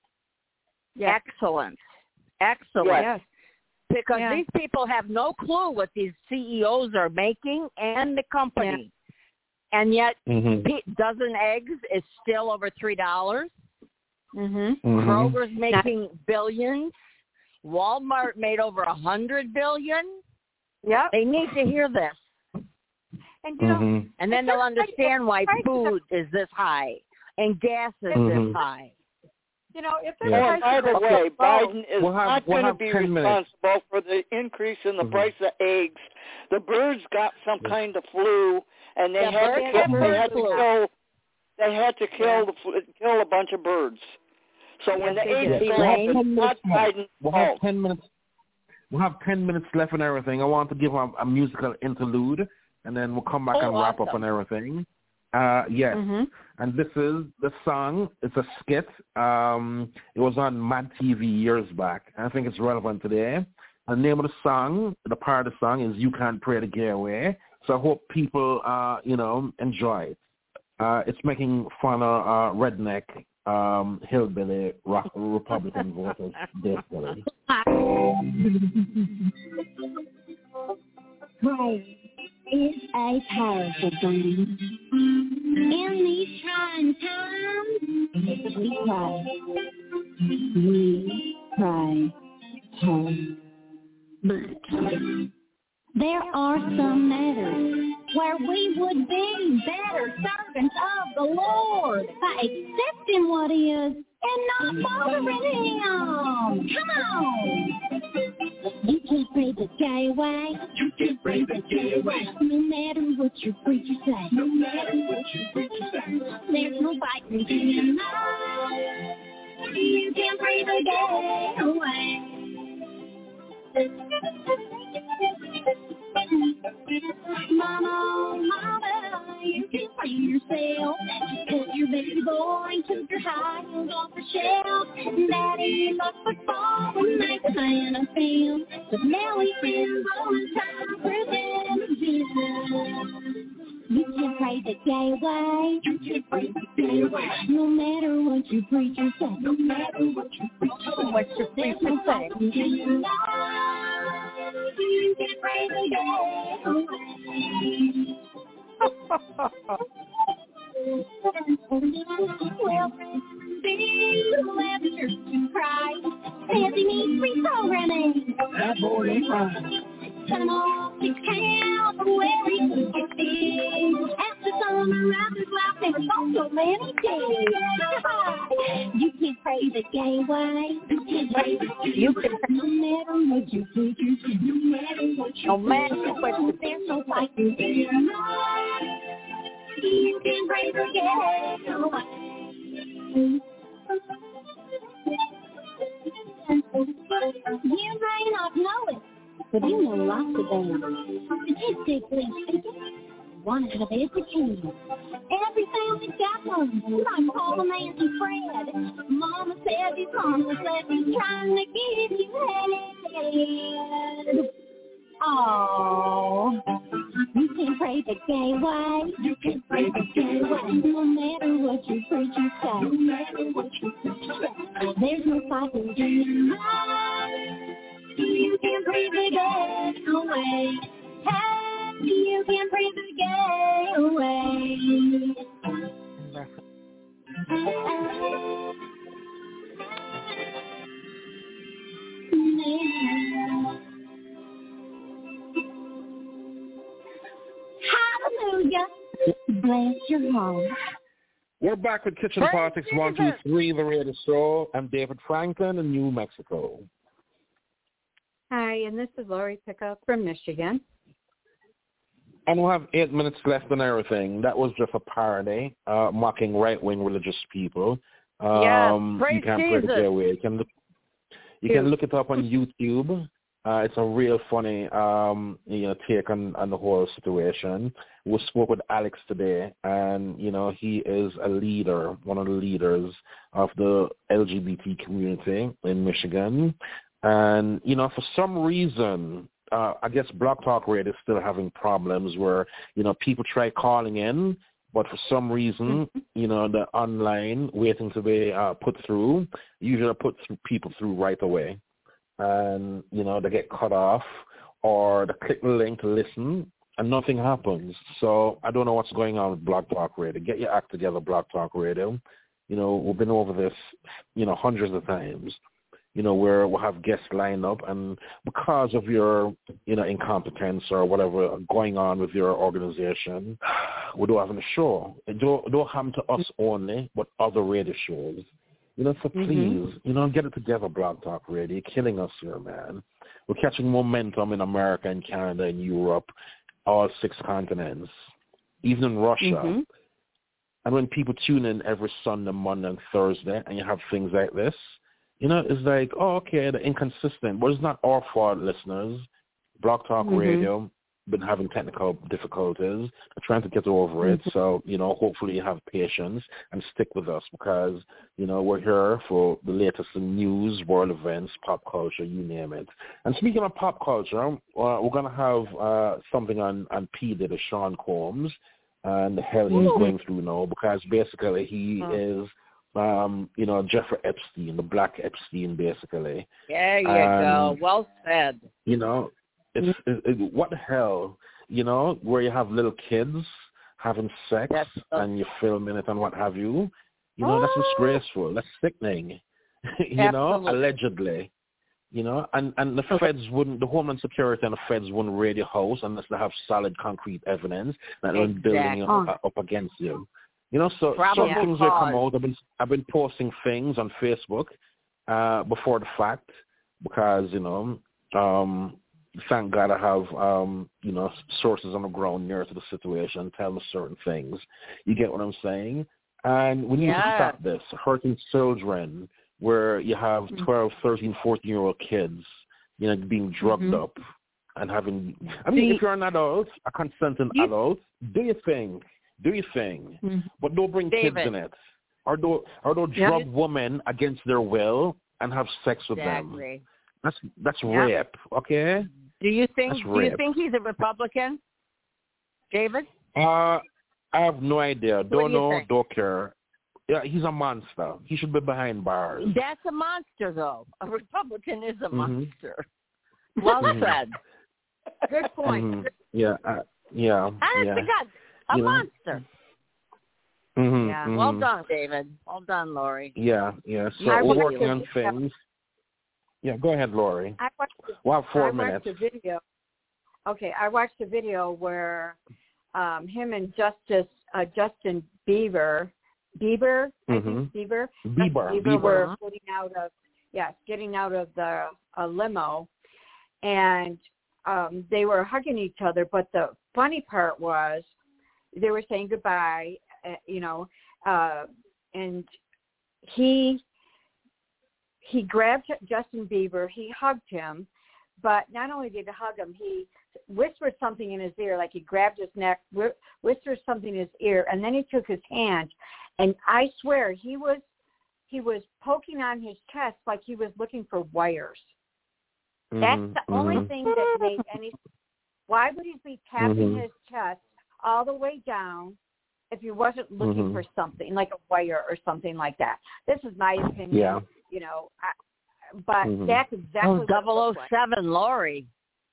yeah. excellent, excellent. Yes. Because Yeah. these people have no clue what these C E Os are making and the company, and yet Mhm. pe- dozen eggs is still over three dollars. Mhm. Mhm. Kroger's making billions. Walmart made over a hundred billion. Yep. They need to hear this, And you know, Mhm. and then they'll understand why food is this high and gas is Mhm. this high. you know, if the Yeah. Oh, and by the prices way, are low- Biden is We'll have- not we'll going to have be ten minutes. responsible for the increase in the Mhm. price of eggs. The birds got some kind of flu, and they The had birds to have kill, they bird had to flu. kill they had to kill Yeah. the fl- kill a bunch of birds. So when Yes, the they eggs did. go up, Elaine, it's not Biden's We'll have fault. ten minutes. We'll have ten minutes left and everything. I want to give a, a musical interlude, and then we'll come back Oh, and wrap up awesome. on everything. Uh, yes, Mhm. and this is the song. It's a skit. Um, it was on Mad T V years back. I think it's relevant today. The name of the song, the part of the song, is "You Can't Pray the Gay Away." So I hope people, uh, you know, enjoy it. Uh, it's making fun of uh, redneck, um, hillbilly, rock, Republican voters, basically. Praise is a powerful thing. In these trying times, we pray. We pray hard. But there are some matters where we would be better servants of the Lord by accepting what is and not bothering Him. Come on. You can't pray the gay way. You can't pray the gay way. No matter what your preacher say. No matter what your preacher say. There's no fighting in love. You can't pray the gay away. Mama, mama, you can pray yourself. Just put your baby going to your high heels off the shelf. Daddy loves football and makes an N F L. But now he spends all his time pretending. You can't pray the gay way. You can't pray the gay way. No matter what you preach or say. No matter what you preach or say. What you preach or say. You can't pray the gay way. Well, big lecture to cry. Says he needs reprogramming. That boy ain't crying. Turn off his count where he can get big. After summer, after life, there was so many days. You can't pray the gay way. You can't pray the gay you way. No matter what you do, you can. No matter what you do, no matter what you do, there's no fight in there. You can pray the gay way. You may not know it, but you know lots of them. Statistically speaking, one out of every ten. Every family's got one. Some call them Auntie Fred. Mama said he's harmless, that he's trying to give you head. Oh, you can pray the gay way. You can pray the gay way. No matter what you preach or say. No matter what you preach or say. There's no fighting in your life. You can pray the gay away. Hey, you can pray the gay away. Hallelujah. Bless your heart. We're back with Kitchen Praise Politics Jesus. one two three, the radio show. I'm David Franklin in New Mexico. Hi, and this is Lori Pickup from Michigan. And we'll have eight minutes left on everything. That was just a parody, uh, mocking right-wing religious people. Um, Yes, praise you can't Jesus. pray the gay way. You can look, you can look it up on YouTube. Uh, it's a real funny, um, you know, take on, on the whole situation. We spoke with Alex today, and you know, he is a leader, one of the leaders of the L G B T community in Michigan. And you know, for some reason, uh, I guess Blog Talk Radio is still having problems where you know people try calling in, but for some reason, you know, the online waiting to be uh, put through, usually put through people through right away. And, you know, they get cut off or they click the link to listen and nothing happens. So I don't know what's going on with Blog Talk Radio. Get your act together, Blog Talk Radio. You know, we've been over this, you know, hundreds of times, you know, where we'll have guests lined up and because of your, you know, incompetence or whatever going on with your organization, we don't have a show. It don't, it don't happen to us only, but other radio shows. You know, so please, mm-hmm. you know, get it together, Blog Talk Radio. You're killing us here, man. We're catching momentum in America and Canada and Europe, all six continents, even in Russia. Mm-hmm. And when people tune in every Sunday, Monday, and Thursday, and you have things like this, you know, it's like, oh, okay, they're inconsistent. But it's not our fault, listeners. Blog Talk mm-hmm. Radio been having technical difficulties. We're trying to get over it. Mm-hmm. So, you know, hopefully you have patience and stick with us because, you know, we're here for the latest in news, world events, pop culture, you name it. And speaking of pop culture, uh, we're going to have uh, something on, on P. Diddy, Sean Combs, and the hell he's mm-hmm. going through now because basically he oh. is, um, you know, Jeffrey Epstein, the black Epstein, basically. There you and, go. Well said. You know, It's, it, it, what the hell, you know, where you have little kids having sex yes. and you're filming it and what have you. You know, oh. that's disgraceful. That's sickening, you Absolutely. know, allegedly. You know, and, and the feds wouldn't, the Homeland Security and the feds wouldn't raid your house unless they have solid concrete evidence that they're exactly. building up, up against you. You know, so Probably some things will come out. I've been, I've been posting things on Facebook uh, before the fact because, you know, um, thank God I have, um, you know, sources on the ground near to the situation, tell me certain things. You get what I'm saying? And we need yeah. to stop this, hurting children, where you have twelve, thirteen, fourteen-year-old kids, you know, being drugged mm-hmm. up and having, I mean, See, if you're an adult, a consenting you, adult, do your thing. Do your thing. Mm-hmm. But don't bring David. kids in it. or they'll, or they'll Yep. drug women against their will and have sex with Exactly. them. That's that's Yep. rape, okay? Do you think? That's Do you rape. think he's a Republican, David? Uh, I have no idea. What do Don't you know. think? Don't care. Yeah, he's a monster. He should be behind bars. That's a monster, though. A Republican is a Mhm. monster. Well Mhm. said. Good point. Mhm. Yeah, uh, yeah, Honest yeah. to God, a You know? monster. Mhm, Yeah. mhm. Well done, David. Well done, Lori. Yeah, yeah. So I we're watched working the on video. things. Yeah, go ahead, Lori. I watched the, We'll have four I minutes. watched the video. Okay, I watched the video where um, him and Justice uh, Justin Bieber, Bieber, I Mhm. think Bieber, Bieber, Justin Bieber Bieber. were getting out of yes, getting out of the uh, limo, and um, they were hugging each other. But the funny part was they were saying goodbye, uh, you know, uh, and he he grabbed Justin Bieber, he hugged him, but not only did he hug him, he whispered something in his ear, like he grabbed his neck, whi- whispered something in his ear, and then he took his hand, and I swear he was he was poking on his chest like he was looking for wires. That's Mhm, the only mhm. thing that made any. Why would he be tapping Mhm. his chest all the way down if he wasn't looking Mhm. for something like a wire or something like that? This is my opinion. Yeah. You know, I, but Mhm. that's exactly Oh, what it double oh looked like. seven, Lori.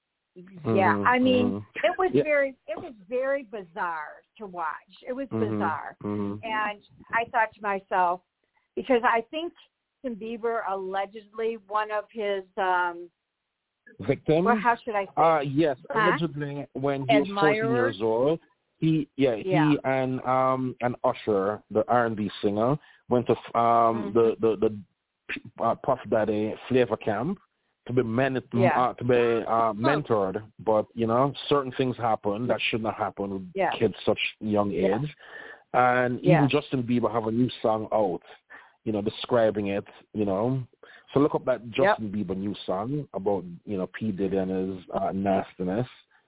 Yeah, Mhm, I mean, mhm. it was Yeah. very, it was very bizarre to watch. It was Mhm, bizarre, mhm. and I thought to myself, because I think Justin Bieber allegedly one of his, um, Victims? well, how should I say? Uh, yes, Huh? allegedly when he was fourteen Admirers? years old, he yeah he Yeah. and um and Usher, the R and B singer, went to um Mhm. the the the uh, Puff Daddy Flavor Camp to be men Yeah. uh, to be uh, mentored, but you know certain things happen that should not happen with Yeah. kids such young Yeah. age, and Yeah. even Justin Bieber have a new song out, you know, describing it, you know. So look up that Justin Bieber new song about, you know, P. Diddy and his uh, nastiness.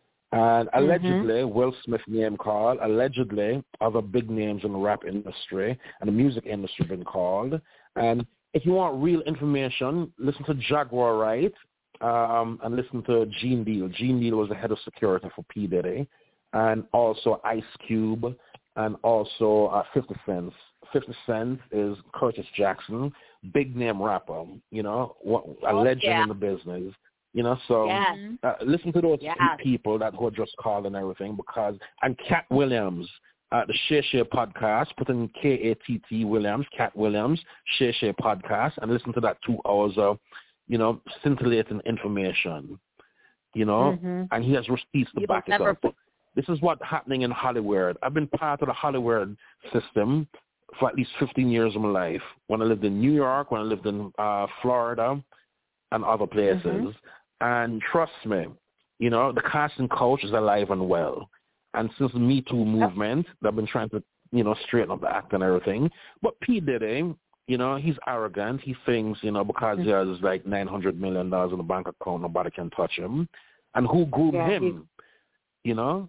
And allegedly, Will Smith name called. Allegedly, other big names in the rap industry and the music industry been called. And if you want real information, listen to Jaguar Wright um, and listen to Gene Deal. Gene Deal was the head of security for P. Diddy. And also Ice Cube and also uh, fifty Cent. fifty Cent is Curtis Jackson, big name rapper, you know, what, a Oh, legend yeah. in the business, you know. So Yes. uh, listen to those Yes. people that who are just called and everything, because and Cat Williams, uh, the Shea Shea podcast, put in K A T T Williams, Cat Williams, Shea Shea podcast, and listen to that two hours of, you know, scintillating information, you know, Mhm. and he has receipts to You'll back it never up. This is what's happening in Hollywood. I've been part of the Hollywood system for at least fifteen years of my life. When I lived in New York, when I lived in uh, Florida, and other places. Mm-hmm. And trust me, you know, the casting couch is alive and well. And since the Me Too movement, they've been trying to, you know, straighten up the act and everything. But P. Diddy, you know, he's arrogant. He thinks, you know, because he has like nine hundred million dollars in the bank account, nobody can touch him. And who groomed Yeah, him? You know?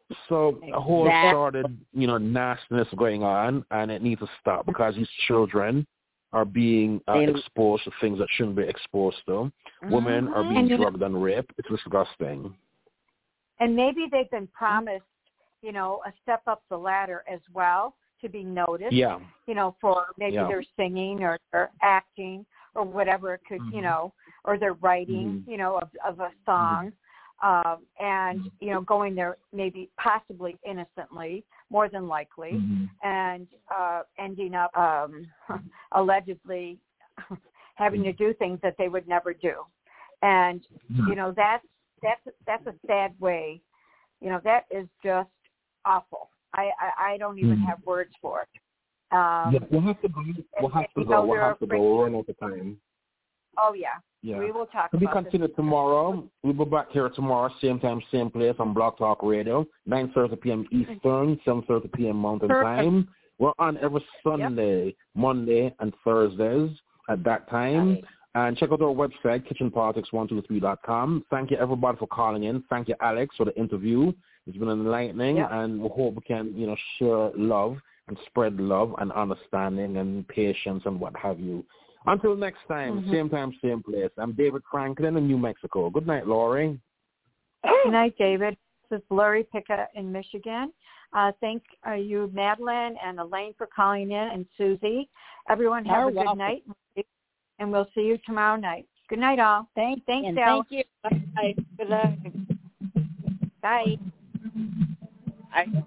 So a whole Exactly. started, you know, nastiness going on, and it needs to stop because these children are being uh, They- exposed to things that shouldn't be exposed to. Women are Mhm. being And you know- drugged and raped. It's disgusting. And maybe they've been promised, you know, a step up the ladder as well to be noticed. Yeah. You know, for maybe Yeah. their singing or their acting or whatever it could, you know, or their writing, Mhm. you know, of, of a song. Um, and, you know, going there maybe possibly innocently, more than likely, and uh, ending up um, allegedly having to do things that they would never do. And, you know, that's, that's, that's a sad way. You know, that is just awful. I, I, I don't even have words for it. Um, Yeah, we'll have to go. We'll have to you go. know, We'll they're have to go. We're running out of time. Oh, yeah. Yeah. We will talk To be about this. continued tomorrow. We'll be back here tomorrow, same time, same place on Blog Talk Radio, nine thirty p.m. Eastern, seven thirty p.m. Mountain Perfect. Time. We're on every Sunday, Monday, and Thursdays at that time. Right. And check out our website, kitchen politics one two three dot com. Thank you, everybody, for calling in. Thank you, Alex, for the interview. It's been enlightening, Yep. and we hope we can, you know, share love and spread love and understanding and patience and what have you. Until next time, mm-hmm. same time, same place. I'm David Franklin in New Mexico. Good night, Lori. Good night, David. This is Lori Pickett in Michigan. Uh, thank uh, you, Madeline and Elaine, for calling in, and Susie. Everyone have You're a good welcome. night, and we'll see you tomorrow night. Good night, all. Thanks, Thanks, and Al. thank you. Bye. Good night. Bye. Bye.